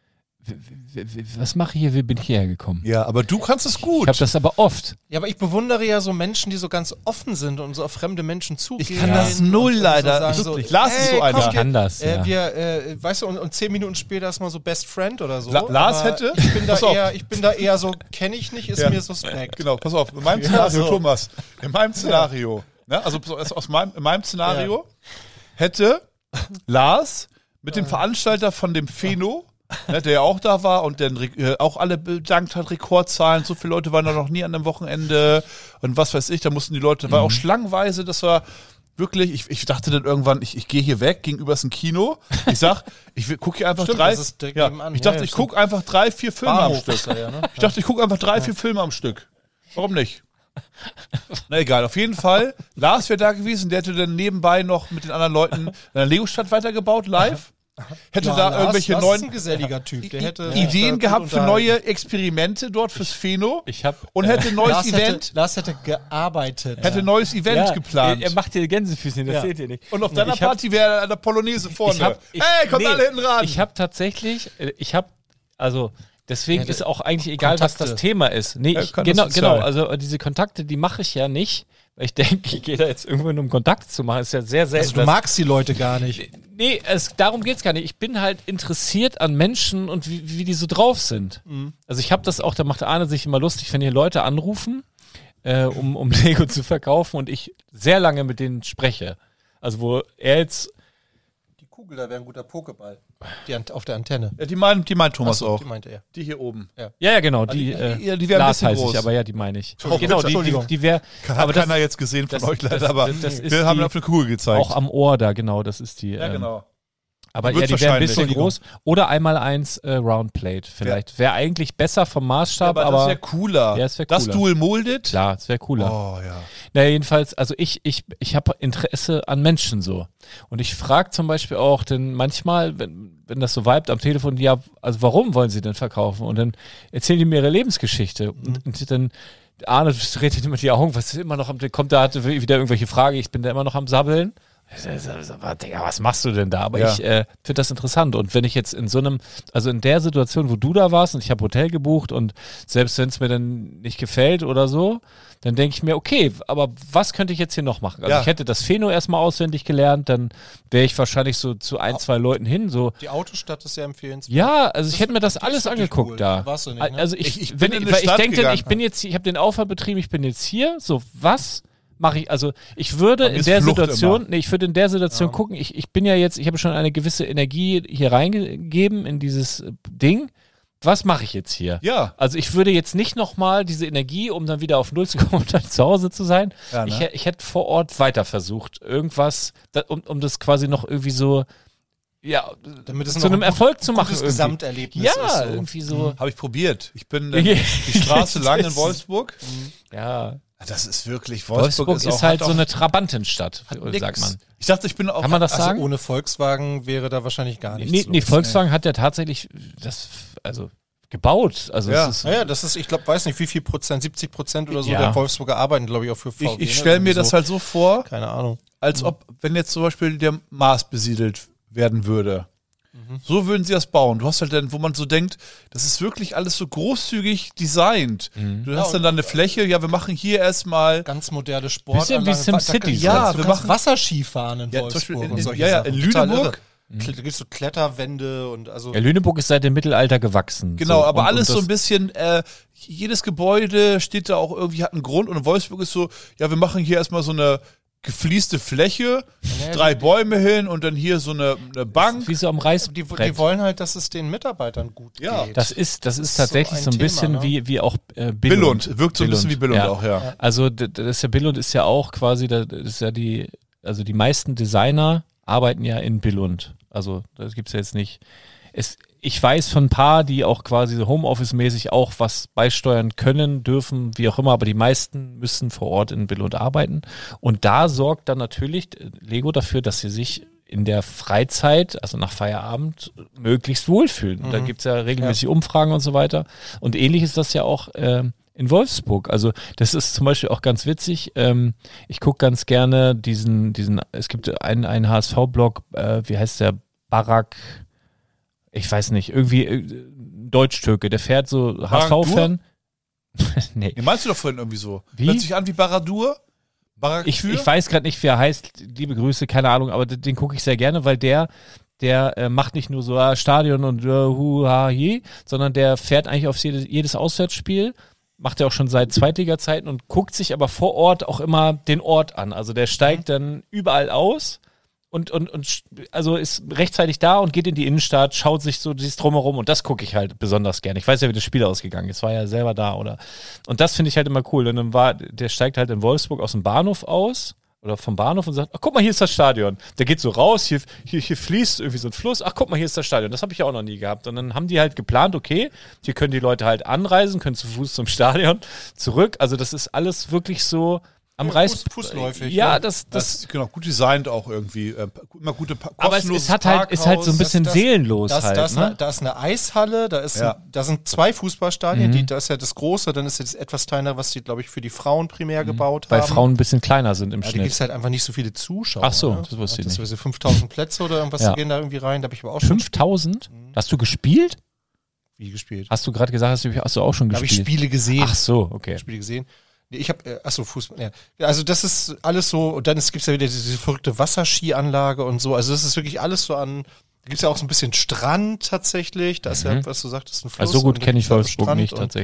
was mache ich hier, wie bin ich hierher gekommen? Ja, aber du kannst es gut. Ich habe das aber oft. Ja, aber ich bewundere ja so Menschen, die so ganz offen sind und so auf fremde Menschen zugehen. Ich kann das null leider. So sagen, so, Lars ist so einer. Ich kann das, äh, ja. wir, äh, weißt du, und, und zehn Minuten später ist mal so Best Friend oder so. La Lars hätte? Ich bin, da eher, ich bin da eher so, kenne ich nicht, ist ja. mir suspekt. Genau, pass auf, in meinem ja, Szenario, so. Thomas, in meinem Szenario, ja. ne, also aus meinem, in meinem Szenario ja. hätte Lars mit dem Veranstalter von dem Pheno, ne, der ja auch da war und dann äh, auch alle bedankt hat, Rekordzahlen, so viele Leute waren da noch nie an einem Wochenende und was weiß ich, da mussten die Leute, war auch schlangenweise, das war wirklich, ich, ich dachte dann irgendwann, ich, ich gehe hier weg, gegenüber ist ein Kino, ich sag, ich gucke hier einfach Stimmt, drei, das ist ja, nebenan. ich dachte, ja, ich gucke einfach drei, vier Filme Bahnhof am Stück. Ja, ne? Ich dachte, ich gucke einfach drei, vier Filme am Stück. Warum nicht? Na egal, auf jeden Fall, Lars wäre da gewesen, der hätte dann nebenbei noch mit den anderen Leuten eine Lego-Stadt weitergebaut, live. Hätte ja, da Lars, irgendwelche Lars neuen ist ein geselliger Typ. Der hätte Ideen ja, gehabt für neue Experimente dort fürs Pheno ich hab, und hätte ein neues Lars Event. Hätte, Lars hätte gearbeitet. Hätte ein neues Event ja, geplant. Er, er macht hier Gänsefüßchen, das ja. seht ihr nicht. Und auf deiner Party wäre eine Polonaise vorne. Ich hab, ich, hey, kommt nee, alle hinten ran. Ich habe tatsächlich, ich habe, also deswegen ja, ist auch eigentlich egal, Kontakte. was das Thema ist. Nee, Ja, ich, genau, sein. genau. Also diese Kontakte, die mache ich ja nicht, weil ich denke, ich gehe da jetzt irgendwo hin, um Kontakt zu machen. Ist ja sehr selten. Also du magst die Leute gar nicht. Nee, es, darum geht's gar nicht. Ich bin halt interessiert an Menschen und wie, wie die so drauf sind. Mhm. Also ich habe das auch, da macht Arne sich immer lustig, wenn hier Leute anrufen, äh, um, um Lego zu verkaufen und ich sehr lange mit denen spreche. Also wo er jetzt Kugel, da wäre ein guter Pokéball. Die Ant- auf der Antenne. Ja, die meint, die meint Thomas Ach so, auch. Die meinte er. Die hier oben. Ja, ja, genau. die- Die, äh, ja, die wäre ein Lars bisschen heiße groß. ich, aber ja, die meine ich. Oh, Genau, die, die, Entschuldigung. die wäre. Hat Aber das, keiner jetzt gesehen von das- euch leider, das- aber das ist wir haben die- auf eine Kugel gezeigt. auch am Ohr da, genau, das ist die. ja, ähm, genau. Aber Die ja, wird's die wäre ein wahrscheinlich. bisschen groß. Oder einmal eins äh, Roundplate vielleicht. Wäre eigentlich besser vom Ja, Maßstab, aber, aber, das wäre cooler. Ja, das wär Das cooler. Dual Molded? klar, es wäre cooler. Oh, ja. Naja, jedenfalls, also ich, ich, ich habe Interesse an Menschen so. Und ich frage zum Beispiel auch denn manchmal, wenn, wenn das so vibet am Telefon, ja, also warum wollen sie denn verkaufen? Und dann erzählen die mir ihre Lebensgeschichte. Mhm. Und, und dann, Arne dreht immer die Augen, was ist immer noch am, kommt da, hatte wieder irgendwelche Frage, ich bin da immer noch am Sabbeln. Digga, was machst du denn da? Aber Ja. ich äh, finde das interessant. Und wenn ich jetzt in so einem, also in der Situation, wo du da warst und ich habe Hotel gebucht und selbst wenn es mir dann nicht gefällt oder so, dann denke ich mir, okay, aber was könnte ich jetzt hier noch machen? Also Ja. ich hätte das Phäno erstmal auswendig gelernt, dann wäre ich wahrscheinlich so zu ein, zwei Leuten hin, so. Die Autostadt ist sehr empfehlenswert. Ja, also ich Das hätte mir das ist alles wirklich angeguckt cool. da. Da warst du nicht, ne? Also ich, Ich- ich wenn, bin in ich, eine weil ich Stadt denke, gegangen. ich bin jetzt, ich habe den Aufwand betrieben, ich bin jetzt hier, so was mache ich, also ich würde Man in ist der Flucht Situation, immer. nee, ich würde in der Situation Ja. gucken, ich, ich bin ja jetzt, ich habe schon eine gewisse Energie hier reingegeben in dieses äh, Ding. Was mache ich jetzt hier? Ja. Also ich würde jetzt nicht nochmal diese Energie, um dann wieder auf Null zu kommen und dann zu Hause zu sein. Ja, ne? ich, hä- ich hätte vor Ort weiter versucht, irgendwas, da, um, um das quasi noch irgendwie so, ja, Damit es zu noch einem ein Erfolg zu machen. gutes irgendwie. Gesamterlebnis Ja, ist. So. irgendwie so. Habe ich probiert. Ich bin äh, die Straße lang in Wolfsburg. Ja. Das ist wirklich, Wolfsburg, Wolfsburg ist, auch, halt hat so auch- eine Trabantenstadt, nix. sagt man. Ich dachte, ich bin auch. Kann man das Also sagen? ohne Volkswagen wäre da wahrscheinlich gar nichts Nee, nee, los. Volkswagen hat ja tatsächlich das, also gebaut. Also Ja. es ist, Naja, das ist, ich glaube, weiß nicht, wie viel Prozent, siebzig Prozent oder so Ja. der Wolfsburger arbeiten, glaube ich, auch für V W. Ich, ich ne? stelle mir Irgendwie das so. halt so vor, Keine Ahnung. als ob, wenn jetzt zum Beispiel der Mars besiedelt werden würde. So würden sie das bauen. Du hast halt dann, wo man so denkt, das ist wirklich alles so großzügig designt. Du hast dann da eine Fläche, ja, wir machen hier erstmal. Ganz moderne Bisschen Sportanlagen. wie SimCity, Da- so. Ja, wir wir machen- machen Wasserskifahren in Ja, zum Wolfsburg Beispiel in- und in- solche ja, ja, Sachen. in Total Lüneburg. irre. Kle- Da gibt es so Kletterwände und also. ja, Lüneburg ist seit dem Mittelalter gewachsen. Genau, so. aber Und- alles und so das- ein bisschen, äh, jedes Gebäude steht da auch irgendwie, hat einen Grund. Und in Wolfsburg ist so, ja, wir machen hier erstmal so eine geflieste Fläche, Ja, drei Bäume hin und dann hier so eine, eine Bank. Wie so am die, Reißbrett. die wollen halt, dass es den Mitarbeitern gut Ja. geht. Das ist, das ist ist tatsächlich so so ein ein bisschen Thema, ne? wie, wie auch äh, Billund. Billund, wirkt so ein bisschen wie Billund ja. auch, ja. Also d- das ist ja Billund ist ja auch quasi, das ist ja die, also die meisten Designer arbeiten ja in Billund. Also das gibt's ja jetzt nicht. Es, ich weiß von ein paar, die auch quasi so Homeoffice-mäßig auch was beisteuern können, dürfen, wie auch immer, aber die meisten müssen vor Ort in Billund arbeiten. Und da sorgt dann natürlich Lego dafür, dass sie sich in der Freizeit, also nach Feierabend, möglichst wohlfühlen. Und da gibt's ja regelmäßig Umfragen und so weiter. Und ähnlich ist das ja auch ähm, in Wolfsburg. Also das ist zum Beispiel auch ganz witzig. Ähm, ich gucke ganz gerne diesen, diesen, es gibt einen, einen H S V-Blog, äh, wie heißt der? Barak, ich weiß nicht, irgendwie äh, Deutsch-Türke, der fährt so H S V-Fan. nee. Den meinst du doch vorhin irgendwie so. Wie? Hört sich an wie Baradur? Barak Ich, ich weiß gerade nicht, wie er heißt. Liebe Grüße, keine Ahnung, aber den, den gucke ich sehr gerne, weil der, der äh, macht nicht nur so ah, Stadion und äh, hu, ha, hi, sondern der fährt eigentlich auf jedes, jedes Auswärtsspiel. Macht er auch schon seit Zweitliga-Zeiten und guckt sich aber vor Ort auch immer den Ort an. Also der steigt dann überall aus und, und, und sch- also ist rechtzeitig da und geht in die Innenstadt, schaut sich so dieses Drumherum und das gucke ich halt besonders gerne. Ich weiß ja, wie das Spiel ausgegangen ist, war ja selber da, oder? Und das finde ich halt immer cool. Und dann war, der steigt halt in Wolfsburg aus dem Bahnhof aus oder vom Bahnhof und sagt, ach guck mal, hier ist das Stadion. Der geht so raus, hier, hier, hier fließt irgendwie so ein Fluss, ach guck mal, hier ist das Stadion. Das habe ich ja auch noch nie gehabt. Und dann haben die halt geplant, okay, hier können die Leute halt anreisen, können zu Fuß zum Stadion zurück. Also das ist alles wirklich so am Ja, Reiß... Fuß- fußläufig, Ja, ja. das... Das das ist genau gut designt auch irgendwie. Äh, immer gute pa aber es, es kostenloses hat halt, ist halt so ein Parkhaus. bisschen das- seelenlos Das, halt, das, ne? Da ist eine Eishalle, da, ist Ja. ein, da sind zwei Fußballstadien, Mhm. die, da ist ja das große, dann ist ja das etwas kleinere, was die, glaube ich, für die Frauen primär gebaut Weil haben. Frauen ein bisschen kleiner sind im Ja, da gibt Schnitt. es halt einfach nicht so viele Zuschauer. Ach so, ne? das wusste ich Das nicht. sind fünftausend Plätze oder irgendwas, Ja. die gehen da irgendwie rein, da habe ich aber auch schon fünftausend? Hast du gespielt? Spiele gespielt. Hast du gerade gesagt, hast du, hast du auch schon Da habe ich gespielt? Spiele gesehen. Ach so, okay. Spiele gesehen. Nee, ich habe, äh, achso, Fußball. Ja. Ja, also das ist alles so, und dann gibt es ja wieder diese, diese verrückte Wasserskianlage und so. Also das ist wirklich alles so an, da gibt es ja auch so ein bisschen Strand tatsächlich. Da ist ja, was du sagtest, ein Fluss. Also so gut und da kenne ich gibt's da Wolfsburg Strand nicht und, tatsächlich.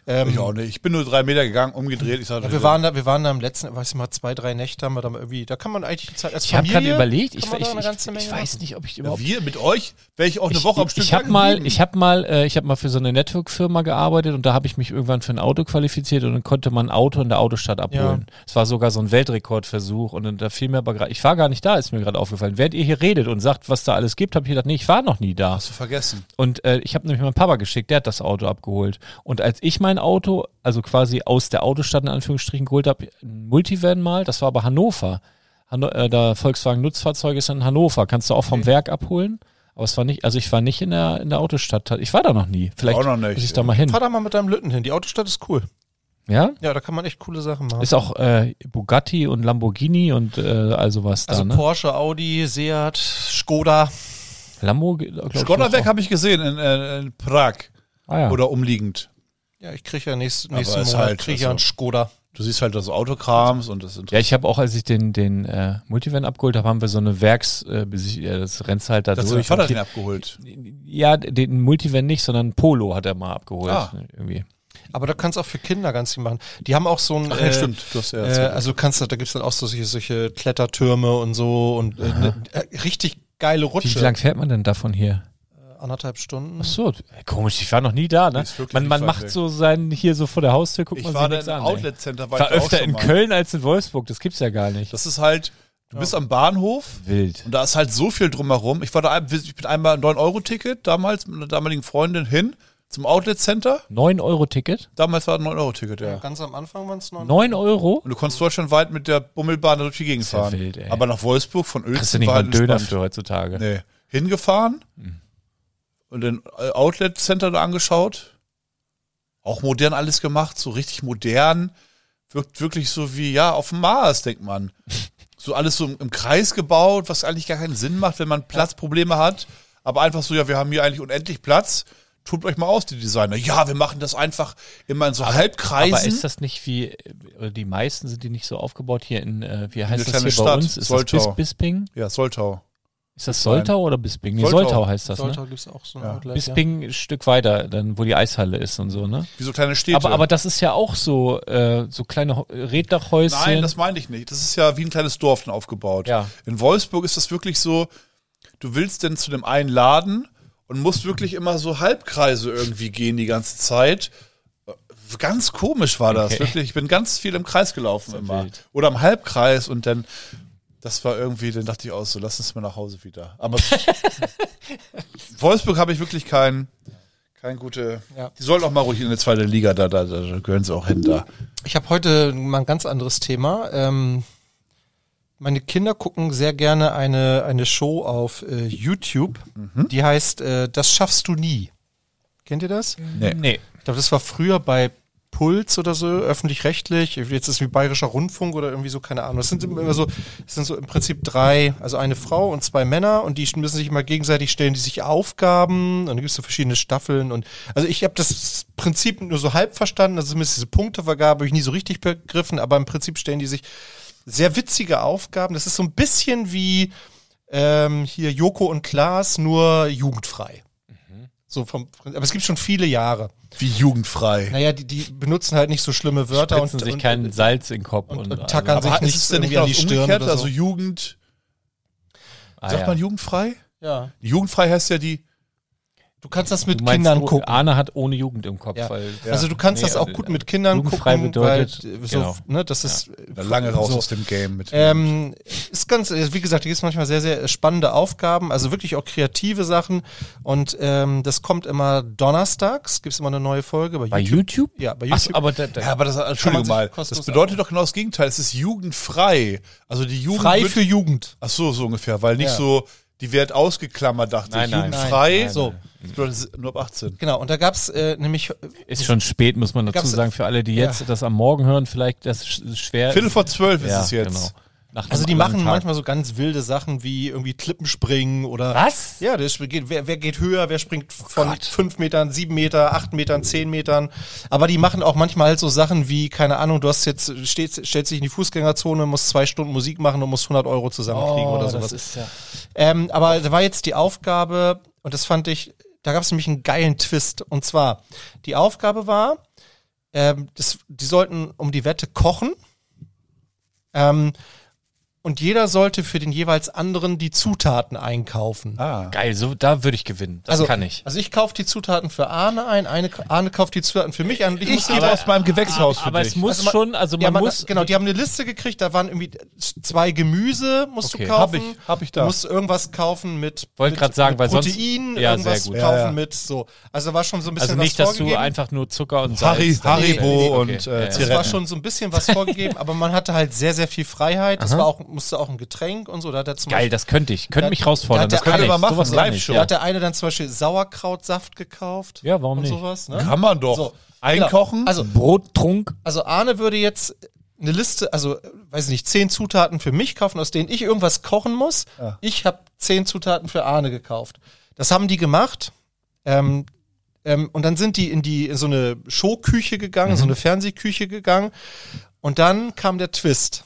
Ähm, Ich auch nicht. Ich bin nur drei Meter gegangen, umgedreht. Ich sagte, Ja, wir waren da, wir waren da im letzten, weiß ich mal, zwei, drei Nächte haben wir da mal irgendwie, da kann man eigentlich die Zeit als Ich habe Familie. gerade überlegt, ich, kann man ich, da eine ich, ganze ich, Menge weiß machen. nicht, ob ich ja, überhaupt... wir mit euch wäre ich auch eine Woche am Stück Ich habe lang mal, geblieben. ich habe mal, äh, ich habe mal für so eine Network-Firma gearbeitet und da habe ich mich irgendwann für ein Auto qualifiziert und dann konnte man ein Auto in der Autostadt abholen. Es war sogar so ein Weltrekordversuch und dann, da fiel mir aber gerade, ich war gar nicht da, ist mir gerade aufgefallen. Während ihr hier redet und sagt, was da alles gibt, habe ich gedacht, nee, ich war noch nie da. Hast du vergessen. Und äh, ich habe nämlich meinen Papa geschickt, der hat das Auto abgeholt. Und als ich mein Auto, also quasi aus der Autostadt in Anführungsstrichen geholt habe, ein Multivan mal, das war aber Hannover. Hanno äh, da Volkswagen Nutzfahrzeug ist in Hannover, kannst du auch vom Okay. Werk abholen. Aber es war nicht, also ich war nicht in der, in der Autostadt. Ich war da noch nie. Vielleicht Auch noch nicht. muss ich da mal hin. Fahr da mal mit deinem Lütten hin. Die Autostadt ist cool. Ja? Ja, da kann man echt coole Sachen machen. Ist auch äh, Bugatti und Lamborghini und äh, also was also da, ne? Porsche, Audi, Seat, Skoda. Lambo, glaub ich, Skoda-Werk auch. habe ich gesehen in, äh, in Prag Ah, ja. oder umliegend. Ja, ich kriege ja nächst, Aber nächsten ist Monat halt, krieg ich ja einen also- Skoda. Du siehst halt das Autokrams und das Ja, ich habe auch, als ich den, den äh, Multivan abgeholt habe, haben wir so eine Werks, äh, Besicht- ja, das rennst halt da Das hat durch. dein Vater Und den abgeholt. Ja, den Multivan nicht, sondern Polo hat er mal abgeholt. Ah. Irgendwie. Aber da kannst du auch für Kinder ganz viel machen. Die haben auch so ein. Ach ja, stimmt. Du hast ja Äh, erzählt. also kannst du, da gibt's dann auch so solche, solche Klettertürme und so und äh, ne, äh, richtig geile Wie, Rutsche. wie lang fährt man denn davon hier? Anderthalb Stunden. Ach so, komisch, ich war noch nie da, ne? Ist wirklich Man, nicht man weit macht weg. so sein, hier so vor der Haustür, guckt Ich man war sich da nichts im an. ey. Outlet-Center. Ich war war ich auch öfter schon in mal. Köln als in Wolfsburg, das gibt's ja gar nicht. Das ist halt, du bist am Bahnhof Wild. und da ist halt so viel drumherum. Ich war da, ein- ich bin einmal ein neun Euro Ticket damals mit einer damaligen Freundin hin zum Outlet-Center. neun Euro Ticket? Damals war ein neun Euro Ticket, Ja, ja. ganz am Anfang waren es noch. neun Euro? Und du konntest deutschlandweit mit der Bummelbahn da durch die Gegend Ist ja fahren. wild, ey. Aber nach Wolfsburg von Kriegst du Uelzen nicht war mal halt einen Döner entspannt. für heutzutage. Nee. Hingefahren Hm. und den äh, Outlet-Center da angeschaut. Auch modern alles gemacht, so richtig modern. Wirkt wirklich so wie, ja, auf dem Mars, denkt man. So alles so im, im Kreis gebaut, was eigentlich gar keinen Sinn macht, wenn man Platzprobleme hat. Aber einfach so, ja, wir haben hier eigentlich unendlich Platz. Tobt euch mal aus, die Designer. Ja, wir machen das einfach immer in so Halbkreisen. Aber ist das nicht wie, oder die meisten sind die nicht so aufgebaut hier in, äh, wie heißt eine das kleine hier bei Stadt, uns? Ist Soltau. das Bis Bisping? Ja, Soltau. Ist das Nein. Soltau oder Bisping? Nee, Soltau. Soltau heißt das, Soltau ne? gibt's auch so ein Ja. Outlet, Bisping ein Stück weiter, dann wo die Eishalle ist und so, ne? Wie so kleine Städte. Aber, aber das ist ja auch so, äh, so kleine Ho- Reddachhäuschen. Nein, das meine ich nicht. Das ist ja wie ein kleines Dorf dann aufgebaut. Ja. In Wolfsburg ist das wirklich so, du willst denn zu dem einen Laden und musst wirklich immer so Halbkreise irgendwie gehen die ganze Zeit. Ganz komisch war das, Okay. wirklich. Ich bin ganz viel im Kreis gelaufen ja immer. wild. Oder im Halbkreis und dann, das war irgendwie, dann dachte ich auch so, lass uns mal nach Hause wieder. Aber Wolfsburg habe ich wirklich kein, kein gute, Ja. die sollen auch mal ruhig in eine zweite Liga, da, da, da gehören sie auch hin da. Ich habe heute mal ein ganz anderes Thema. Ähm, meine Kinder gucken sehr gerne eine, eine Show auf äh, YouTube, die heißt äh, Das schaffst du nie. Kennt ihr das? Nee. Nee. Ich glaube, das war früher bei Puls oder so, öffentlich-rechtlich. Jetzt ist es wie Bayerischer Rundfunk oder irgendwie so, keine Ahnung. Das sind immer so, das sind so im Prinzip drei, also eine Frau und zwei Männer und die müssen sich immer gegenseitig stellen, die sich Aufgaben und dann gibt es so verschiedene Staffeln und also ich habe das Prinzip nur so halb verstanden, also zumindest diese Punktevergabe habe ich nie so richtig begriffen, aber im Prinzip stellen die sich sehr witzige Aufgaben. Das ist so ein bisschen wie ähm, hier Joko und Klaas, nur jugendfrei. So vom, aber es gibt schon viele Jahre. Wie jugendfrei. Naja, die, die benutzen halt nicht so schlimme Wörter Spritzen und, sich und, keinen Salz in den Kopf. und- Und, und tackern also, sich Aber nicht ist es denn nicht irgendwie an genau die das Stirn Umgekehrte? oder so. Also Jugend, ah, sagt ja. man jugendfrei? ja. Jugendfrei heißt ja die, Du kannst das mit Du meinst, Kindern oh, gucken. Arne hat ohne Jugend im Kopf. Ja. Weil, Also du kannst Nee, das auch äh, gut mit Kindern jugendfrei gucken, bedeutet, weil äh, so, genau. ne, das ist na, lange raus so. aus dem Game mit. Ähm, ist ganz, wie gesagt, hier gibt es manchmal sehr, sehr spannende Aufgaben, also wirklich auch kreative Sachen. Und ähm, das kommt immer donnerstags, gibt es immer eine neue Folge bei bei YouTube. YouTube? Ja, bei Ach, YouTube. so, aber da, da, ja, aber das, Kann man Entschuldigung sich mal, kostenlos das bedeutet doch genau das Gegenteil. Es ist jugendfrei. Also die Jugend Frei wird, für Jugend. ach so, so ungefähr, weil nicht Ja. so, die wird ausgeklammert, dachte Nein, ich. nein, Jugendfrei, nein, so. das bedeutet es ist nur ab achtzehn. Genau, und da gab's äh, nämlich ist schon spät, muss man dazu Gab's- sagen. Für alle, die jetzt das am Morgen hören, vielleicht das sch- schwer Viertel vor zwölf ja, ist es jetzt. Genau. Nach Also einem die langen machen Tag. manchmal so ganz wilde Sachen wie irgendwie Klippenspringen oder Was? Ja, das geht, wer, wer geht höher, wer springt von Gott. fünf Metern, sieben Meter, acht Metern, zehn Metern. Aber die machen auch manchmal halt so Sachen wie, keine Ahnung, du hast jetzt, stehst, stellst dich in die Fußgängerzone, musst zwei Stunden Musik machen und musst hundert Euro zusammenkriegen Oh, oder das sowas. ist ja. Ähm, aber da war jetzt die Aufgabe, und das fand ich, da gab es nämlich einen geilen Twist. Und zwar, die Aufgabe war, ähm, das, die sollten um die Wette kochen. Ähm, und jeder sollte für den jeweils anderen die Zutaten einkaufen. Ah. Geil, so, da würde ich gewinnen. Das also, kann ich. Also ich kaufe die Zutaten für Arne ein, eine, Arne kauft die Zutaten für mich ein. Und ich, Ich muss gebe aber, aus meinem Gewächshaus für Aber dich. es muss Also man- schon, also man ja, man, muss. genau, die haben eine Liste gekriegt, da waren irgendwie zwei Gemüse, musst Okay. du kaufen. Hab ich- hab ich da. Du musst irgendwas kaufen mit, Wollte mit, grad sagen, mit weil sonst- Protein, Ja, irgendwas sehr gut. kaufen Ja, ja. mit so. Also da war schon so ein bisschen Also nicht, was dass du vorgegeben. einfach nur Zucker und Harry, Salz. Haribo nee, nee, und okay. äh, Ja, ja. Das war Zigaretten. schon so ein bisschen was vorgegeben, aber man hatte halt sehr, sehr viel Freiheit. Das Aha. war auch, musste auch ein Getränk und so. Da hat er zum Geil, Beispiel, das könnte ich. Könnte Da- mich da herausfordern. hat Das der kann eine ich. mal machen, Sowas kann ich. Live-Show. da hat der eine dann zum Beispiel Sauerkrautsaft gekauft. Ja, warum und nicht? sowas. Ne? Kann man doch. So, Einkochen. Genau. Also, Brottrunk. also Arne würde jetzt eine Liste, also weiß ich nicht, zehn Zutaten für mich kaufen, aus denen ich irgendwas kochen muss. Ja. Ich habe zehn Zutaten für Arne gekauft. Das haben die gemacht. Ähm, ähm, und dann sind die in die in so eine Showküche gegangen, Mhm. so eine Fernsehküche gegangen. Und dann kam der Twist.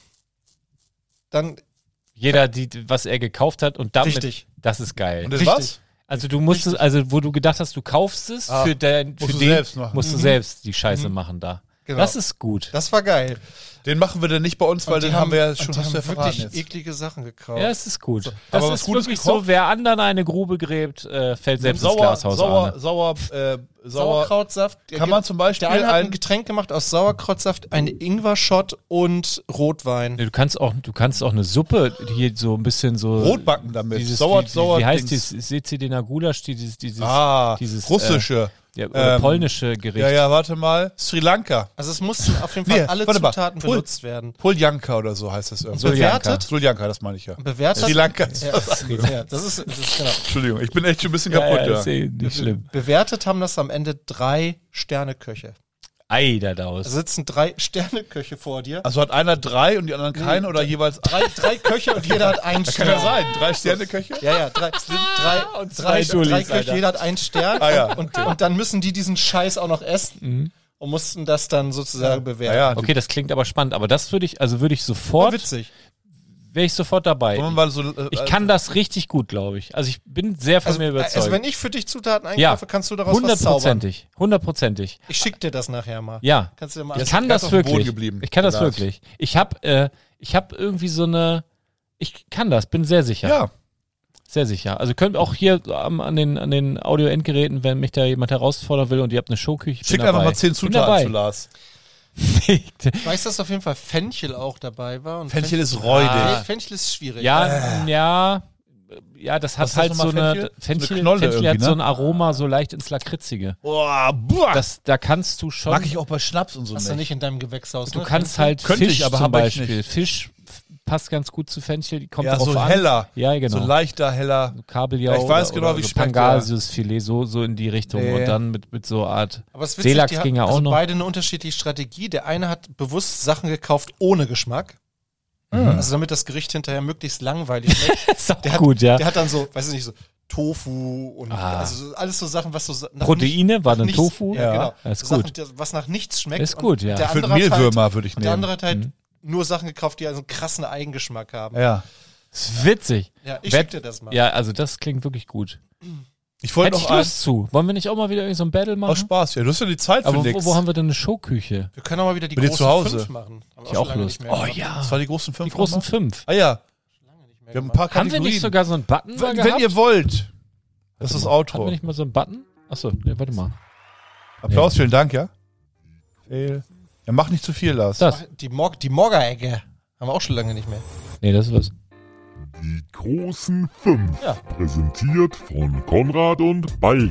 Dann Jeder, die, was er gekauft hat und damit. Richtig. Das ist geil. Und das richtig. was? Also du musstest, also wo du gedacht hast, du kaufst es Ah, für, dein, musst für du den, selbst machen. musst du Mhm. selbst die Scheiße machen da. Genau. Das ist gut. Das war geil. Den machen wir dann nicht bei uns, weil Und die den haben wir ja und schon die hast du ja haben verraten wirklich jetzt. eklige Sachen gekauft. Ja, es ist gut. Das Aber was ist Gutes wirklich gekocht? so, wer anderen eine Grube gräbt, äh, fällt selbst ins Sauer, Glashaus. sauer, Arne. sauer, äh, sauer. Sauerkrautsaft. Kann man zum Beispiel Der eine hat ein ein- Getränk gemacht aus Sauerkrautsaft, einen Ingwer-Shot und Rotwein. Nee, Du kannst auch, du kannst auch eine Suppe hier so ein bisschen so. Rotbacken damit. Dieses, Sauer, wie, sauer wie heißt Dings. dieses Sezediner Gulasch, dieses, dieses, Ah, dieses russische. Äh, ja, oder Ähm, polnische Gericht. Ja, ja, warte mal. Sri Lanka. Also es mussten auf jeden Fall Nee, alle warte mal. Zutaten Pol- benutzt werden. Poljanka oder so heißt das irgendwie. Soljanka. Bewertet? Soljanka, das meine ich ja. Bewertet. Sri Lanka ist Ja, was anderes. ja, das ist, das ist genau. Entschuldigung, ich bin echt schon ein bisschen ja, kaputt. ja, Ja, ist eh nicht schlimm. Bewertet haben das am Ende drei Sterneköche. Ei, da daus. Da sitzen drei Sterneköche vor dir. Also hat einer drei und die anderen keine oder jeweils Drei, drei Köche und jeder hat einen Kann Stern. ja sein. Drei Sterne-Köche? Ja, ja, drei, es sind drei, Und zwei drei, Dullis, drei Köche, Alter. jeder hat einen Stern. Ah, ja, und, und dann müssen die diesen Scheiß auch noch essen und mussten das dann sozusagen bewerten. Ja, ja. Okay, das klingt aber spannend, aber das würde ich, also würde ich War sofort, witzig. wäre ich sofort dabei. Wollen wir mal so, äh, Ich kann das richtig gut, glaube ich. Also ich bin sehr von Also, mir überzeugt. also wenn ich für dich Zutaten Ja. einkaufe, kannst du daraus was zaubern. Hundertprozentig. Hundertprozentig. Ich schick dir das nachher mal. Ja. Kannst du dir mal Ich Jetzt kann ganz das auf dem Boden wirklich. geblieben. Ich kann das Lars. wirklich. Ich habe äh, ich hab irgendwie so eine, ich kann das, bin sehr sicher. Ja. Sehr sicher. Also könnt auch hier am, an den, an den Audio-Endgeräten, wenn mich da jemand herausfordern will und ihr habt eine Showküche, ich Schick bin einfach dabei. mal zehn Bin Zutaten dabei. zu Lars. Ich weiß, dass auf jeden Fall Fenchel auch dabei war. Und Fenchel ist räudig. Ah. Fenchel ist schwierig. Ja, ja, ja, das hat Was ist halt das so nochmal, eine, Fenchel? Fenchel, So eine Knolle Fenchel hat irgendwie, so ne? ein Aroma so leicht ins Lakritzige. Boah, boah. Das, da kannst du schon, mag ich auch bei Schnaps und so Hast du nicht. nicht in deinem Gewächshaus. du ne? kannst Fenchel? halt Könnte Fisch ich, aber zum hab ich Beispiel. nicht. Fisch f- passt ganz gut zu Fenchel, die kommt Ja, drauf so an. heller. Ja, genau. So leichter, heller. Kabeljau Ja, ich weiß oder, genau, oder wie so schmeckt Pangasiusfilet, so, so in die Richtung. Nee. Und dann mit, mit so Art Aber es ist witzig, Seelachs die ging ja haben auch also noch. beide eine unterschiedliche Strategie. Der eine hat bewusst Sachen gekauft ohne Geschmack. Also damit das Gericht hinterher möglichst langweilig schmeckt. ist auch Der hat, gut, ja. Der hat dann so, weiß ich nicht, so Tofu und Ah. also so- alles so Sachen, was so sa- nach Proteine, nicht- war nach dann nichts- Tofu? Ja, Ja. genau. Das ist Sachen, gut. die- was nach nichts schmeckt. Ist gut, ja. Und der Für andere hat Mehlwürmer halt, würde ich und der nehmen. andere hat halt Mhm. nur Sachen gekauft, die also einen krassen Eigengeschmack haben. Ja. Das ist witzig. Ja, ich Wett- schick dir das mal. Ja, also das klingt wirklich gut. Ich wollte Hätte noch ich ein, Lust zu. Wollen wir nicht auch mal wieder irgendwie so ein Battle machen? aus Spaß. Ja, du hast ja die Zeit für Aber wo, nix. wo haben wir denn eine Showküche? Wir können auch mal wieder die Bei dir großen zu Hause. fünf machen. Haben wir Ich auch schon lange Lust. nicht mehr Oh gemacht. ja. Das war die großen fünf. Die großen nochmal? fünf. Ah ja, Nicht mehr wir haben ein gemacht. paar Haben wir Kategorien. nicht sogar so einen Button mal wenn, gehabt? wenn ihr wollt. Das ist das Haben wir Outro. nicht mal so einen Button? Achso, ja, warte mal. Applaus, vielen Dank, ja? Fail. Ja, mach nicht zu viel, Lars. Das. Die, Mor die Morgerecke haben wir auch schon lange nicht mehr. Nee, das ist was. Die großen fünf. Ja. Präsentiert von Konrad und Balk.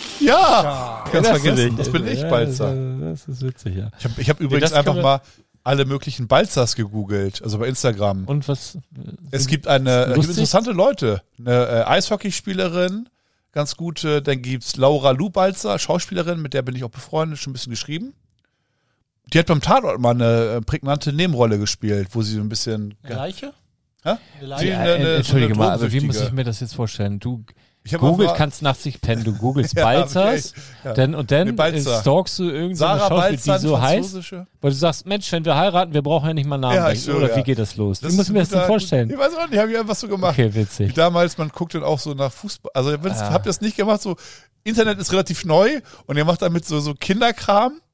Ja! Ganz Erinnerst du vergessen. dich? Das bin ich, Ja, Balzer. Das, das ist witzig, ja. Ich habe ich hab übrigens das einfach können wir- mal alle möglichen Balzers gegoogelt, also bei Instagram. Und was? Es gibt eine, es gibt lustig? interessante Leute. Eine äh, Eishockeyspielerin, ganz gute. Dann gibt's Laura Lu Balzer, Schauspielerin, mit der bin ich auch befreundet, schon ein bisschen geschrieben. Die hat beim Tatort mal eine äh, prägnante Nebenrolle gespielt, wo sie so ein bisschen. Eine Leiche? Hä? Eine Sie- Leiche? Ja, eine- eine- äh, Entschuldige so eine mal, aber wie muss ich Drogensüchtige. mir das jetzt vorstellen? Du Ich hab googelst, einfach- kannst nachts nicht pennen, du googelst Ja, Balzers, ja. dann, und dann Nee, äh, Balzer. stalkst du irgendeine Sarah Schauspielerin, Balzer, die so heißt, französische. weil du sagst, Mensch, wenn wir heiraten, wir brauchen ja nicht mal Namen. Ja, denken. ich so, Oder ja. wie geht das los? Das wie muss ist ich mir das denn guter- vorstellen? Ich weiß auch nicht, habe ich einfach so gemacht. Okay, Wie witzig. damals, man guckt dann auch so nach Fußball. Also, wenn Ah. habt ihr das nicht gemacht, so Internet ist relativ neu und ihr macht damit so, so Kinderkram.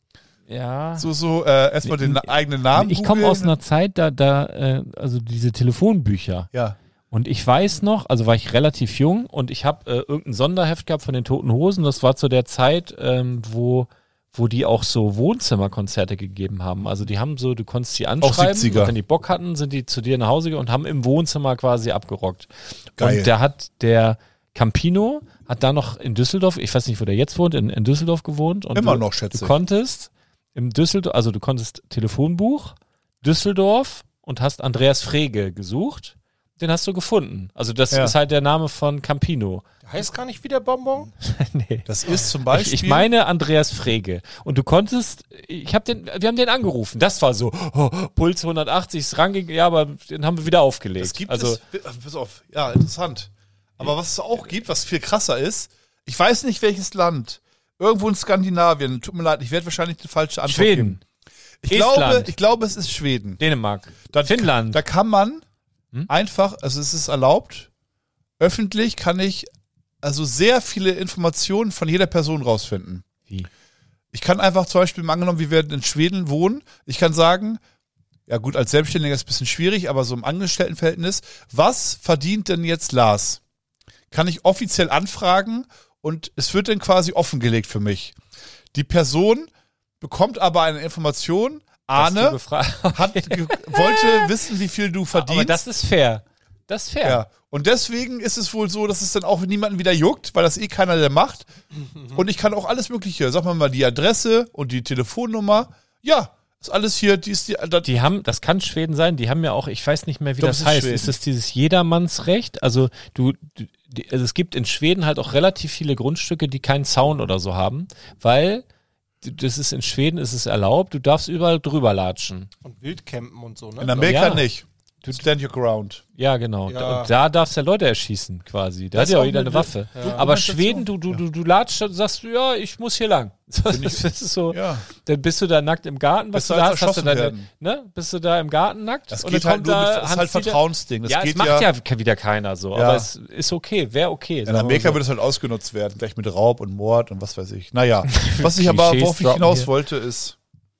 Ja. So, so, äh, erstmal den Nee, eigenen Namen Ich komme googeln. aus einer Zeit, da, da, äh, also diese Telefonbücher. Ja. Und ich weiß noch, also war ich relativ jung und ich habe äh, irgendein Sonderheft gehabt von den Toten Hosen. Das war zu der Zeit, ähm, wo, wo die auch so Wohnzimmerkonzerte gegeben haben. Also die haben so, du konntest sie anschreiben siebziger. und wenn die Bock hatten, sind die zu dir nach Hause gegangen und haben im Wohnzimmer quasi abgerockt. Geil. Und der hat, der Campino hat da noch in Düsseldorf, ich weiß nicht, wo der jetzt wohnt, in, in Düsseldorf gewohnt. Und Immer du, noch, schätze Du ich. konntest im Düsseldorf, also du konntest Telefonbuch, Düsseldorf und hast Andreas Frege gesucht. Den hast du gefunden. Also das Ja. ist halt der Name von Campino. Heißt gar nicht wie der Bonbon? nee. Das ist zum Ich, Beispiel. ich meine Andreas Frege. Und du konntest, ich hab den, wir haben den angerufen. Das war so, oh, Puls hundertachtzig ist rangegangen, ja, aber den haben wir wieder aufgelegt. Das gibt also, es. Pass auf. Ja, interessant. Aber was es auch gibt, was viel krasser ist, ich weiß nicht welches Land. Irgendwo in Skandinavien. Tut mir leid, ich werde wahrscheinlich die falsche Antwort Schweden, geben. Ich Estland. glaube, ich glaube, es ist Schweden. Dänemark, Da, Finnland. Da kann man Hm? einfach, also es ist erlaubt, öffentlich kann ich also sehr viele Informationen von jeder Person rausfinden. Wie? Ich kann einfach zum Beispiel, mal angenommen, wir werden in Schweden wohnen, ich kann sagen, ja gut, als Selbstständiger ist es ein bisschen schwierig, aber so im Angestelltenverhältnis, was verdient denn jetzt Lars? Kann ich offiziell anfragen und es wird dann quasi offengelegt für mich. Die Person bekommt aber eine Information, Hast du Arne gefragt? hat, ge- wollte wissen, wie viel du verdienst. Aber das ist fair. Das ist fair. Ja. Und deswegen ist es wohl so, dass es dann auch niemanden wieder juckt, weil das eh keiner der macht. Und ich kann auch alles Mögliche, sag mal mal die Adresse und die Telefonnummer. Ja, ist alles hier, die ist die. Da, Die haben, das kann Schweden sein, die haben ja auch, ich weiß nicht mehr, wie Ich glaub, das es ist heißt. Schweden. Ist das dieses Jedermannsrecht? Also du, du die, also es gibt in Schweden halt auch relativ viele Grundstücke, die keinen Zaun oder so haben, weil das ist in Schweden ist es erlaubt, du darfst überall drüber latschen. Und Wildcampen und so, ne? in Amerika Ja. nicht. Du stand your ground. Ja, genau. Ja. Und da darfst du ja Leute erschießen, quasi. Da Das hat ja ist auch auch jeder eine eine Waffe. Ja. Aber Dokumentation. Schweden, du, du, du, du latschst, dann sagst du, ja, ich muss hier lang. Das ist so, Ja. dann bist du da nackt im Garten, was Bist du du da als hast, hast du erschossen deine, werden. ne? Bist du da im Garten nackt? Das und geht dann halt kommt nur da mit, das ist halt Hans-Dieter- Vertrauensding. Das ja, geht es macht ja, ja, ke- wieder keiner so, Ja. aber es ist okay, wäre okay. in Amerika so. wird es halt ausgenutzt werden, gleich mit Raub und Mord und was weiß ich. Naja, was ich aber, Klischees worauf ich droppen hinaus hier. wollte, ist,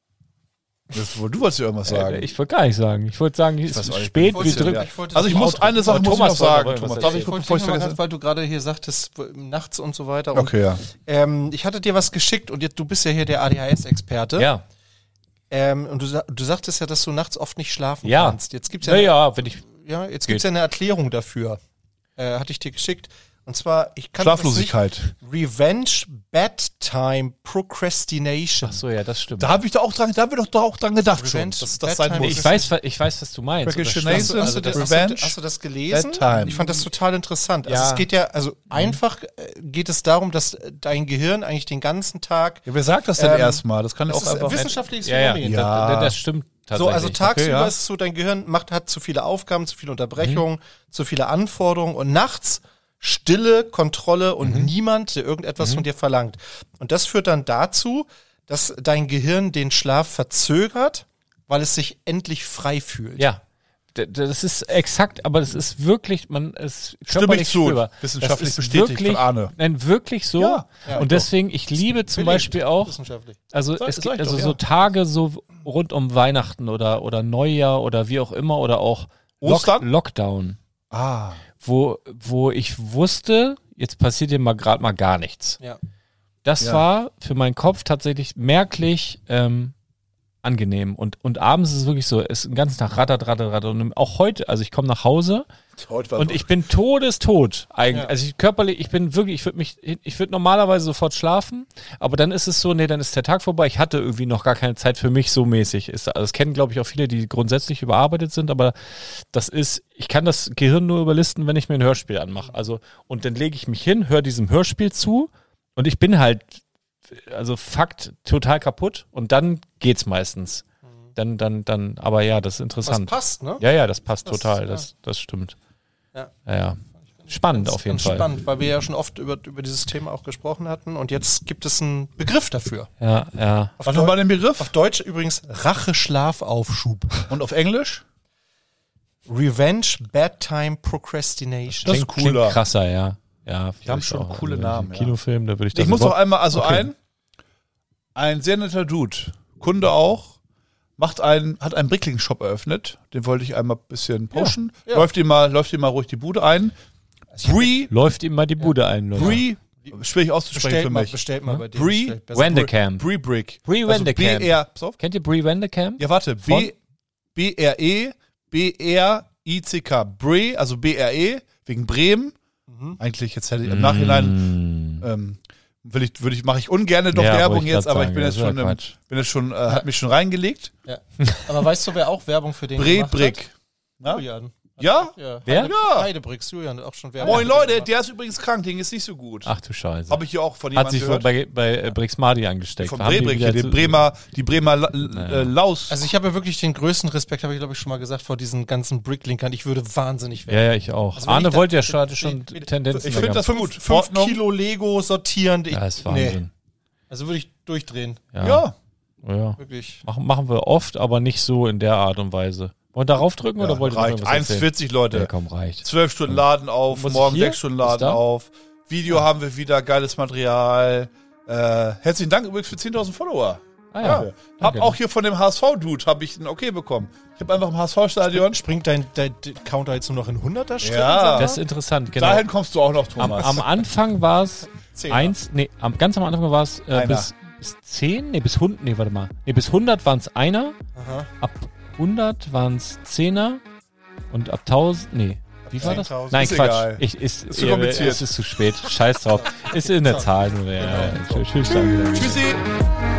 das, du wolltest ja irgendwas Äh, sagen. Ich wollte gar nicht sagen. Ich wollte sagen, es weiß ist auch nicht. spät, Ich wir wollte- drücken. ja. Ich wollte Also ich das muss, Auto- eine Sache Aber muss ich Thomas noch wollte sagen, noch irgendwas Thomas. Darf ich, Ich wollte bevor ich dich noch mal vergesse? ganz, weil du gerade hier sagtest, w- nachts und so weiter. Und, Okay, ja. ähm, ich hatte dir was geschickt und jetzt, du bist ja hier der A D H S-Experte. Ja, Ähm, und du, sa- du sagtest ja, dass du nachts oft nicht schlafen Ja. kannst. Jetzt gibt's ja, ja, eine- ja, wenn ich, ja, jetzt Geht. gibt's ja eine Erklärung dafür. Äh, hatte ich dir geschickt. Und zwar, ich kann Schlaflosigkeit. das nicht. Revenge Bedtime Procrastination. ach so, ja, das stimmt. Da habe ich doch auch dran, da wird doch da auch dran gedacht schon, Revenge, dass das sein Bedtime, muss. ich weiß, wa- ich weiß, was du meinst. Oder Procrastination, stimmt. Hast du, Also das, Revenge, hast, du, hast du das gelesen? Bedtime. Ich fand das total interessant. Also Ja. es geht ja, also einfach äh, geht es darum, dass äh, dein Gehirn eigentlich den ganzen Tag Ja, wer sagt das denn Ähm, erstmal? Das kann ja das auch ist ein einfach. wissenschaftliches ja, ja, Phänomen. Ja. Das, das stimmt So, tatsächlich. also tagsüber ja. ist es so, dein Gehirn macht, hat zu viele Aufgaben, zu viele Unterbrechungen, zu viele Anforderungen und nachts Stille, Kontrolle und niemand, der irgendetwas von dir verlangt. Und das führt dann dazu, dass dein Gehirn den Schlaf verzögert, weil es sich endlich frei fühlt. Ja. D- Das ist exakt, aber das ist wirklich, man ist Stimme körperlich ich zu. spürbar. Wissenschaftlich Das ist bestätigt wirklich, von Arne. Nein, wirklich so. Ja. Ja, und doch. deswegen, ich liebe zum Belegt, Beispiel auch, wissenschaftlich. also Sag- es sag gibt ich also doch, so ja. Tage so rund um Weihnachten oder, oder Neujahr oder wie auch immer oder auch Lock, Ostern? Lockdown, Ah. wo, wo ich wusste, jetzt passiert hier mal gerade mal gar nichts. Ja. Das Ja. war für meinen Kopf tatsächlich merklich ähm, angenehm. Und, und abends ist es wirklich so, es ist den ganzen Tag rattert, rattert, rattert. Und auch heute, also ich komme nach Hause Heute war und ich bin todestot eigentlich. Ja. Also ich körperlich, ich bin wirklich, ich würde mich, ich würde normalerweise sofort schlafen, aber dann ist es so, nee, dann ist der Tag vorbei. Ich hatte irgendwie noch gar keine Zeit für mich so mäßig. Ist, also das kennen, glaube ich, auch viele, die grundsätzlich überarbeitet sind, aber das ist, ich kann das Gehirn nur überlisten, wenn ich mir ein Hörspiel anmache. Also, und dann lege ich mich hin, höre diesem Hörspiel zu und ich bin halt, also Fakt, total kaputt und dann geht's meistens. Dann, dann, dann, aber ja, das ist Was interessant. passt, ne? Ja, ja, das passt Das- total, ja. das, das stimmt. Ja. Ja, ja. Spannend auf jeden Ganz Fall. spannend, weil wir ja schon oft über, über dieses Thema auch gesprochen hatten und jetzt gibt es einen Begriff dafür. Ja, ja. Auf, Was nochmal den Begriff? auf Deutsch übrigens Rache-Schlafaufschub. Und auf Englisch? Revenge Bedtime Procrastination. Das ist Klingt, klingt cooler. krasser, ja. Ja, Die haben vielleicht schon auch. coole Also Namen, ein ja. Kinofilm, da würde ich das Ich muss aber- noch einmal, also Okay. ein, ein sehr netter Dude, Kunde auch, macht einen, hat einen Brickling-Shop eröffnet. Den wollte ich einmal ein bisschen pushen. Ja, ja. Läuft ihm mal, läuft ihm mal ruhig die Bude ein. Bree, Läuft ihm mal die Bude ein, Leute. Bree, schwierig auszusprechen Bestellt für mal, mich. bestellt mal bei dir. Bree, bestellt besser. Wendekamp. Bree Brick. Bree Also Wendekamp. B R, pass auf. Kennt ihr Bree Wendekamp? Ja, warte. B, B R E, B R I C K. Bree, also B R E, wegen Bremen. Mhm. Eigentlich, jetzt hätte ich im Nachhinein, ähm, will ich, würde ich, mache ich ungerne doch Ja, Werbung wollte ich jetzt, grad aber sagen, ich bin das jetzt ist schon, ja im, Quatsch. bin jetzt schon, äh, hat mich schon reingelegt. Ja. Aber weißt du, wer auch Werbung für den Bree gemacht Brick. hat? Na? Julian. Ja? Ja. Wer? Heide, Ja. Heidebricks. Julian hat auch schon Werbung. Moin für den Leute, gemacht. der ist übrigens krank, den ist nicht so gut. Ach du Scheiße. Habe ich hier auch von Hat jemandem sich wohl gehört. bei, bei äh, Brixmadi angesteckt. Vom Haben die Brebrick wieder hier, den zu- Bremer, die Bremer La, Naja. äh, Laus. Also ich habe ja wirklich den größten Respekt, habe ich glaube ich schon mal gesagt, vor diesen ganzen Bricklinkern. Ich würde wahnsinnig werden. Ja, ja, ich auch. Also wenn Arne ich da- wollte ja schon, hatte schon ich- ich- Tendenzen. ich finde da das gehabt. gut. Fünf Ordnung. Kilo Lego sortieren. Ich, Ja, ist Wahnsinn. Nee. Also würde ich durchdrehen. Ja. Ja. ja. Wirklich. Machen, machen wir oft, aber nicht so in der Art und Weise. Wollen wir darauf drücken oder Ja, wollt ihr noch reicht. irgendwas erzählen? eins vierzig Leute. Ja, komm, reicht. Zwölf Stunden Laden auf, Muss ich morgen hier? sechs Stunden Ist Laden da? auf. Video haben wir wieder, geiles Material. Äh, herzlichen Dank übrigens für zehntausend Follower. Ah Ja. ja. Hab Danke. auch hier von dem H S V-Dude habe ich ein Okay bekommen. Ich habe einfach im H S V-Stadion. Springt dein, dein Counter jetzt nur noch in hunderter Schritten? Ja. sag mal? Das ist interessant, genau. Dahin kommst du auch noch, Am, Thomas. am Anfang war es Zehner. eins, nee, am, ganz am Anfang war es äh, Einer. bis, bis zehn, nee, bis hundert, nee, warte mal. Nee, bis hundert waren es einer, Aha. ab hundert waren es zehner und ab tausend, nee. Wie war das? zehntausend. Nein, Ist Quatsch. egal. Ich, ist, Ist zu ja, kompliziert. Es ist zu spät. Scheiß drauf. Ist in der Zahl nur. Ja, tschüss, danke. Tschüssi.